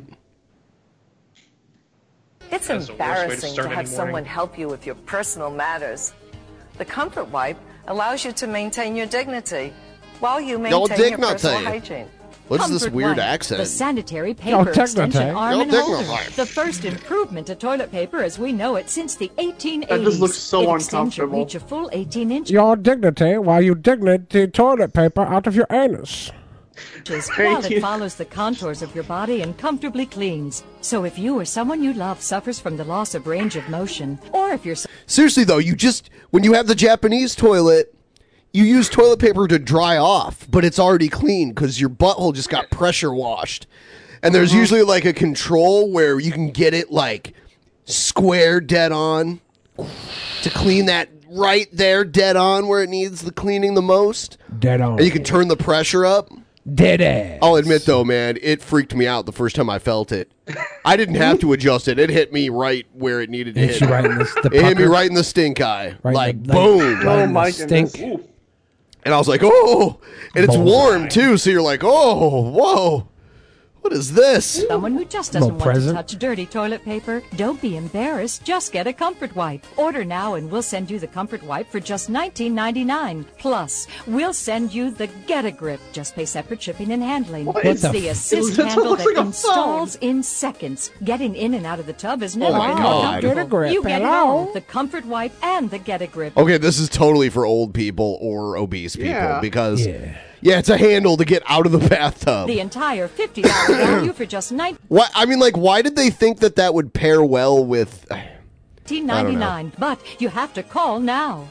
It's That's the worst way to embarrassing to start any have morning. someone help you with your personal matters. The Comfort Wipe allows you to maintain your dignity while you Your maintain your dignity. personal hygiene. What is this Comfort weird Wipe, accent? The sanitary Your paper dignity. extension arm Your and holder. dignity. The first improvement to toilet paper as we know it since the eighteen eighties. That just looks so it extends your uncomfortable. reach a full eighteen inches. Your dignity while you dignity toilet paper out of your anus. While it follows the contours of your body and comfortably cleans. So if you or someone you love suffers from the loss of range of motion, or if you're Seriously, though, you just, when you have the Japanese toilet, you use toilet paper to dry off, but it's already clean because your butthole just got pressure washed. And there's usually like a control where you can get it like square dead on to clean that right there dead on where it needs the cleaning the most. Dead on. And you can turn the pressure up. Dead ass. I'll admit though, man, it freaked me out the first time I felt it. I didn't have to adjust it. It hit me right where it needed to Hit hit. you right in the- the it hit me pucker? right in the stink eye. Right in like the- like- boom. right in the Oh, my stink. goodness. Ooh. And I was like, oh, and it's Bullseye. warm too. So you're like, oh, whoa, what is this? someone who just Little doesn't want present. to touch dirty toilet paper, don't be embarrassed. Just get a Comfort Wipe. Order now and we'll send you the Comfort Wipe for just nineteen ninety-nine. Plus, we'll send you the Get a Grip. Just pay separate shipping and handling. What it's the the f- assist It handle looks that like a installs in seconds. Getting in and out of the tub is never my been more God. comfortable. Get a grip, You get it hello? all. The Comfort Wipe and the Get a Grip. Okay, this is totally for old people or obese people Yeah. because, yeah. it's a handle to get out of the bathtub. The entire fifty dollars value for just What I mean, like, why did they think that that would pair well with? nineteen ninety-nine. But you have to call now.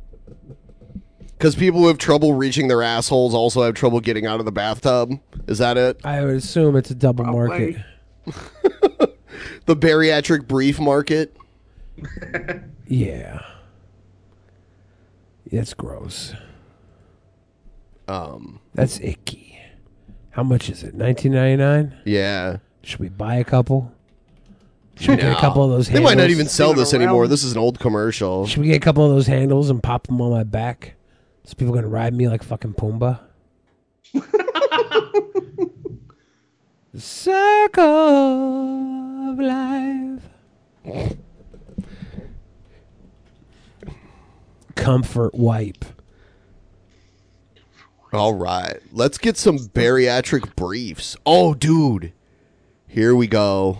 Because people who have trouble reaching their assholes also have trouble getting out of the bathtub. Is that it? I would assume it's a double market. The bariatric brief market. Yeah. It's gross. Um, That's icky. How much is it? nineteen ninety-nine? Yeah. Should we buy a couple? Should we get a No. couple of those They handles? might not even sell this anymore. This is an old commercial. Should we get a couple of those handles and pop them on my back? So people can ride me like fucking Pumbaa? Circle of life. Comfort Wipe. All right. Let's get some bariatric briefs. Oh, dude. Here we go.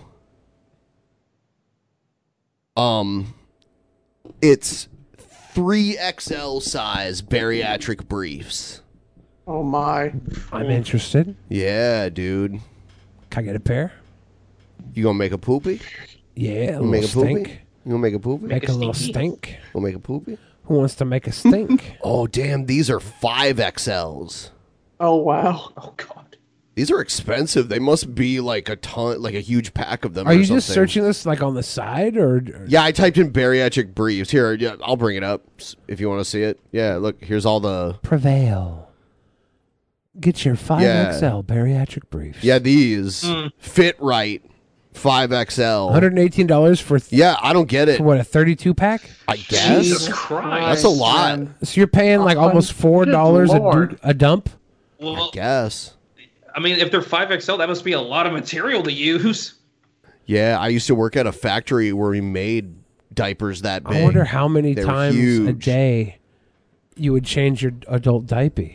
Um, it's three X L size bariatric briefs. Oh my. I'm interested. Yeah, dude. Can I get a pair? You gonna make a poopy? Yeah, a You little make a poopy? stink. You gonna make a poopy? Make a little stink. We'll make a poopy? Who wants to make a stink? Oh, damn. These are five X Ls. Oh wow. Oh god. These are expensive. They must be like a ton, like a huge pack of them. Are or you just something. searching this like on the side or? or- Yeah, I typed in bariatric briefs. Here, yeah, I'll bring it up s- if you want to see it. Yeah, look, here's all the. Prevail. Get your five X L Yeah. bariatric briefs. Yeah, these Mm. fit right. five X L. one hundred eighteen dollars for. Th- Yeah, I don't get it. For what, a thirty-two pack? I guess. Jesus Christ. That's a lot. So you're paying like almost four dollars a, Lord. du- a dump. Well, Guess. I mean, if they're five X L, that must be a lot of material to use. Yeah, I used to work at a factory where we made diapers that big. I wonder how many They were times a huge. day you would change your adult diaper.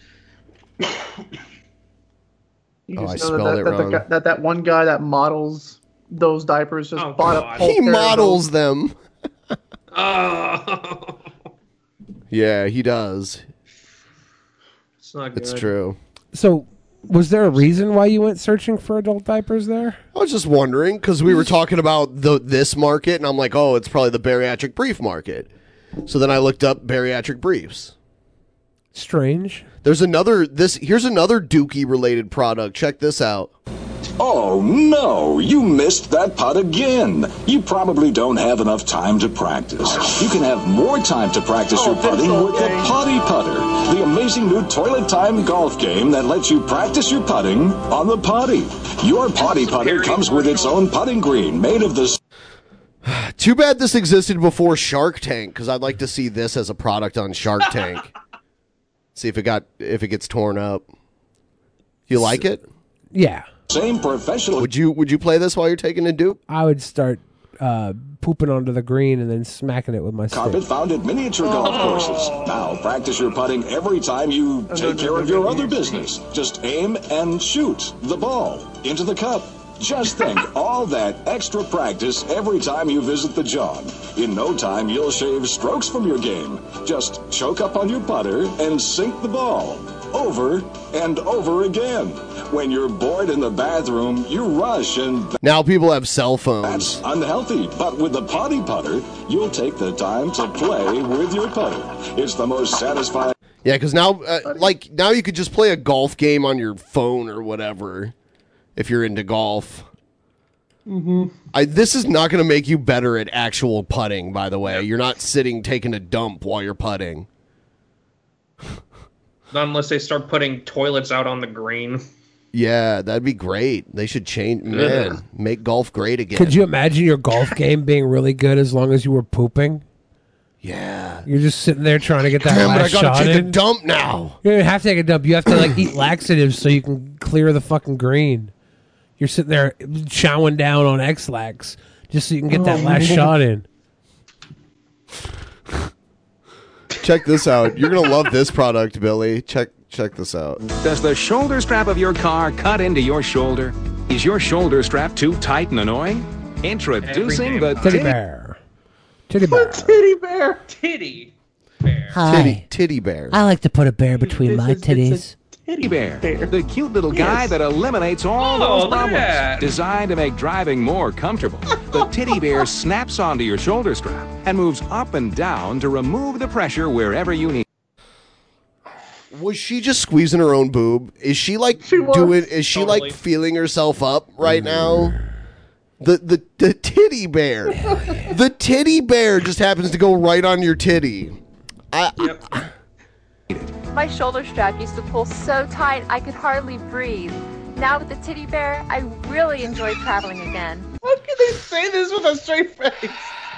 You Oh, just I know spelled that, it that, that, wrong. guy- that that one guy that models those diapers just bought a whole He pair of models those. them. Oh, Yeah, he does. it's not good. It's true. So, was there a reason why you went searching for adult diapers there? I was just wondering because we were talking about the this market, and I'm like, oh, it's probably the bariatric brief market. So then I looked up bariatric briefs. Strange. There's another this here's another Dookie related product. Check this out. Oh no, you missed that putt again. You probably don't have enough time to practice. You can have more time to practice your putting with the Potty Putter, the amazing new toilet time golf game that lets you practice your putting on the potty. Your Potty Putter comes with its own putting green made of the... Too bad this existed before Shark Tank, because I'd like to see this as a product on Shark Tank. See if it got if it gets torn up. You like it? Yeah. Same professional. Would you would you play this while you're taking a dupe? I would start uh, pooping onto the green and then smacking it with my Carpet stick. found at miniature golf courses. Now practice your putting every time you take care of your other business. Just aim and shoot the ball into the cup. Just think, all that extra practice every time you visit the John. In no time, you'll shave strokes from your game. Just choke up on your putter and sink the ball. Over and over again. When you're bored in the bathroom, you rush and... Now people have cell phones. That's unhealthy, but with the Potty Putter, you'll take the time to play with your putter. It's the most satisfying... Yeah, because now, uh, like, now you could just play a golf game on your phone or whatever, if you're into golf. Mm-hmm. I, this is not going to make you better at actual putting, by the way. You're not sitting taking a dump while you're putting. Not unless they start putting toilets out on the green. Yeah, that'd be great. They should change, man, Ugh. make golf great again. Could you imagine your golf game being really good as long as you were pooping? Yeah. You're just sitting there trying to get that Damn it, last I gotta shot take a in. dump now. You don't even have to take a dump. You have to like eat laxatives so you can clear the fucking green. You're sitting there chowing down on X-Lax just so you can get that Oh, last man. shot in. Check this out. You're gonna love this product, Billy. Check check this out. Does the shoulder strap of your car cut into your shoulder? Is your shoulder strap too tight and annoying? Introducing the Teddy bear. Titty bear. Titty bear. Titty. Hi. Titty, titty bear. I like to put a bear between my titties. Teddy bear, the cute little guy Yes. that eliminates all Oh, those look at problems. that. Designed to make driving more comfortable. The teddy bear snaps onto your shoulder strap and moves up and down to remove the pressure wherever you need. Was she just squeezing her own boob? Is she like She was. doing? Is she Totally. like feeling herself up right now? The the the titty bear, the titty bear just happens to go right on your titty. I, I My shoulder strap used to pull so tight I could hardly breathe. Now with the titty bear, I really enjoy traveling again. How can they say this with a straight face?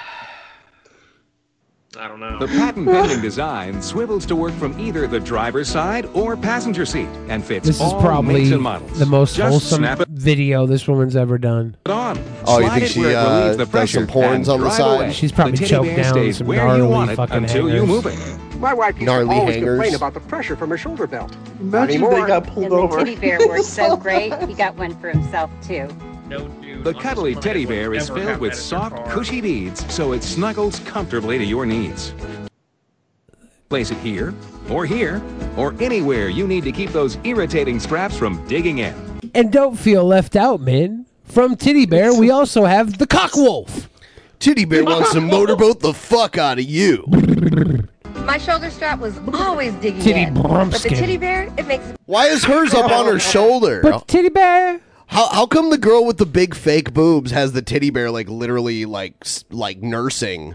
I don't know. The patent-pending design swivels to work from either the driver's side or passenger seat and fits This is all probably makes and models. the most Just wholesome snap it video this woman's ever done. on. Oh, you Slide think it she, where it uh, relieves the does pressure some porns and on the drive side? away. She's probably the teddy choked bear down stays some where you gnarly want it fucking until you hangers. move it. My wife used Gnarly to always hangers. complain about the pressure from her shoulder belt. Imagine anymore. they got pulled And the over. teddy bear works so great, he got one for himself too. No, dude. The on cuddly this teddy planet bear would is ever filled have with that in their soft, car. cushy beads, so it snuggles comfortably to your needs. Place it here, or here, or anywhere you need to keep those irritating straps from digging in. And don't feel left out, man. From Titty Bear, we also have the Cockwolf. Titty bear wants to motorboat the fuck out of you. My shoulder strap was always digging Titty in. But the Brumskin. titty bear, it makes Why is hers up on her shoulder? But Titty Bear. How how come the girl with the big fake boobs has the titty bear like literally like s- like nursing?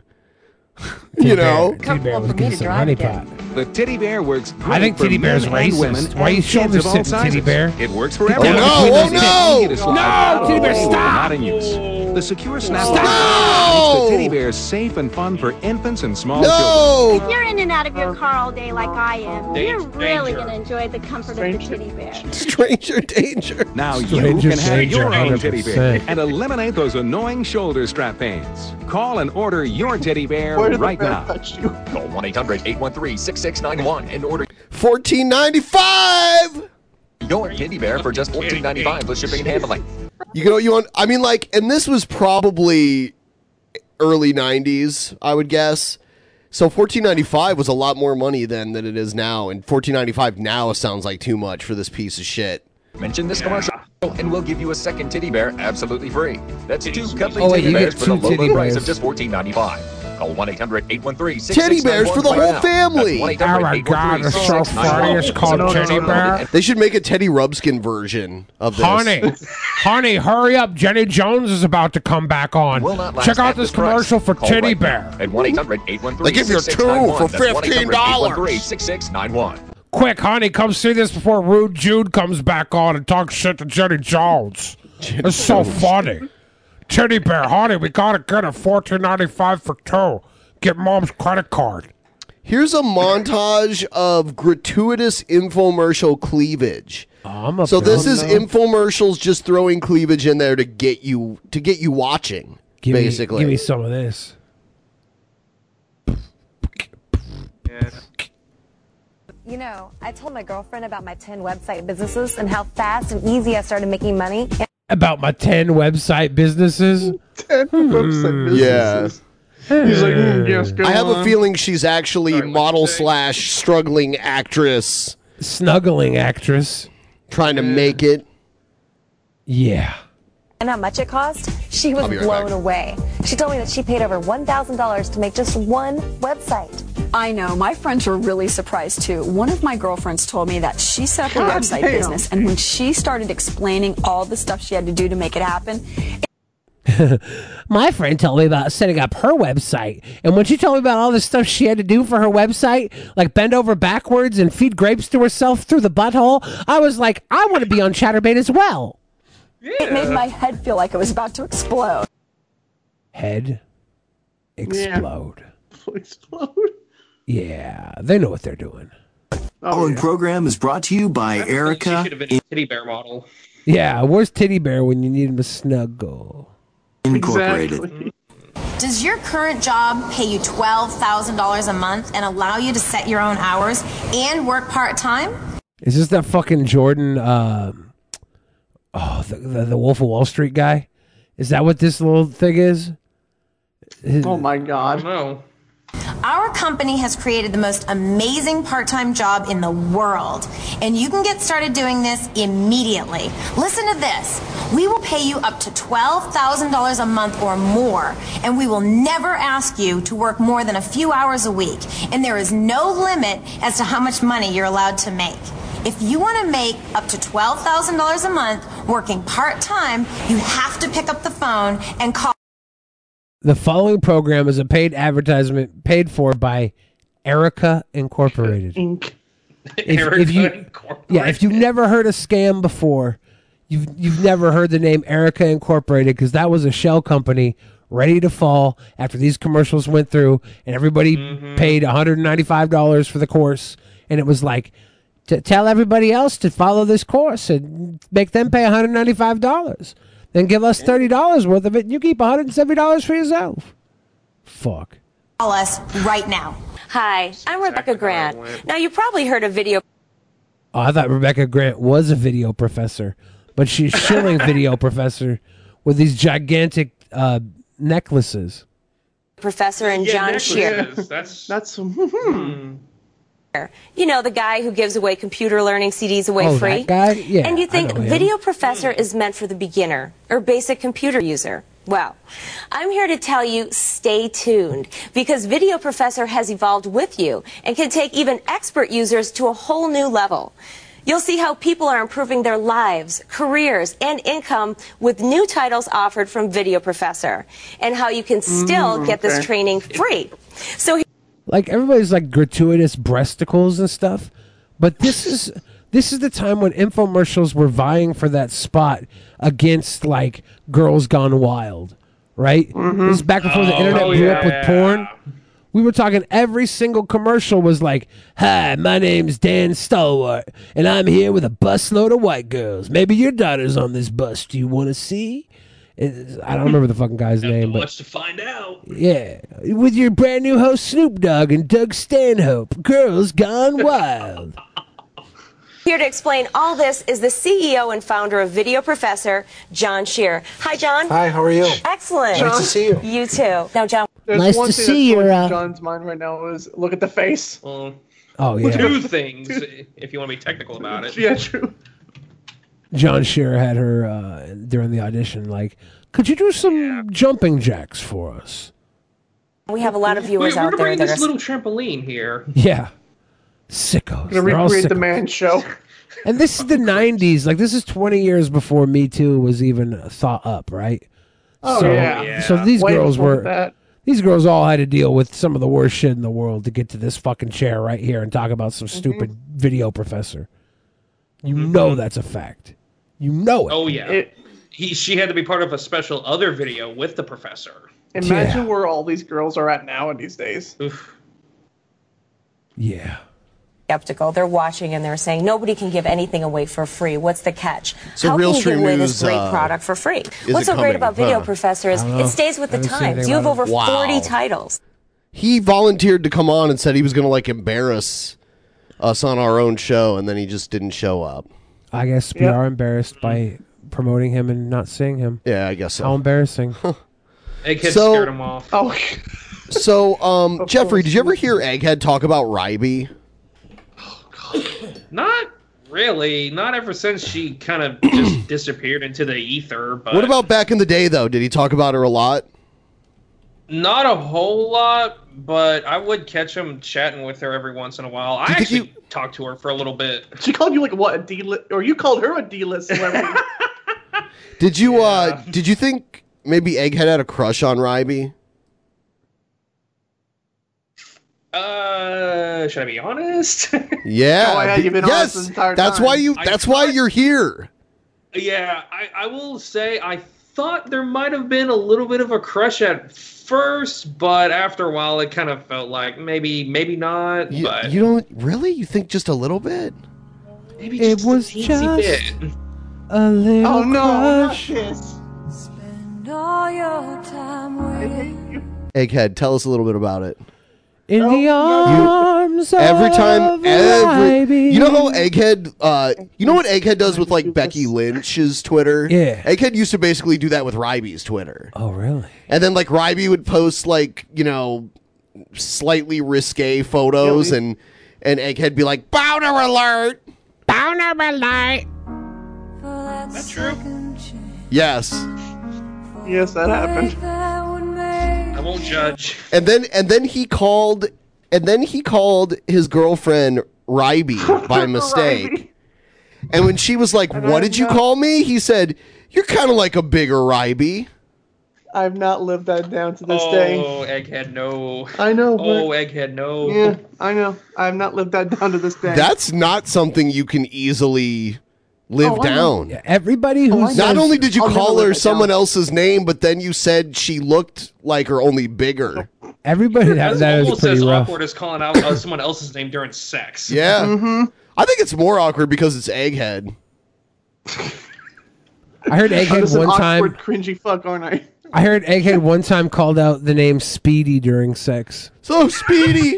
You know, Titty Bear was getting some honey pot. The teddy bear works great I think for Titty Bear's men and racist. women Why and you shoulder kids of all sitting, Titty sizes. Bear? It works for Oh, everyone. no, Between oh, those no! easy to slide No, out of Titty Bear, the hole, stop! Not in use. The secure snap Stop! makes the teddy bear safe and fun for infants and small children. No! If you're in and out of your car all day like I am, Danger, you're really danger. going to enjoy the comfort of the titty bear. Stranger danger. Now Stranger you can have danger, your own one hundred teddy bear percent. and eliminate those annoying shoulder strap pains. Call and order your teddy bear Where did the right bear now. touch you? Call one eight hundred eight one three six six nine one and order Fourteen ninety five. your teddy bear for just fourteen ninety-five plus shipping and handling. You know you want? I mean, like, and this was probably early nineties, I would guess. So fourteen ninety five was a lot more money then than it is now, and fourteen ninety five now sounds like too much for this piece of shit. Mention this commercial and we'll give you a second teddy bear absolutely free. That's two cuddly Oh, wait, teddy you bears get for the two low, teddy low price bears. of just fourteen ninety-five. Call one eight hundred eight one three six six nine one. Teddy bears for the right whole now. family. That's one eight hundred Oh my eight one God, three it's six so six nine one. funny. It's called Teddy Bear. They should make a Teddy Rubskin version of this. Honey, honey, hurry up. Jenny Jones is about to come back on. Will not last Check out at this this price. commercial for Call Teddy right Bear. now At one eight hundred eight one three They give you six six nine one. two for That's one eight hundred fifteen eight one three dollars. six six nine one. Quick, honey, come see this before Rude Jude comes back on and talks shit to Jenny Jones. It's so funny. Teddy Bear, honey, we gotta get a fourteen ninety-five for two. Get mom's credit card. Here's a montage of gratuitous infomercial cleavage. I'm a so this is no. infomercials just throwing cleavage in there to get you to get you watching. Give basically, me, give me some of this. You know, I told my girlfriend about my ten website businesses and how fast and easy I started making money. About my ten website businesses. ten website businesses. Yeah. He's like, mm, yes, go I have on. a feeling she's actually model slash struggling actress, snuggling actress, trying to make it. Yeah. And how much it cost? She was I'll be right blown back. away. She told me that she paid over one thousand dollars to make just one website. I know. My friends were really surprised too. One of my girlfriends told me that she set up a God website damn. business, and when she started explaining all the stuff she had to do to make it happen, My friend told me about setting up her website, and when she told me about all the stuff she had to do for her website, like bend over backwards and feed grapes to herself through the butthole, I was like, I want to be on Chatterbait as well. it made my head feel like it was about to explode. Head explode. Explode. Yeah, they know what they're doing. Following program is brought to you by She Erica. should have been a teddy bear model. Yeah, where's Teddy Bear when you need him to snuggle? Incorporated. Does your current job pay you twelve thousand dollars a month and allow you to set your own hours and work part-time? Is this that fucking Jordan, uh, oh, the, the, the Wolf of Wall Street guy? Is that what this little thing is? His- Oh my God. No. Our company has created the most amazing part-time job in the world, and you can get started doing this immediately. Listen to this. We will pay you up to twelve thousand dollars a month or more, and we will never ask you to work more than a few hours a week, and there is no limit as to how much money you're allowed to make. If you want to make up to twelve thousand dollars a month working part-time, you have to pick up the phone and call. The following program is a paid advertisement paid for by Erica Incorporated. Inc. If, Erica if you, Incorporated. yeah, if you've never heard a scam before, you've you've never heard the name Erica Incorporated, because that was a shell company ready to fall after these commercials went through, and everybody Mm-hmm. paid one hundred ninety-five dollars for the course, and it was like, to tell everybody else to follow this course and make them pay one hundred ninety-five dollars. Then give us thirty dollars worth of it, and you keep one hundred seventy dollars for yourself. Fuck. Call us right now. Hi, I'm Rebecca Grant. Now, you probably heard of video Oh, I thought Rebecca Grant was a video professor, but she's shilling video professor with these gigantic uh, necklaces. professor and John Shear. That's that's hmm. You know, the guy who gives away computer learning C Ds away Oh, free. that guy? Yeah, And you I think know him. video professor is meant for the beginner or basic computer user. Well, I'm here to tell you, stay tuned, because Video Professor has evolved with you and can take even expert users to a whole new level. You'll see how people are improving their lives, careers, and income with new titles offered from Video Professor, and how you can still Mm, get this okay. training free. So Like everybody's like gratuitous breasticles and stuff, but this is this is the time when infomercials were vying for that spot against like Girls Gone Wild, right? This is back before the Oh, internet oh, blew yeah, up with yeah. porn. We were talking every single commercial was like, "Hi, my name's Dan Stalwart, and I'm here with a busload of white girls. Maybe your daughter's on this bus. Do you want to see?" It's- I don't remember the fucking guy's name, but Much to find out. yeah, with your brand new host Snoop Dogg and Doug Stanhope, Girls Gone Wild. here to explain all this is the C E O and founder of Video Professor, John Shear. Hi, John. Hi, how are you? Excellent. Nice to see you. You too. Now, John. There's Nice one to thing see that's going you, through uh, John's mind right now is look at the face. Well, Oh yeah, two things, if you want to be technical about it. Yeah, true. John Shearer had her uh, during the audition. Like, could you do some jumping jacks for us? We have a lot of viewers We're, out we're there bringing that this are little trampoline here. Yeah. Sickos. Gonna They're all recreate the sickos. man show. And this is the nineties. Like, this is twenty years before Me Too was even thought up, right? Oh, so, yeah. Yeah. So these Way girls before were... that. These girls all had to deal with some of the worst shit in the world to get to this fucking chair right here and talk about some stupid Mm-hmm. video professor. You know that's a fact. You know it. Oh yeah. he, she had to be part of a special other video with the professor. Imagine where all these girls are at now in these days. Yeah. skeptical. They're watching and they're saying nobody can give anything away for free. What's the catch? So How Real can you give Stream away News, this great uh, product for free? is What's it so great coming? about Video Huh. Professor is I don't it know. stays with the Haven't seen times. anything You have about over it. Wow. forty titles. He volunteered to come on and said he was going to like embarrass us on our own show, and then he just didn't show up. I guess we Yep. are embarrassed by promoting him and not seeing him. Yeah, I guess so. How embarrassing. Egghead So- scared him off. Oh. So, um, Jeffrey, did you ever hear Egghead talk about Ryby? Not really. Not ever since she kind of just disappeared into the ether. But What about back in the day, though? Did he talk about her a lot? Not a whole lot, but I would catch him chatting with her every once in a while. I actually talked to her for a little bit. She called you like what a D list, or you called her a D list celebrity. Did you, uh, did you think maybe Egghead had a crush on Ryby? Uh, should I be honest? Yeah. Oh, yeah, you've been yes. honest this entire That's time. why you. I That's why you're here. Yeah, I, I will say I thought there might have been a little bit of a crush at first, but after a while it kind of felt like maybe maybe not. You, but you don't really? You think just a little bit? maybe It just was a teensy just bit. a little Oh no, not crush. this. Egghead, tell us a little bit about it. In the arms of Every time, every Ryby. you know how Egghead, uh, you know what Egghead does with like Becky Lynch's Twitter? Yeah. Egghead used to basically do that with Ryby's Twitter, Oh, really? and then like Ryby would post like you know slightly risque photos, Really? and and Egghead be like boner alert, boner alert. That's true. Yes, Yes, that happened. I won't judge. and then and then he called, and then he called his girlfriend Ryby by mistake. And when she was like, "What did you call me?" He said, "You're kind of like a bigger Ryby." I've not lived that down to this day. Oh, Egghead, no. I know. Oh, But, Egghead, no. yeah, I know. I've not lived that down to this day. That's not something you can easily live Oh, I know. down. Everybody who Oh, I says, know. Not only did you I'll never call live her that someone down. else's name, but then you said she looked like her, only bigger. everybody that, That's that is almost pretty as rough. awkward as calling out uh, someone else's name during sex. Yeah. Mm-hmm. I think it's more awkward because it's Egghead. I heard I'm Egghead just an one awkward, time. cringy fuck, aren't I? I heard Egghead one time called out the name Speedy during sex. So Speedy.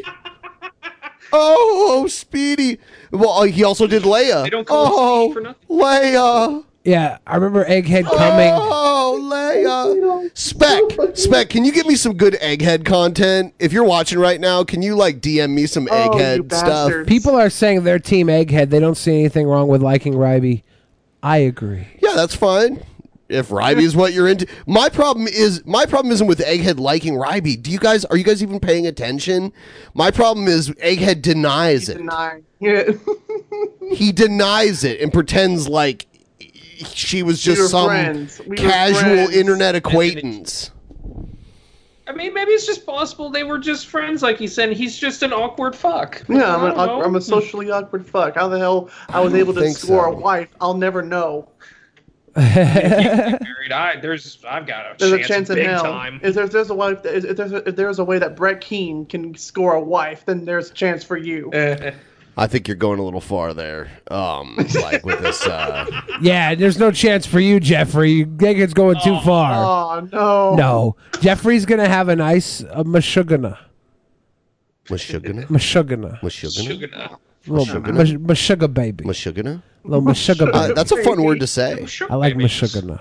Oh, Speedy. Well, uh, he also did Leia. They don't call her oh, Speedy for nothing. Leia. Yeah, I remember Egghead coming. Oh, Leia. Spec. Spec, can you give me some good Egghead content? If you're watching right now, can you like D M me some Oh, you Egghead stuff? bastards. People are saying they're Team Egghead. They don't see anything wrong with liking Ryby. I agree. Yeah, that's fine. If Ryby is what you're into, my problem is my problem isn't with Egghead liking Ryby. Do you guys are you guys even paying attention? My problem is Egghead denies it. Deny. Yeah. He denies it and pretends like she was We just were some friends. We were casual friends. internet acquaintance. I mean, maybe it's just possible they were just friends, like you said. And he's just an awkward fuck. Yeah, I'm, I an, don't know. awkward, I'm a socially awkward fuck. How the hell I was able to think score so. a wife? I'll never know. Married, I there's I've got a There's chance, a chance in big hell. time. If there's, there's a wife, that- if there's a, if there's a way that Brett Keane can score a wife, then there's a chance for you. I think you're going a little far there. Um, like with this. Uh, Yeah, there's no chance for you, Jeffrey. Egghead's going too far. Oh no! No, Jeffrey's gonna have a nice uh, mashugana. Mashugana. Mashugana. Mashugana. Little Mashugana? mash- mashuga baby. Mashugana. Little mashuga Uh, baby. that's a fun word to say. I like mashugana.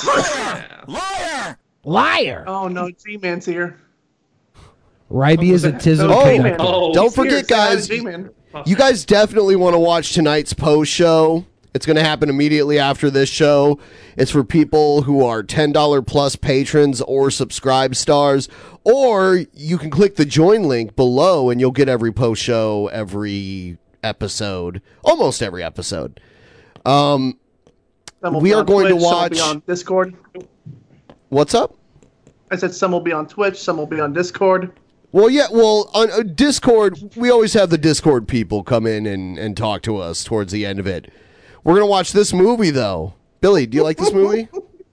Liar! Oh no! G-Man's here. Ryby is a tizzle Oh, connector. Oh, don't He's here. forget, Say hi to guys. G-Man. You guys definitely want to watch tonight's post show. It's going to happen immediately after this show. It's for people who are ten dollars plus patrons or subscribe stars. Or you can click the join link below and you'll get every post show, every episode, almost every episode. Um, Some will we be are on going Twitch, to some will watch. be on Discord. What's up? I said some will be on Twitch, some will be on Discord. Well, yeah, well, on uh, Discord, we always have the Discord people come in and, and talk to us towards the end of it. We're going to watch this movie, though. Billy, do you like this movie?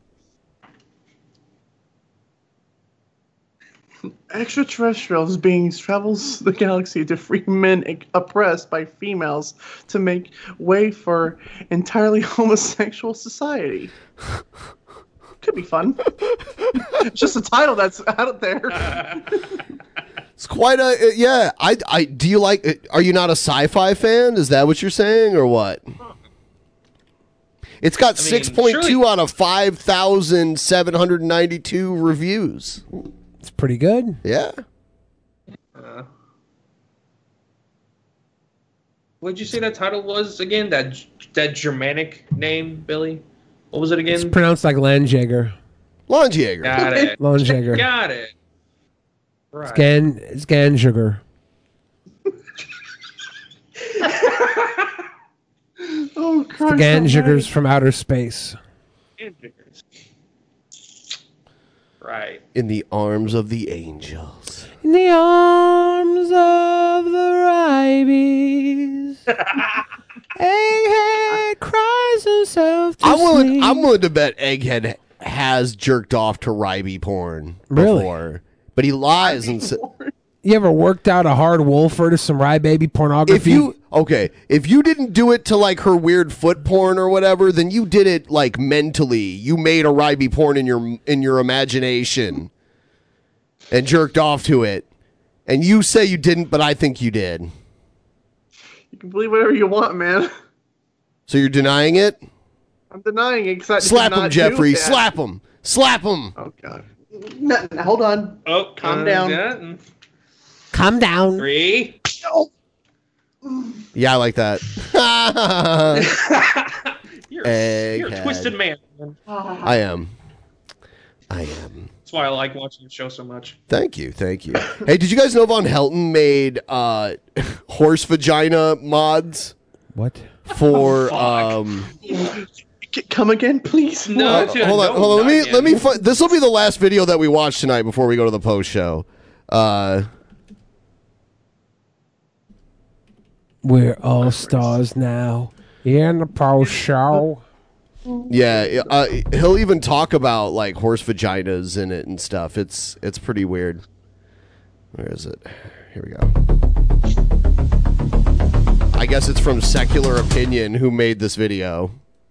Extraterrestrials beings travels the galaxy to free men oppressed by females to make way for entirely homosexual society. Could be fun. It's just a title that's out there. It's quite a yeah. I I do you like? Are you not a sci-fi fan? Is that what you're saying, or what? It's got six point two out of five thousand seven hundred ninety-two reviews. It's pretty good. Yeah. Uh, what did you say that title was again? That that Germanic name, Billy? What was it again? It's pronounced like Landjäger. Landjäger. Got it. Landjäger. Got it. Right. Scan, Scansugar. Oh, Christ. Scansugars from outer space. Right. In the arms of the angels. In the arms of the Ribes. Egghead cries himself to I'm willing. sleep. I'm willing to bet Egghead has jerked off to Ryby porn Really? before, but he lies and says. You ever worked out a hard wolfer to some Rybaby pornography? If you okay, if you didn't do it to like her weird foot porn or whatever, then you did it like mentally. You made a Ryby porn in your in your imagination and jerked off to it. And you say you didn't, but I think you did. You can believe whatever you want, man. So you're denying it? I'm denying it because I Slap did him, not Jeffrey. do that. Slap him. Slap him. Oh God. No, no, hold on. Oh, calm uh, down. yeah. Calm down. Three. Yeah, I like that. You're, Egghead. you're a twisted man. man. I am. I am. That's why I like watching the show so much. Thank you, thank you. Hey, did you guys know Von Helton made uh, horse vagina mods? What? For Oh, um Come again, please. No, uh, dude, hold on, no, hold on. not Let me again. let me fi- this will be the last video that we watch tonight before we go to the post show. Uh We're all stars now. In the post show. Yeah, uh, he'll even talk about like horse vaginas in it and stuff. It's it's pretty weird. Where is it? Here we go. I guess it's from Secular Opinion who made this video.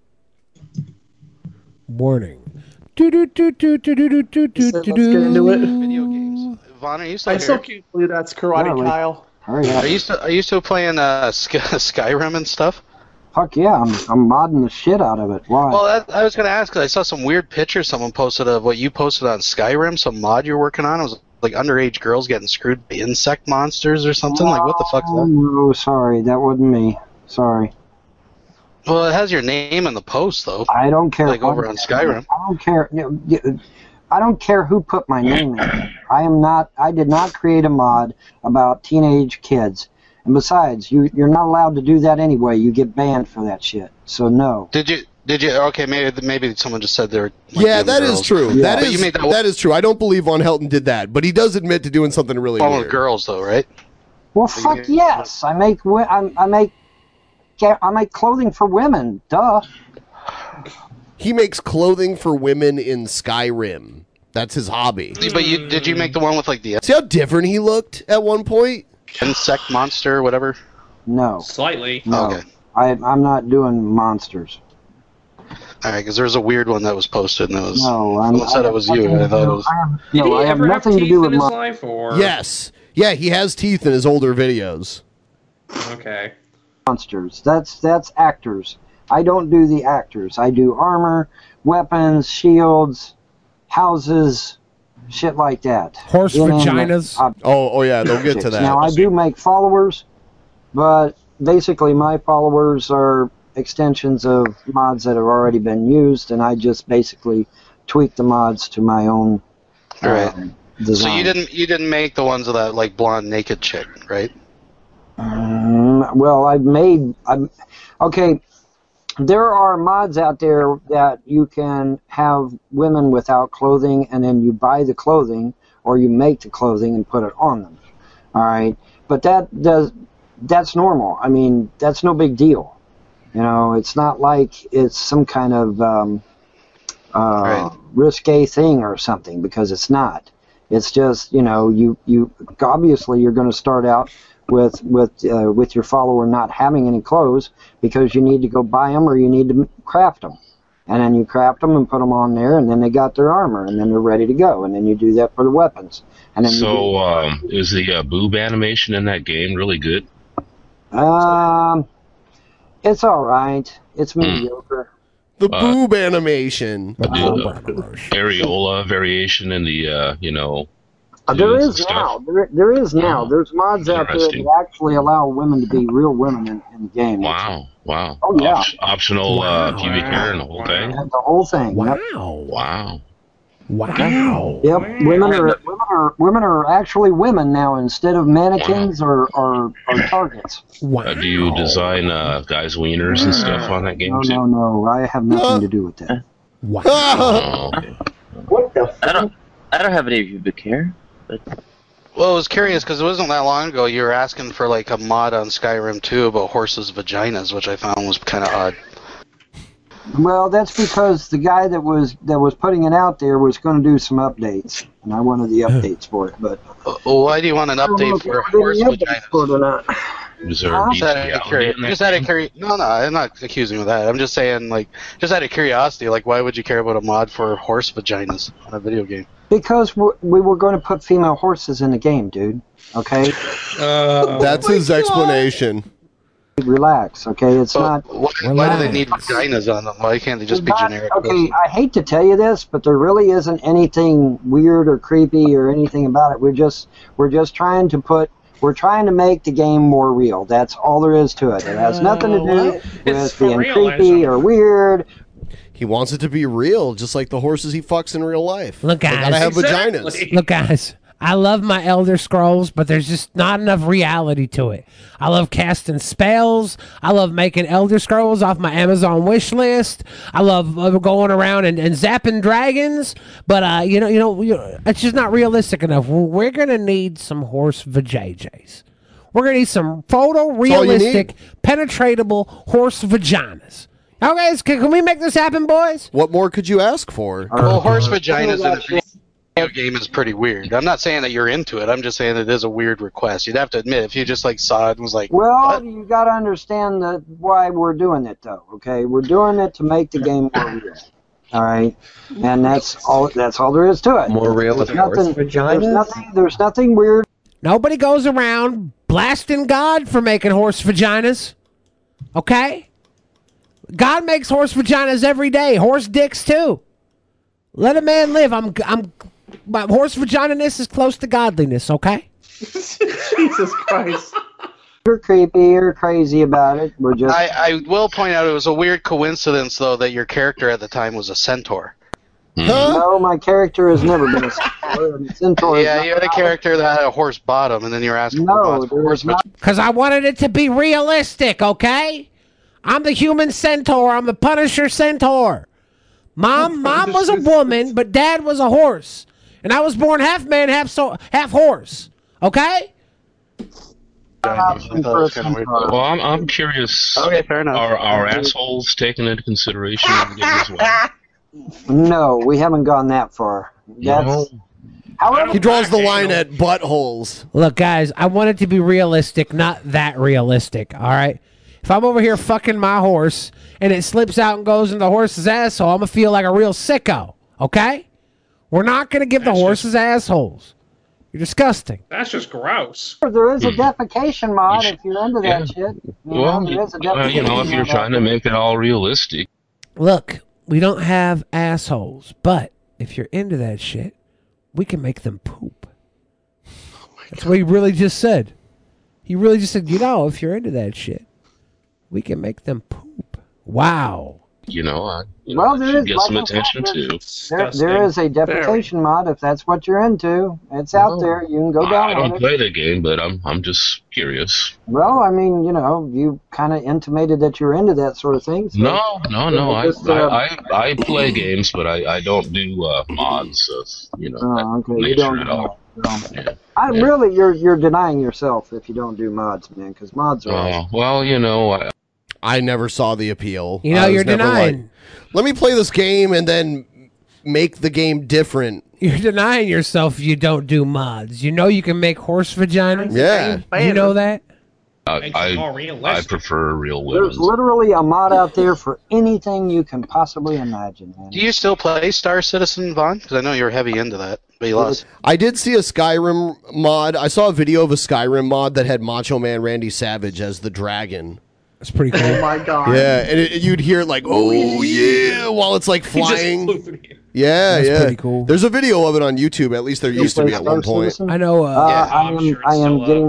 Warning. Do do do do do do do do do Let's get into it. Video games. Vaughn, are you still I here? still can't believe that's Karate Really? Kyle. Hurry up. Are you still, are you still playing uh, Sky, Skyrim and stuff? Fuck yeah, I'm, I'm modding the shit out of it. Why? Well, that, I was going to ask, because I saw some weird picture someone posted of what you posted on Skyrim, some mod you're working on. It was like underage girls getting screwed by insect monsters or something. Like, what the fuck's Oh, that? no, sorry, that wasn't me. Sorry. Well, it has your name in the post, though. I don't care. Like over on Skyrim. I don't care. you know, I don't care who put my name in. I am not. I did not create a mod about teenage kids. And besides, you you're not allowed to do that anyway. You get banned for that shit. So no. Did you? Did you? Okay, maybe maybe someone just said they're. Like, Yeah, young that is girls. true. Yeah. That But is you made that, that is true. I don't believe Von Helton did that, but he does admit to doing something really all weird. girls, though, right? Well, fuck yes. I make wi- I, I make I make clothing for women. Duh. He makes clothing for women in Skyrim. That's his hobby. But you did you make the one with like the See how different he looked at one point? insect monster, or whatever? No. Slightly. No. Okay. I I'm not doing monsters. All right, because there was a weird one that was posted, and it was. No, I'm- someone said it was you, and I thought it was. I have, Did no, he I have ever have nothing to teeth do in with his mon- life, or Yes. Yeah, he has teeth in his older videos. Okay. monsters. That's that's actors. I don't do the actors. I do armor, weapons, shields, houses, shit like that. Horse Inanimate vaginas. objects. Oh, oh yeah, they'll get to that. Now I do make followers, but basically my followers are extensions of mods that have already been used, and I just basically tweak the mods to my own uh, Right. design. So you didn't you didn't make the ones of that like blonde naked chick, right? Mm, well, I've made. I'm okay. There are mods out there that you can have women without clothing, and then you buy the clothing, or you make the clothing and put it on them. All right, but that does that's normal. I mean, that's no big deal. You know, it's not like it's some kind of um, uh, risque thing or something, because it's not. It's just, you know, you you obviously you're going to start out with with uh, with your follower not having any clothes, because you need to go buy them or you need to craft them, and then you craft them and put them on there, and then they got their armor, and then they're ready to go, and then you do that for the weapons. And then you So, um, is the uh, boob animation in that game really good? do, um, it's all right. It's Hmm. mediocre. The Uh, boob animation. The uh, areola variation in the, uh, you know. Uh, there nudes and is stuff? now. There, there is now. There's mods out there Interesting. that actually allow women to be real women in, in the game. Wow, wow. Oh, yeah. Op- optional uh, pubic hair and the whole thing? And the whole thing. Yep. Wow. Wow. Yep. Women are women are women are actually women now instead of mannequins or, or, or targets. Uh, do you design uh, guys' wieners and stuff on that game No, too? no, no. I have nothing to do with that. Wow. Oh, okay. What the? I don't. I don't have any pubic hair. But Well, I was curious because it wasn't that long ago you were asking for like a mod on Skyrim two about horses' vaginas, which I found was kind of odd. Well, that's because the guy that was that was putting it out there was going to do some updates, and I wanted the updates for it. But Well, why do you want an I don't know update if for there horse were any updates vaginas? for it or not. Is there Huh? Just out of curi- just out of curi- No, no, I'm not accusing you of that. I'm just saying, like, just out of curiosity, like, why would you care about a mod for horse vaginas on a video game? Because we're, we were going to put female horses in the game, dude. Okay. Uh, That's his explanation. Relax. Okay, it's not. Why, why do they need vaginas on them? Why can't they just be Not- generic? Okay, I hate to tell you this, but there really isn't anything weird or creepy or anything about it. We're just we're just trying to put we're trying to make the game more real. That's all there is to it. It has nothing to do with being creepy or weird. He wants it to be real, just like the horses he fucks in real life. Look, They guys. gotta have vaginas. Look, guys. I love my Elder Scrolls, but there's just not enough reality to it. I love casting spells. I love making Elder Scrolls off my Amazon wish list. I love uh, going around and, and zapping dragons. But uh, you know, you know, you know, it's just not realistic enough. We're gonna need some horse vajayjays. We're gonna need some photorealistic, penetratable horse vaginas. Okay, can, can we make this happen, boys? What more could you ask for? Well, horse vaginas in a video game is pretty weird. I'm not saying that you're into it. I'm just saying it is a weird request. You'd have to admit, if you just like saw it and was like, Well, you got to understand that why we're doing it, though. Okay, we're doing it to make the game more real. All right, and that's all. That's all there is to it. More real with There's horse nothing, vaginas? There's nothing. There's nothing weird. Nobody goes around blasting God for making horse vaginas. Okay? God makes horse vaginas every day. Horse dicks too. Let a man live. I'm I'm my horse vagininess is close to godliness, okay? Jesus Christ. You're creepy. You're crazy about it. We're just. I, I will point out it was a weird coincidence, though, that your character at the time was a centaur. No, my character has never been a centaur. and centaur is Yeah, not- you had a character that had a horse bottom, and then you're asking for mods for horse vaginas. Because I wanted it to be realistic, okay? I'm the human centaur. I'm the Punisher centaur. Mom, mom was a woman, but dad was a horse, and I was born half man, half so, half horse. Okay? Well, I'm, I'm curious. Okay, fair enough. Are our assholes taken into consideration in the game as well? No, we haven't gone that far. That's. However, He draws the line at buttholes. Look, guys, I want it to be realistic, not that realistic, all right? If I'm over here fucking my horse and it slips out and goes in the horse's asshole, I'm going to feel like a real sicko, okay? We're not going to give the horses assholes. You're disgusting. That's just gross. There is a defecation mod if you're into that shit. You know, Well, there is a well, you know, if defecation you're mod trying to make it all realistic. Look, we don't have assholes, but if you're into that shit, we can make them poop. That's what he really just said. He really just said, you know, if you're into that shit, we can make them poop. Wow. You know, I you know, Well, I there should is, get like some I said, attention too. There, there is a deprecation mod if that's what you're into. It's out Well, there. You can go I download don't it. play the game, but I'm I'm just curious. Well, I mean, you know, you kind of intimated that you're into that sort of thing. So No, no, no. I just, uh, I, I, I play games, but I, I don't do uh, mods of you know Oh, that okay. You nature don't at do all. mods, Yeah. I really, you're you're denying yourself if you don't do mods, man, because mods are. Uh, well, you know, I, I never saw the appeal. You know, I was you're never denying. like, let me play this game and then make the game different. You're denying yourself if you don't do mods. You know you can make horse vaginas? Yeah. You know that? I, I, I prefer real There's women. literally a mod out there for anything you can possibly imagine, man. Do you still play Star Citizen, Vaughn? Because I know you're heavy into that, but you lost. I did see a Skyrim mod. I saw a video of a Skyrim mod that had Macho Man Randy Savage as the dragon. That's pretty cool. Oh my god. Yeah, and it, you'd hear it like, oh yeah, while it's like He just flying. flew through the air. Yeah, That's yeah. pretty cool. There's a video of it on YouTube. At least there You used to play be at Star one point. Citizen? I know. Uh, Uh, I I'm am. sure it's I am still getting. up.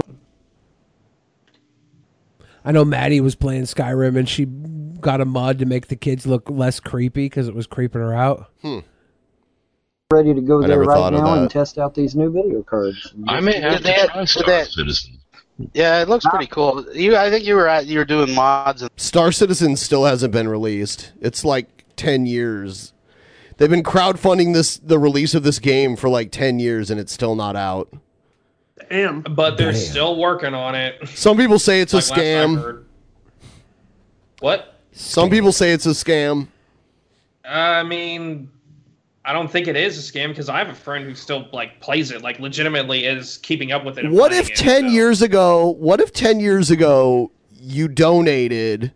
I know Maddie was playing Skyrim and she got a mod to make the kids look less creepy because it was creeping her out. Hmm. Ready to go I there never right thought of now and that. test out these new video cards. I may have Did to they- try did Star they- Citizen. Yeah, it looks pretty cool. You, I think you were at, you were doing mods and Star Citizen still hasn't been released. It's like ten years. They've been crowdfunding this the release of this game for like ten years and it's still not out. Damn. But they're Damn. still working on it. Some people say it's Like a last I scam. heard. What? Some people say it's a scam. I mean, I don't think it is a scam because I have a friend who still like plays it, like legitimately is keeping up with it. and What playing if it, ten so. years ago, what if ten years ago you donated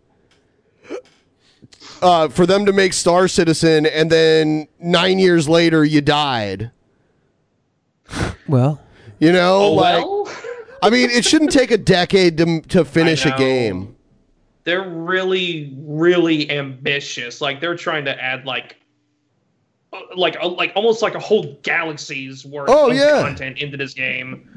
uh, for them to make Star Citizen and then nine years later you died? Well, You know, Oh, like well? I mean, it shouldn't take a decade to to finish I a know. game. They're really, really ambitious. Like they're trying to add like, uh, like, uh, like almost like a whole galaxy's worth Oh, of yeah. content into this game.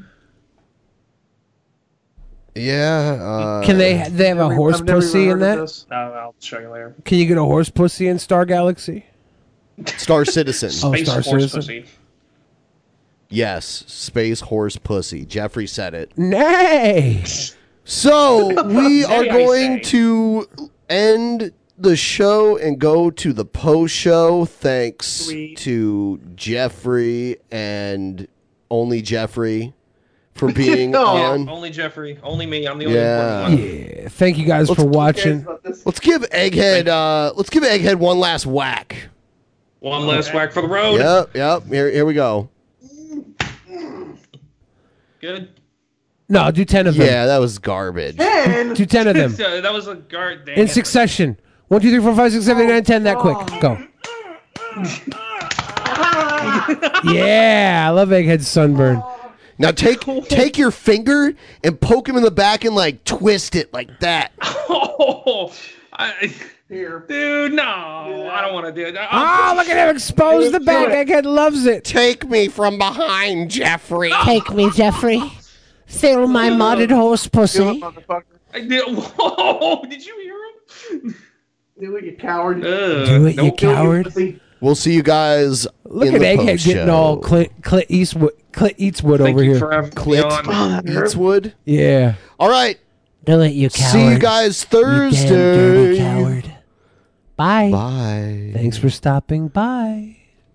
Yeah. Uh, can they they have a Never- horse I've never pussy even in heard of that? this. Uh, I'll show you later. Can you get a horse pussy in Star Galaxy? Star Citizen? Oh, Space Star Force Citizen? pussy. Yes, space horse pussy. Jeffrey said it. Nay. So we are Nay, I going say. to end the show and go to the post show. Thanks Sweet. to Jeffrey and only Jeffrey for being Oh. on. Only Jeffrey, only me. I'm the only Yeah. important one. Yeah. Thank you guys for watching. Let's give Egghead. Uh, let's give Egghead one last whack. One last whack for the road. Yep, yep. Here, here we go. Good. No, do ten of them. Yeah, that was garbage. Ten. Do ten of them So that was a guard. Damn. in succession. One, two, three, four, five, six, seven, eight, nine, ten. That quick. Go. Yeah, I love Egghead sunburn. Now take take your finger and poke him in the back and like twist it like that. Oh, I, Here. dude, no, I don't want to do that. Oh, look at him expose the back. Egghead loves it. Take me from behind, Jeffrey. Take me, Jeffrey. Fill my modded horse Do it, pussy. motherfucker. I did, whoa, did you hear him? Do it, you coward. Uh, Do it, you nope. coward. Pussy. We'll see you guys. Look in at the Egghead post getting show. all Clint, Clint Eastwood, Clint Eastwood Thank over you here. for having me Clit on. Eatswood. Yeah. All right. Do it, you coward. See you guys You damn Thursday. dirty coward. Bye. Bye. Thanks for stopping by.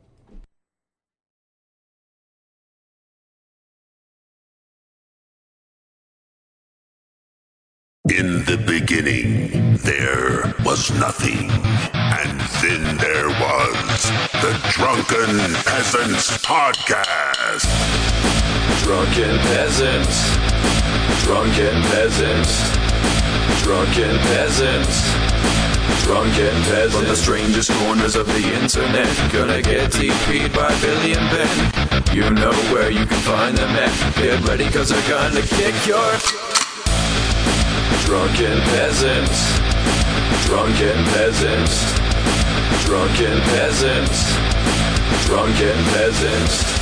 In the beginning, there was nothing. And then there was the Drunken Peasants Podcast. Drunken Peasants. Drunken Peasants. Drunken Peasants. Drunken Peasants. From the strangest corners of the internet. Gonna get T P'd by Billy and Ben. You know where you can find them at. Get ready cause they're gonna kick your... Drunken Peasants. Drunken Peasants. Drunken Peasants. Drunken Peasants.